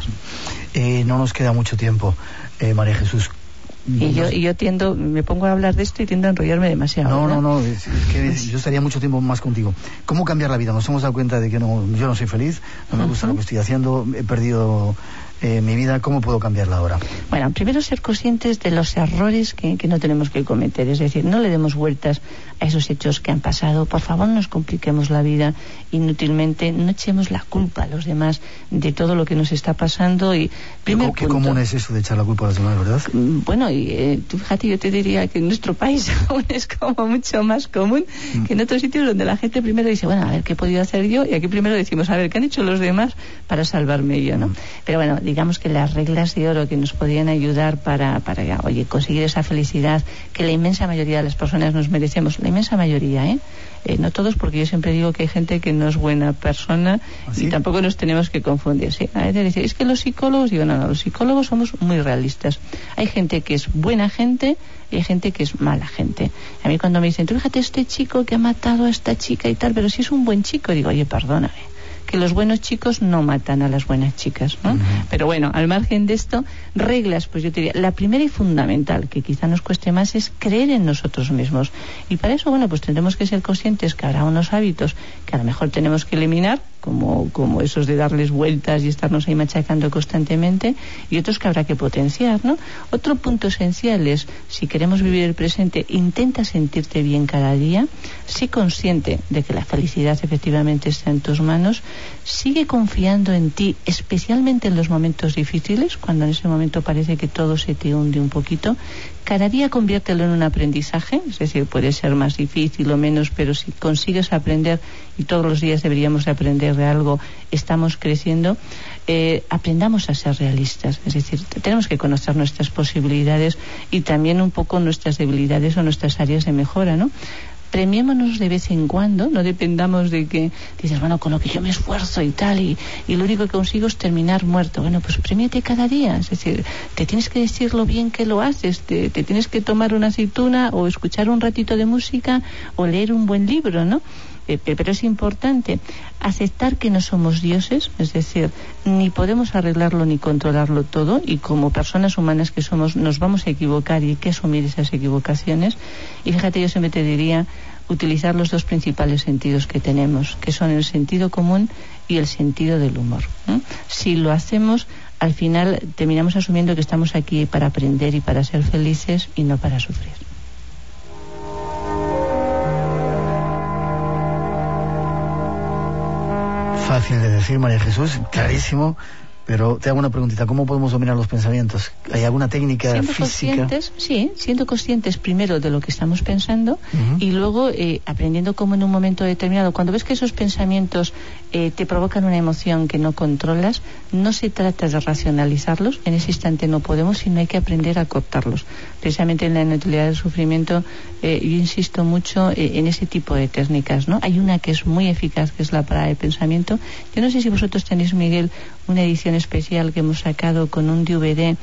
[SPEAKER 2] No nos queda mucho tiempo, María Jesús.
[SPEAKER 15] Y yo me pongo a hablar de esto y tiendo a enrollarme demasiado.
[SPEAKER 2] No, es que yo estaría mucho tiempo más contigo. ¿Cómo cambiar la vida? Nos hemos dado cuenta de que yo no soy feliz, no me gusta lo que estoy haciendo, he perdido mi vida. ¿Cómo puedo cambiarla ahora?
[SPEAKER 15] Bueno, primero ser conscientes de los errores que no tenemos que cometer, es decir, no le demos vueltas a esos hechos que han pasado. Por favor, no nos compliquemos la vida inútilmente, no echemos la culpa a los demás de todo lo que nos está pasando. Y
[SPEAKER 2] qué común es eso de echar la culpa a los demás, ¿verdad?
[SPEAKER 15] Bueno, y tú fíjate, yo te diría que en nuestro país aún es como mucho más común que en otros sitios donde la gente primero dice, bueno, a ver, ¿qué he podido hacer yo? Y aquí primero decimos, a ver, ¿qué han hecho los demás para salvarme yo, no? Pero bueno, digamos que las reglas de oro que nos podían ayudar para conseguir esa felicidad que la inmensa mayoría de las personas nos merecemos, la inmensa mayoría, no todos, porque yo siempre digo que hay gente que no es buena persona. ¿Así? Y tampoco nos tenemos que confundir, ¿sí? A veces decir, es que los psicólogos, digo, no, los psicólogos somos muy realistas. Hay gente que es buena gente y hay gente que es mala gente. A mí cuando me dicen, tú fíjate este chico que ha matado a esta chica y tal, pero si es un buen chico, digo, oye, perdóname, que los buenos chicos no matan a las buenas chicas, ¿no? Pero bueno, al margen de esto, reglas, pues yo te diría, la primera y fundamental, que quizá nos cueste más, es creer en nosotros mismos. Y para eso, bueno, pues tendremos que ser conscientes que habrá unos hábitos que a lo mejor tenemos que eliminar, como esos de darles vueltas y estarnos ahí machacando constantemente, y otros que habrá que potenciar, ¿no? Otro punto esencial es, si queremos vivir el presente, intenta sentirte bien cada día, sé consciente de que la felicidad efectivamente está en tus manos, sigue confiando en ti, especialmente en los momentos difíciles, cuando en ese momento parece que todo se te hunde un poquito. Cada día conviértelo en un aprendizaje, es decir, puede ser más difícil o menos, pero si consigues aprender, y todos los días deberíamos de aprender de algo, estamos creciendo. Aprendamos a ser realistas, es decir, tenemos que conocer nuestras posibilidades y también un poco nuestras debilidades o nuestras áreas de mejora, ¿no? Premiémonos de vez en cuando, no dependamos de que dices, bueno, con lo que yo me esfuerzo y tal, y lo único que consigo es terminar muerto. Bueno, pues premiate cada día, es decir, te tienes que decir lo bien que lo haces, te tienes que tomar una aceituna o escuchar un ratito de música o leer un buen libro, ¿no? Pero es importante aceptar que no somos dioses, es decir, ni podemos arreglarlo ni controlarlo todo, y como personas humanas que somos nos vamos a equivocar y hay que asumir esas equivocaciones. Y fíjate, yo siempre te diría utilizar los dos principales sentidos que tenemos, que son el sentido común y el sentido del humor. Si lo hacemos, al final terminamos asumiendo que estamos aquí para aprender y para ser felices y no para sufrir.
[SPEAKER 2] Fácil de decir, María Jesús, clarísimo. Pero te hago una preguntita, ¿cómo podemos dominar los pensamientos? ¿Hay alguna técnica física?
[SPEAKER 15] Siendo conscientes primero de lo que estamos pensando y luego aprendiendo cómo en un momento determinado, cuando ves que esos pensamientos te provocan una emoción que no controlas, no se trata de racionalizarlos, en ese instante no podemos, sino hay que aprender a cortarlos. Precisamente en la inutilidad del sufrimiento yo insisto mucho en ese tipo de técnicas, ¿no? Hay una que es muy eficaz, que es la parada de pensamiento. Yo no sé si vosotros tenéis, Miguel, una edición especial que hemos sacado con un DVD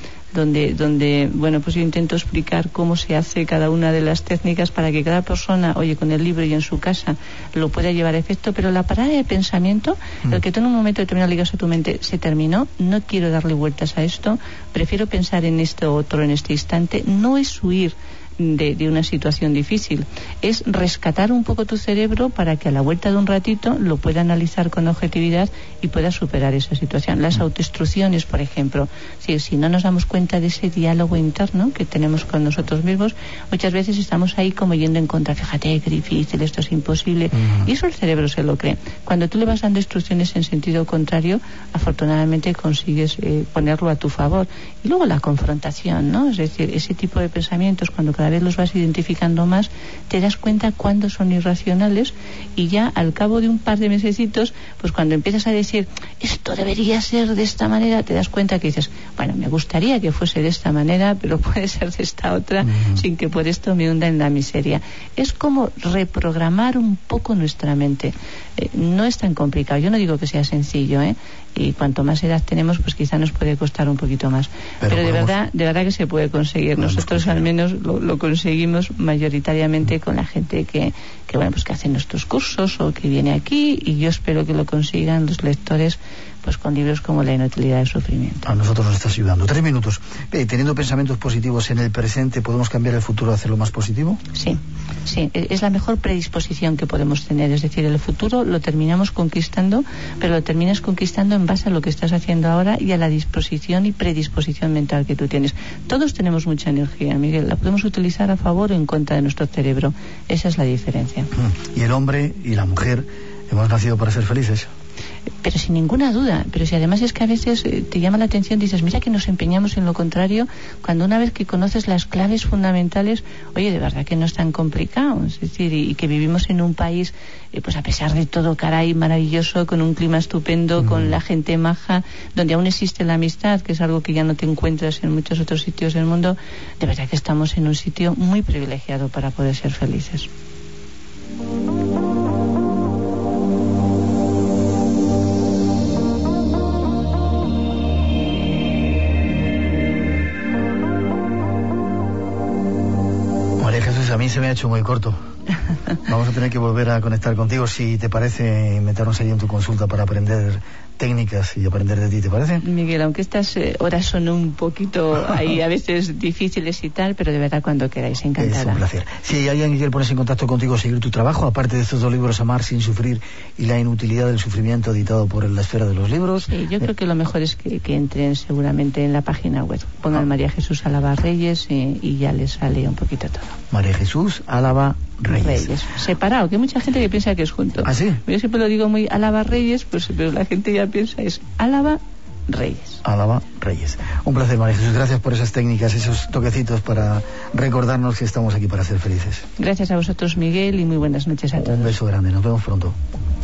[SPEAKER 15] donde bueno, pues yo intento explicar cómo se hace cada una de las técnicas para que cada persona, oye, con el libro y en su casa lo pueda llevar a efecto. Pero la parada de pensamiento, el que tú en un momento determinado le digas a tu mente, se terminó, no quiero darle vueltas a esto, prefiero pensar en esto otro en este instante, no es huir de una situación difícil, es rescatar un poco tu cerebro para que a la vuelta de un ratito lo pueda analizar con objetividad y pueda superar esa situación. Las autoinstrucciones, por ejemplo, si no nos damos cuenta de ese diálogo interno que tenemos con nosotros mismos, muchas veces estamos ahí como yendo en contra, fíjate qué difícil, esto es imposible, y eso el cerebro se lo cree. Cuando tú le vas dando instrucciones en sentido contrario, afortunadamente consigues ponerlo a tu favor. Y luego la confrontación, ¿no? Es decir, ese tipo de pensamientos, cuando cada vez los vas identificando más, te das cuenta cuándo son irracionales, y ya al cabo de un par de mesecitos, pues cuando empiezas a decir esto debería ser de esta manera, te das cuenta que dices, bueno, me gustaría que fuese de esta manera, pero puede ser de esta otra, sin que por esto me hunda en la miseria. Es como reprogramar un poco nuestra mente. No es tan complicado, yo no digo que sea sencillo, y cuanto más edad tenemos, pues quizá nos puede costar un poquito más, pero de verdad que se puede conseguir. Nosotros al menos lo conseguimos mayoritariamente con la gente que bueno, pues que hace nuestros cursos o que viene aquí, y yo espero que lo consigan los lectores, pues con libros como La inutilidad del sufrimiento.
[SPEAKER 2] A nosotros nos estás ayudando. 3 minutos. Teniendo pensamientos positivos en el presente, ¿podemos cambiar el futuro a hacerlo más positivo?
[SPEAKER 15] Sí, es la mejor predisposición que podemos tener. Es decir, el futuro lo terminamos conquistando, pero lo terminas conquistando en base a lo que estás haciendo ahora y a la disposición y predisposición mental que tú tienes. Todos tenemos mucha energía, Miguel. La podemos utilizar a favor o en contra de nuestro cerebro. Esa es la diferencia.
[SPEAKER 2] Y el hombre y la mujer hemos nacido para ser felices.
[SPEAKER 15] Pero sin ninguna duda, pero si además es que a veces te llama la atención, dices, mira que nos empeñamos en lo contrario, cuando una vez que conoces las claves fundamentales, oye, de verdad que no es tan complicado. Es decir, y que vivimos en un país, pues a pesar de todo, caray, maravilloso, con un clima estupendo, con la gente maja, donde aún existe la amistad, que es algo que ya no te encuentras en muchos otros sitios del mundo. De verdad que estamos en un sitio muy privilegiado para poder ser felices.
[SPEAKER 2] A mí se me ha hecho muy corto. Vamos a tener que volver a conectar contigo, si te parece, meternos ahí en tu consulta para aprender técnicas y aprender de ti, ¿te parece?
[SPEAKER 15] Miguel, aunque estas horas son un poquito ahí a veces difíciles y tal, pero de verdad cuando queráis, encantada.
[SPEAKER 2] Es un placer. Si hay alguien que quiere ponerse en contacto contigo, seguir tu trabajo, aparte de estos 2 libros, Amar sin sufrir y La inutilidad del sufrimiento, editado por La Esfera de los Libros.
[SPEAKER 15] Sí, yo creo que lo mejor es que entren seguramente en la página web, pongan María Jesús Álava Reyes y ya les sale un poquito todo.
[SPEAKER 2] María Jesús Álava Reyes.
[SPEAKER 15] Separado, que hay mucha gente que piensa que es junto.
[SPEAKER 2] ¿Ah, sí?
[SPEAKER 15] Yo siempre lo digo muy Álava Reyes, pues, pero la gente ya piensa es Álava Reyes.
[SPEAKER 2] Álava Reyes. Un placer, María Jesús. Gracias por esas técnicas, esos toquecitos para recordarnos que estamos aquí para ser felices.
[SPEAKER 15] Gracias a vosotros, Miguel, y muy buenas noches a todos.
[SPEAKER 2] Un beso grande. Nos vemos pronto.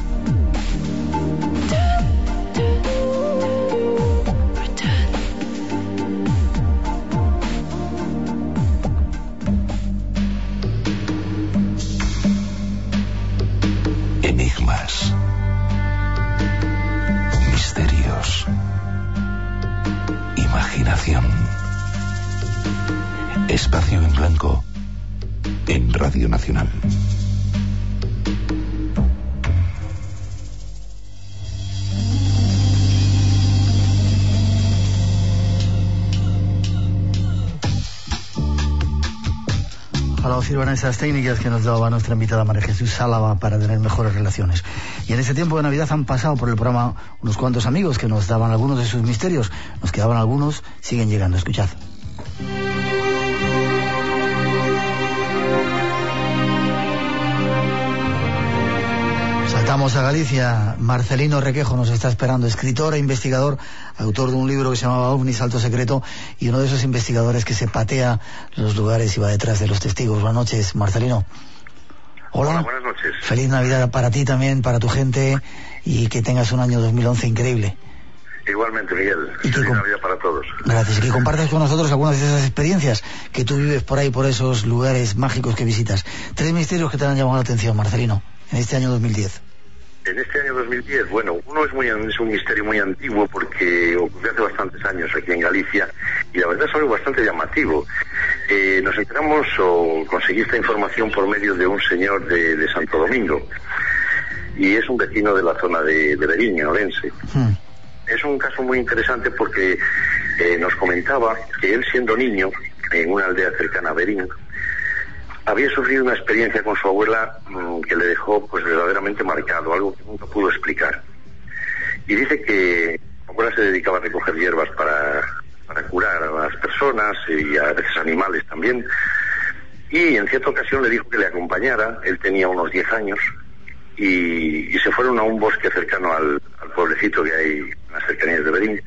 [SPEAKER 16] Enigmas, misterios, imaginación. Espacio en Blanco en Radio Nacional.
[SPEAKER 2] Ojalá os sirvan esas técnicas que nos daba nuestra invitada María Jesús Álava para tener mejores relaciones. Y en este tiempo de Navidad han pasado por el programa unos cuantos amigos que nos daban algunos de sus misterios. Nos quedaban algunos, siguen llegando. Escuchad. Saltamos a Galicia. Marcelino Requejo nos está esperando, escritor e investigador, autor de un libro que se llamaba OVNI, Salto Secreto, y uno de esos investigadores que se patea los lugares y va detrás de los testigos. Buenas noches, Marcelino. Hola,
[SPEAKER 17] buenas noches.
[SPEAKER 2] Feliz Navidad para ti también, para tu gente, y que tengas un año 2011 increíble.
[SPEAKER 17] Igualmente, Miguel. Feliz Navidad para todos.
[SPEAKER 2] Gracias. Y que compartas con nosotros algunas de esas experiencias que tú vives por ahí, por esos lugares mágicos que visitas. 3 misterios que te han llamado la atención, Marcelino, en este año 2010.
[SPEAKER 17] En este año 2010, bueno, uno es un misterio muy antiguo porque ocurrió hace bastantes años aquí en Galicia y la verdad es algo bastante llamativo. Nos enteramos o conseguí esta información por medio de un señor de Santo Domingo y es un vecino de la zona de Berín, en Orense. Es un caso muy interesante porque nos comentaba que él, siendo niño, en una aldea cercana a Berín, había sufrido una experiencia con su abuela que le dejó pues verdaderamente marcado, algo que nunca pudo explicar. Y dice que su abuela se dedicaba a recoger hierbas para curar a las personas y a veces animales también. Y en cierta ocasión le dijo que le acompañara, él tenía unos 10 años, y se fueron a un bosque cercano al pueblecito que hay en las cercanías de Berín,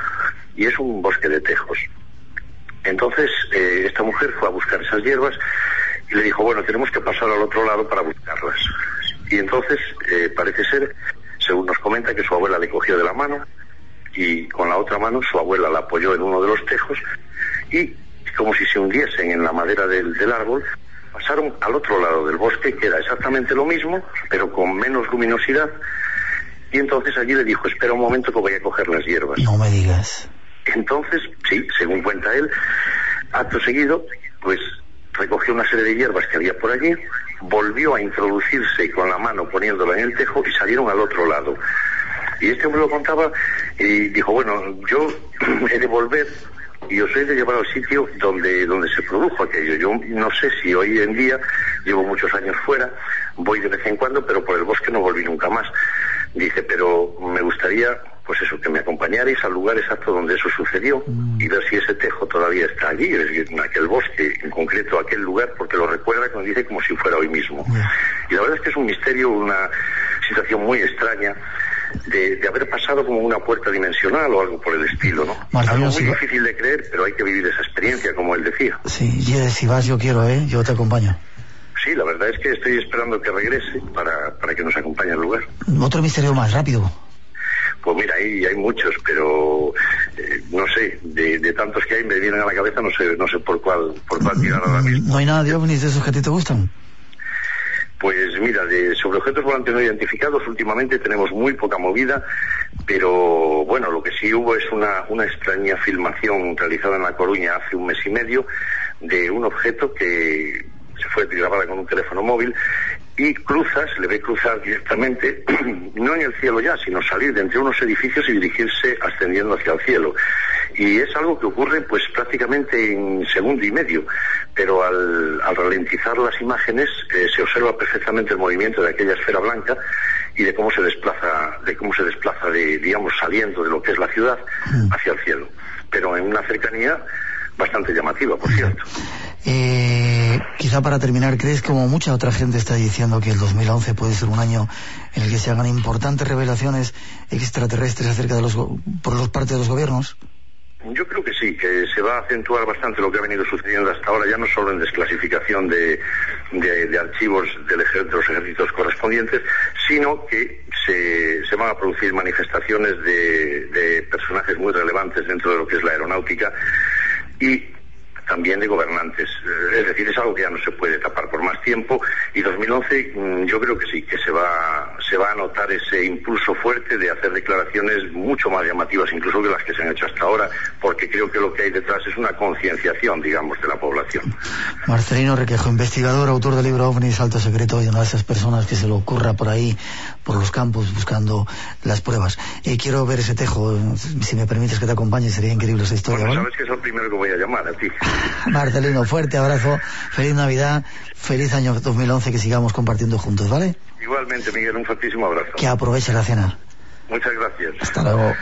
[SPEAKER 17] y es un bosque de tejos. Entonces esta mujer fue a buscar esas hierbas y le dijo, bueno, tenemos que pasar al otro lado para buscarlas. Y entonces parece ser, según nos comenta, que su abuela le cogió de la mano y con la otra mano su abuela la apoyó en uno de los tejos y, como si se hundiesen en la madera del árbol, pasaron al otro lado del bosque, que era exactamente lo mismo, pero con menos luminosidad. Y entonces allí le dijo, espera un momento que voy a coger las hierbas.
[SPEAKER 2] No me digas.
[SPEAKER 17] Entonces, sí, según cuenta él, acto seguido, pues recogió una serie de hierbas que había por allí, volvió a introducirse con la mano poniéndola en el tejo y salieron al otro lado. Y este hombre lo contaba y dijo, bueno, yo he de volver y os he de llevar al sitio donde se produjo aquello. Yo no sé si hoy en día, llevo muchos años fuera, voy de vez en cuando, pero por el bosque no volví nunca más. Dice, pero me gustaría, pues eso, que me acompañarais al lugar exacto donde eso sucedió y ver si ese tejo todavía está allí, es decir, en aquel bosque, en concreto aquel lugar, porque lo recuerda, como dice, como si fuera hoy mismo. Y la verdad es que es un misterio, una situación muy extraña de haber pasado como una puerta dimensional o algo por el estilo, ¿no? Algo muy difícil de creer, pero hay que vivir esa experiencia, como él decía.
[SPEAKER 2] Sí, si vas yo quiero, yo te acompaño.
[SPEAKER 17] Sí, la verdad es que estoy esperando que regrese para que nos acompañe al lugar.
[SPEAKER 2] Otro misterio más, rápido.
[SPEAKER 17] Pues mira, hay muchos, pero no sé, de tantos que hay me vienen a la cabeza, no sé por cuál tirar ahora mismo.
[SPEAKER 2] ¿No hay nada de ovnis de esos que a ti te gustan?
[SPEAKER 17] Pues mira, sobre objetos volantes no identificados últimamente tenemos muy poca movida, pero bueno, lo que sí hubo es una extraña filmación realizada en La Coruña hace un mes y medio de un objeto que se fue grabada con un teléfono móvil y se le ve cruzar directamente, no en el cielo ya, sino salir de entre unos edificios y dirigirse ascendiendo hacia el cielo. Y es algo que ocurre pues prácticamente en segundo y medio, pero al ralentizar las imágenes se observa perfectamente el movimiento de aquella esfera blanca y de cómo se desplaza, digamos, saliendo de lo que es la ciudad hacia el cielo, pero en una cercanía bastante llamativa, por cierto.
[SPEAKER 2] Quizá para terminar, ¿crees que como mucha otra gente está diciendo que el 2011 puede ser un año en el que se hagan importantes revelaciones extraterrestres acerca por parte de los gobiernos?
[SPEAKER 17] Yo creo que sí, que se va a acentuar bastante lo que ha venido sucediendo hasta ahora, ya no solo en desclasificación de archivos de los ejércitos correspondientes, sino que se van a producir manifestaciones de personajes muy relevantes dentro de lo que es la aeronáutica y también de gobernantes. Es decir, es algo que ya no se puede tapar por más tiempo y 2011 yo creo que sí, que se va a notar ese impulso fuerte de hacer declaraciones mucho más llamativas incluso que las que se han hecho hasta ahora, porque creo que lo que hay detrás es una concienciación, digamos, de la población.
[SPEAKER 2] Marcelino Requejo, investigador, autor del libro OVNI, Salto Secreto, y una de esas personas que se le ocurra por ahí, por los campos, buscando las pruebas. Quiero ver ese tejo, si me permites que te acompañe, sería increíble esa historia.
[SPEAKER 17] Bueno, sabes que es el primero que voy a llamar a ti.
[SPEAKER 2] Marcelino, fuerte abrazo, feliz Navidad, feliz año 2011, que sigamos compartiendo juntos, ¿vale?
[SPEAKER 17] Igualmente, Miguel, un fortísimo abrazo.
[SPEAKER 2] Que aproveche la cena.
[SPEAKER 17] Muchas gracias.
[SPEAKER 2] Hasta luego.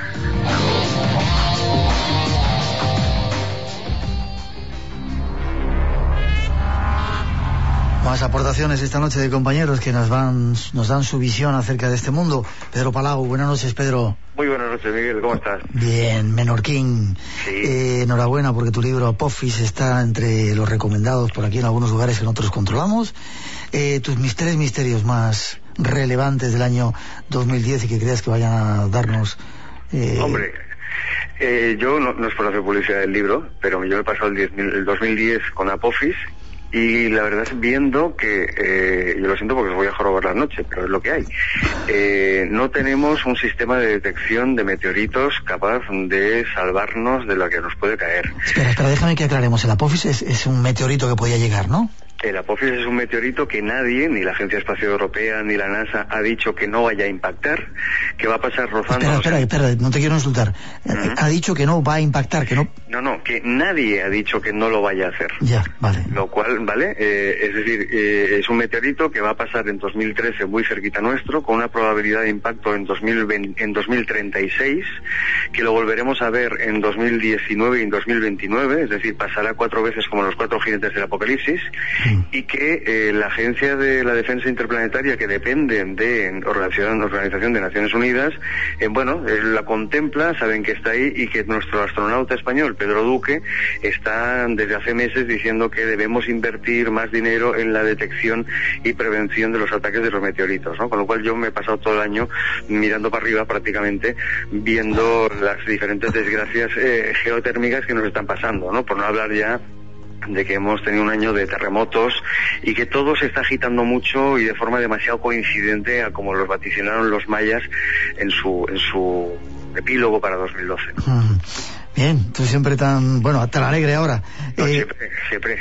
[SPEAKER 2] Más aportaciones esta noche de compañeros que nos dan su visión acerca de este mundo. Pedro Palau, buenas noches, Pedro.
[SPEAKER 18] Muy buenas noches, Miguel, ¿cómo estás?
[SPEAKER 2] Bien, Menorquín.
[SPEAKER 18] Sí.
[SPEAKER 2] Enhorabuena porque tu libro Apophis está entre los recomendados por aquí en algunos lugares que nosotros controlamos. Tus misterios más relevantes del año 2010 y que creas que vayan a darnos...
[SPEAKER 18] Hombre, yo no es por hacer publicidad del libro, pero yo me he pasado el 2010 con Apophis. Y la verdad es viendo que, yo lo siento porque os voy a jorobar la noche, pero es lo que hay. No tenemos un sistema de detección de meteoritos capaz de salvarnos de lo que nos puede caer.
[SPEAKER 2] Espera, déjame que aclaremos. El Apophis es un meteorito que podía llegar, ¿no?
[SPEAKER 18] El Apophis es un meteorito que nadie, ni la Agencia Espacial Europea, ni la NASA, ha dicho que no vaya a impactar, que va a pasar rozando...
[SPEAKER 2] Espera, no te quiero insultar. Ha dicho que no va a impactar, que no...
[SPEAKER 18] No, que nadie ha dicho que no lo vaya a hacer.
[SPEAKER 2] Ya, vale.
[SPEAKER 18] Lo cual, ¿vale? Es decir, es un meteorito que va a pasar en 2013 muy cerquita nuestro, con una probabilidad de impacto en 2036, que lo volveremos a ver en 2019 y en 2029, es decir, pasará 4 veces como los 4 jinetes del Apocalipsis, y que la Agencia de la Defensa Interplanetaria, que depende de Organización de Naciones Unidas, la contempla, saben que está ahí, y que nuestro astronauta español, Pedro Duque, está desde hace meses diciendo que debemos invertir más dinero en la detección y prevención de los ataques de los meteoritos, ¿no? Con lo cual yo me he pasado todo el año mirando para arriba prácticamente, viendo las diferentes desgracias geotérmicas que nos están pasando, ¿no? Por no hablar ya de que hemos tenido un año de terremotos y que todo se está agitando mucho y de forma demasiado coincidente a como los vaticinaron los mayas en su epílogo para 2012.
[SPEAKER 2] Bien, tú siempre tan alegre ahora.
[SPEAKER 18] No, siempre.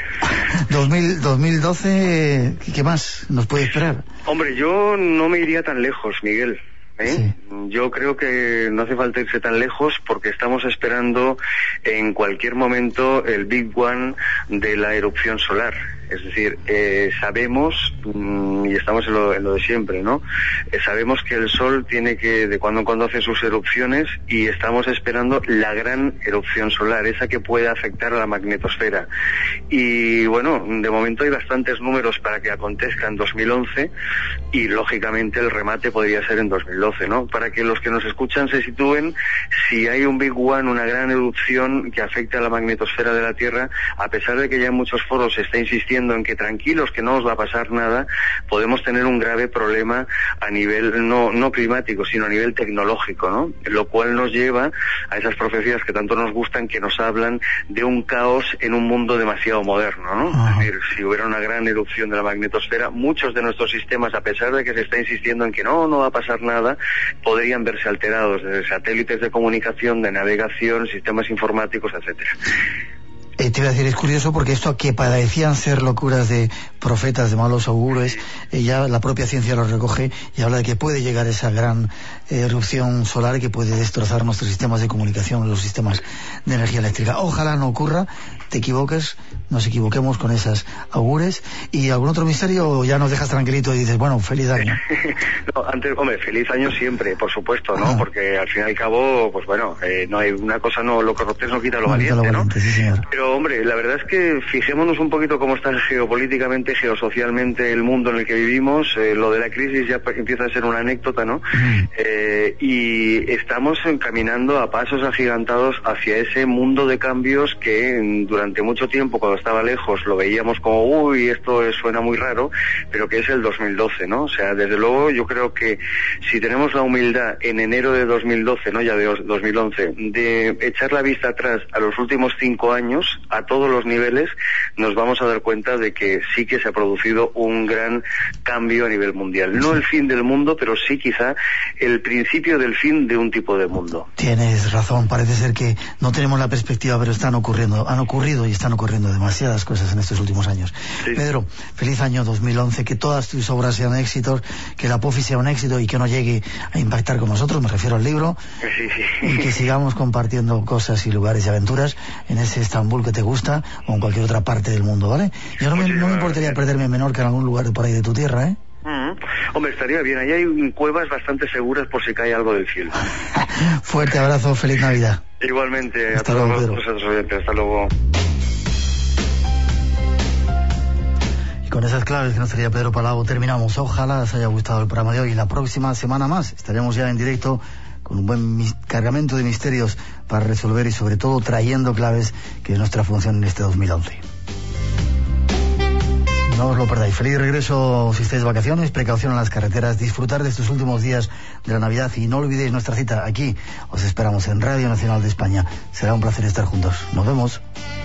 [SPEAKER 2] 2012, ¿qué más nos puede esperar?
[SPEAKER 18] Hombre, yo no me iría tan lejos, Miguel.
[SPEAKER 2] Sí.
[SPEAKER 18] Yo creo que no hace falta irse tan lejos porque estamos esperando en cualquier momento el Big One de la erupción solar. Es decir, sabemos, y estamos en lo de siempre, ¿no? Sabemos que el Sol tiene que, de cuando en cuando hace sus erupciones, y estamos esperando la gran erupción solar, esa que puede afectar a la magnetosfera. Y bueno, de momento hay bastantes números para que acontezca en 2011, y lógicamente el remate podría ser en 2012, ¿no? Para que los que nos escuchan se sitúen, si hay un Big One, una gran erupción que afecte a la magnetosfera de la Tierra, a pesar de que ya en muchos foros se está insistiendo en que tranquilos, que no os va a pasar nada, podemos tener un grave problema a nivel no climático, sino a nivel tecnológico, ¿no? Lo cual nos lleva a esas profecías que tanto nos gustan, que nos hablan de un caos en un mundo demasiado moderno, ¿no? Es decir, si hubiera una gran erupción de la magnetosfera, muchos de nuestros sistemas, a pesar de que se está insistiendo en que no va a pasar nada, podrían verse alterados, desde satélites de comunicación, de navegación, sistemas informáticos, etcétera.
[SPEAKER 2] Te iba a decir, es curioso porque esto que parecían ser locuras de profetas, de malos augures, ya la propia ciencia lo recoge y habla de que puede llegar esa gran erupción solar que puede destrozar nuestros sistemas de comunicación, los sistemas de energía eléctrica. Ojalá no ocurra, te equivoques, nos equivoquemos con esas augures. ¿Y algún otro misterio ya nos dejas tranquilito y dices, bueno, feliz año?
[SPEAKER 18] Feliz año siempre, por supuesto, ¿no? Porque al fin y al cabo, pues bueno, no hay una cosa, lo cortés no quita lo valiente, ¿no?
[SPEAKER 2] Sí, señor.
[SPEAKER 18] Pero hombre, la verdad es que fijémonos un poquito cómo está geopolíticamente, geosocialmente el mundo en el que vivimos. Lo de la crisis ya empieza a ser una anécdota, ¿no? Y estamos caminando a pasos agigantados hacia ese mundo de cambios que durante mucho tiempo, cuando estaba lejos, lo veíamos como, esto suena muy raro, pero que es el 2012, ¿no? O sea, desde luego yo creo que si tenemos la humildad en enero de 2012, ¿no? Ya de 2011, de echar la vista atrás a los últimos 5 años, a todos los niveles, nos vamos a dar cuenta de que sí que se ha producido un gran cambio a nivel mundial. No el fin del mundo, pero sí quizá el principio del fin de un tipo de mundo.
[SPEAKER 2] Tienes razón, parece ser que no tenemos la perspectiva, pero han ocurrido y están ocurriendo demasiadas cosas en estos últimos años. Sí. Pedro, feliz año 2011, que todas tus obras sean éxitos, que la Apophis sea un éxito y que no llegue a impactar con nosotros, me refiero al libro, y que sigamos compartiendo cosas y lugares y aventuras en ese Estambul que te gusta o en cualquier otra parte del mundo, ¿vale? Yo no me importaría perderme en Menorca, en algún lugar por ahí de tu tierra, ¿eh?
[SPEAKER 18] Hombre, estaría bien. Ahí hay cuevas bastante seguras por si cae algo del cielo.
[SPEAKER 2] Fuerte abrazo, feliz Navidad.
[SPEAKER 18] Igualmente,
[SPEAKER 2] hasta luego, Pedro.
[SPEAKER 18] Hasta luego.
[SPEAKER 2] Con esas claves que nos traía Pedro Palau terminamos. Ojalá os haya gustado el programa de hoy. La próxima semana más estaremos ya en directo con un buen cargamento de misterios para resolver y sobre todo trayendo claves, que es nuestra función en este 2011. No os lo perdáis. Feliz regreso si estáis de vacaciones, precaución en las carreteras, disfrutar de estos últimos días de la Navidad y no olvidéis nuestra cita aquí. Os esperamos en Radio Nacional de España. Será un placer estar juntos. Nos vemos.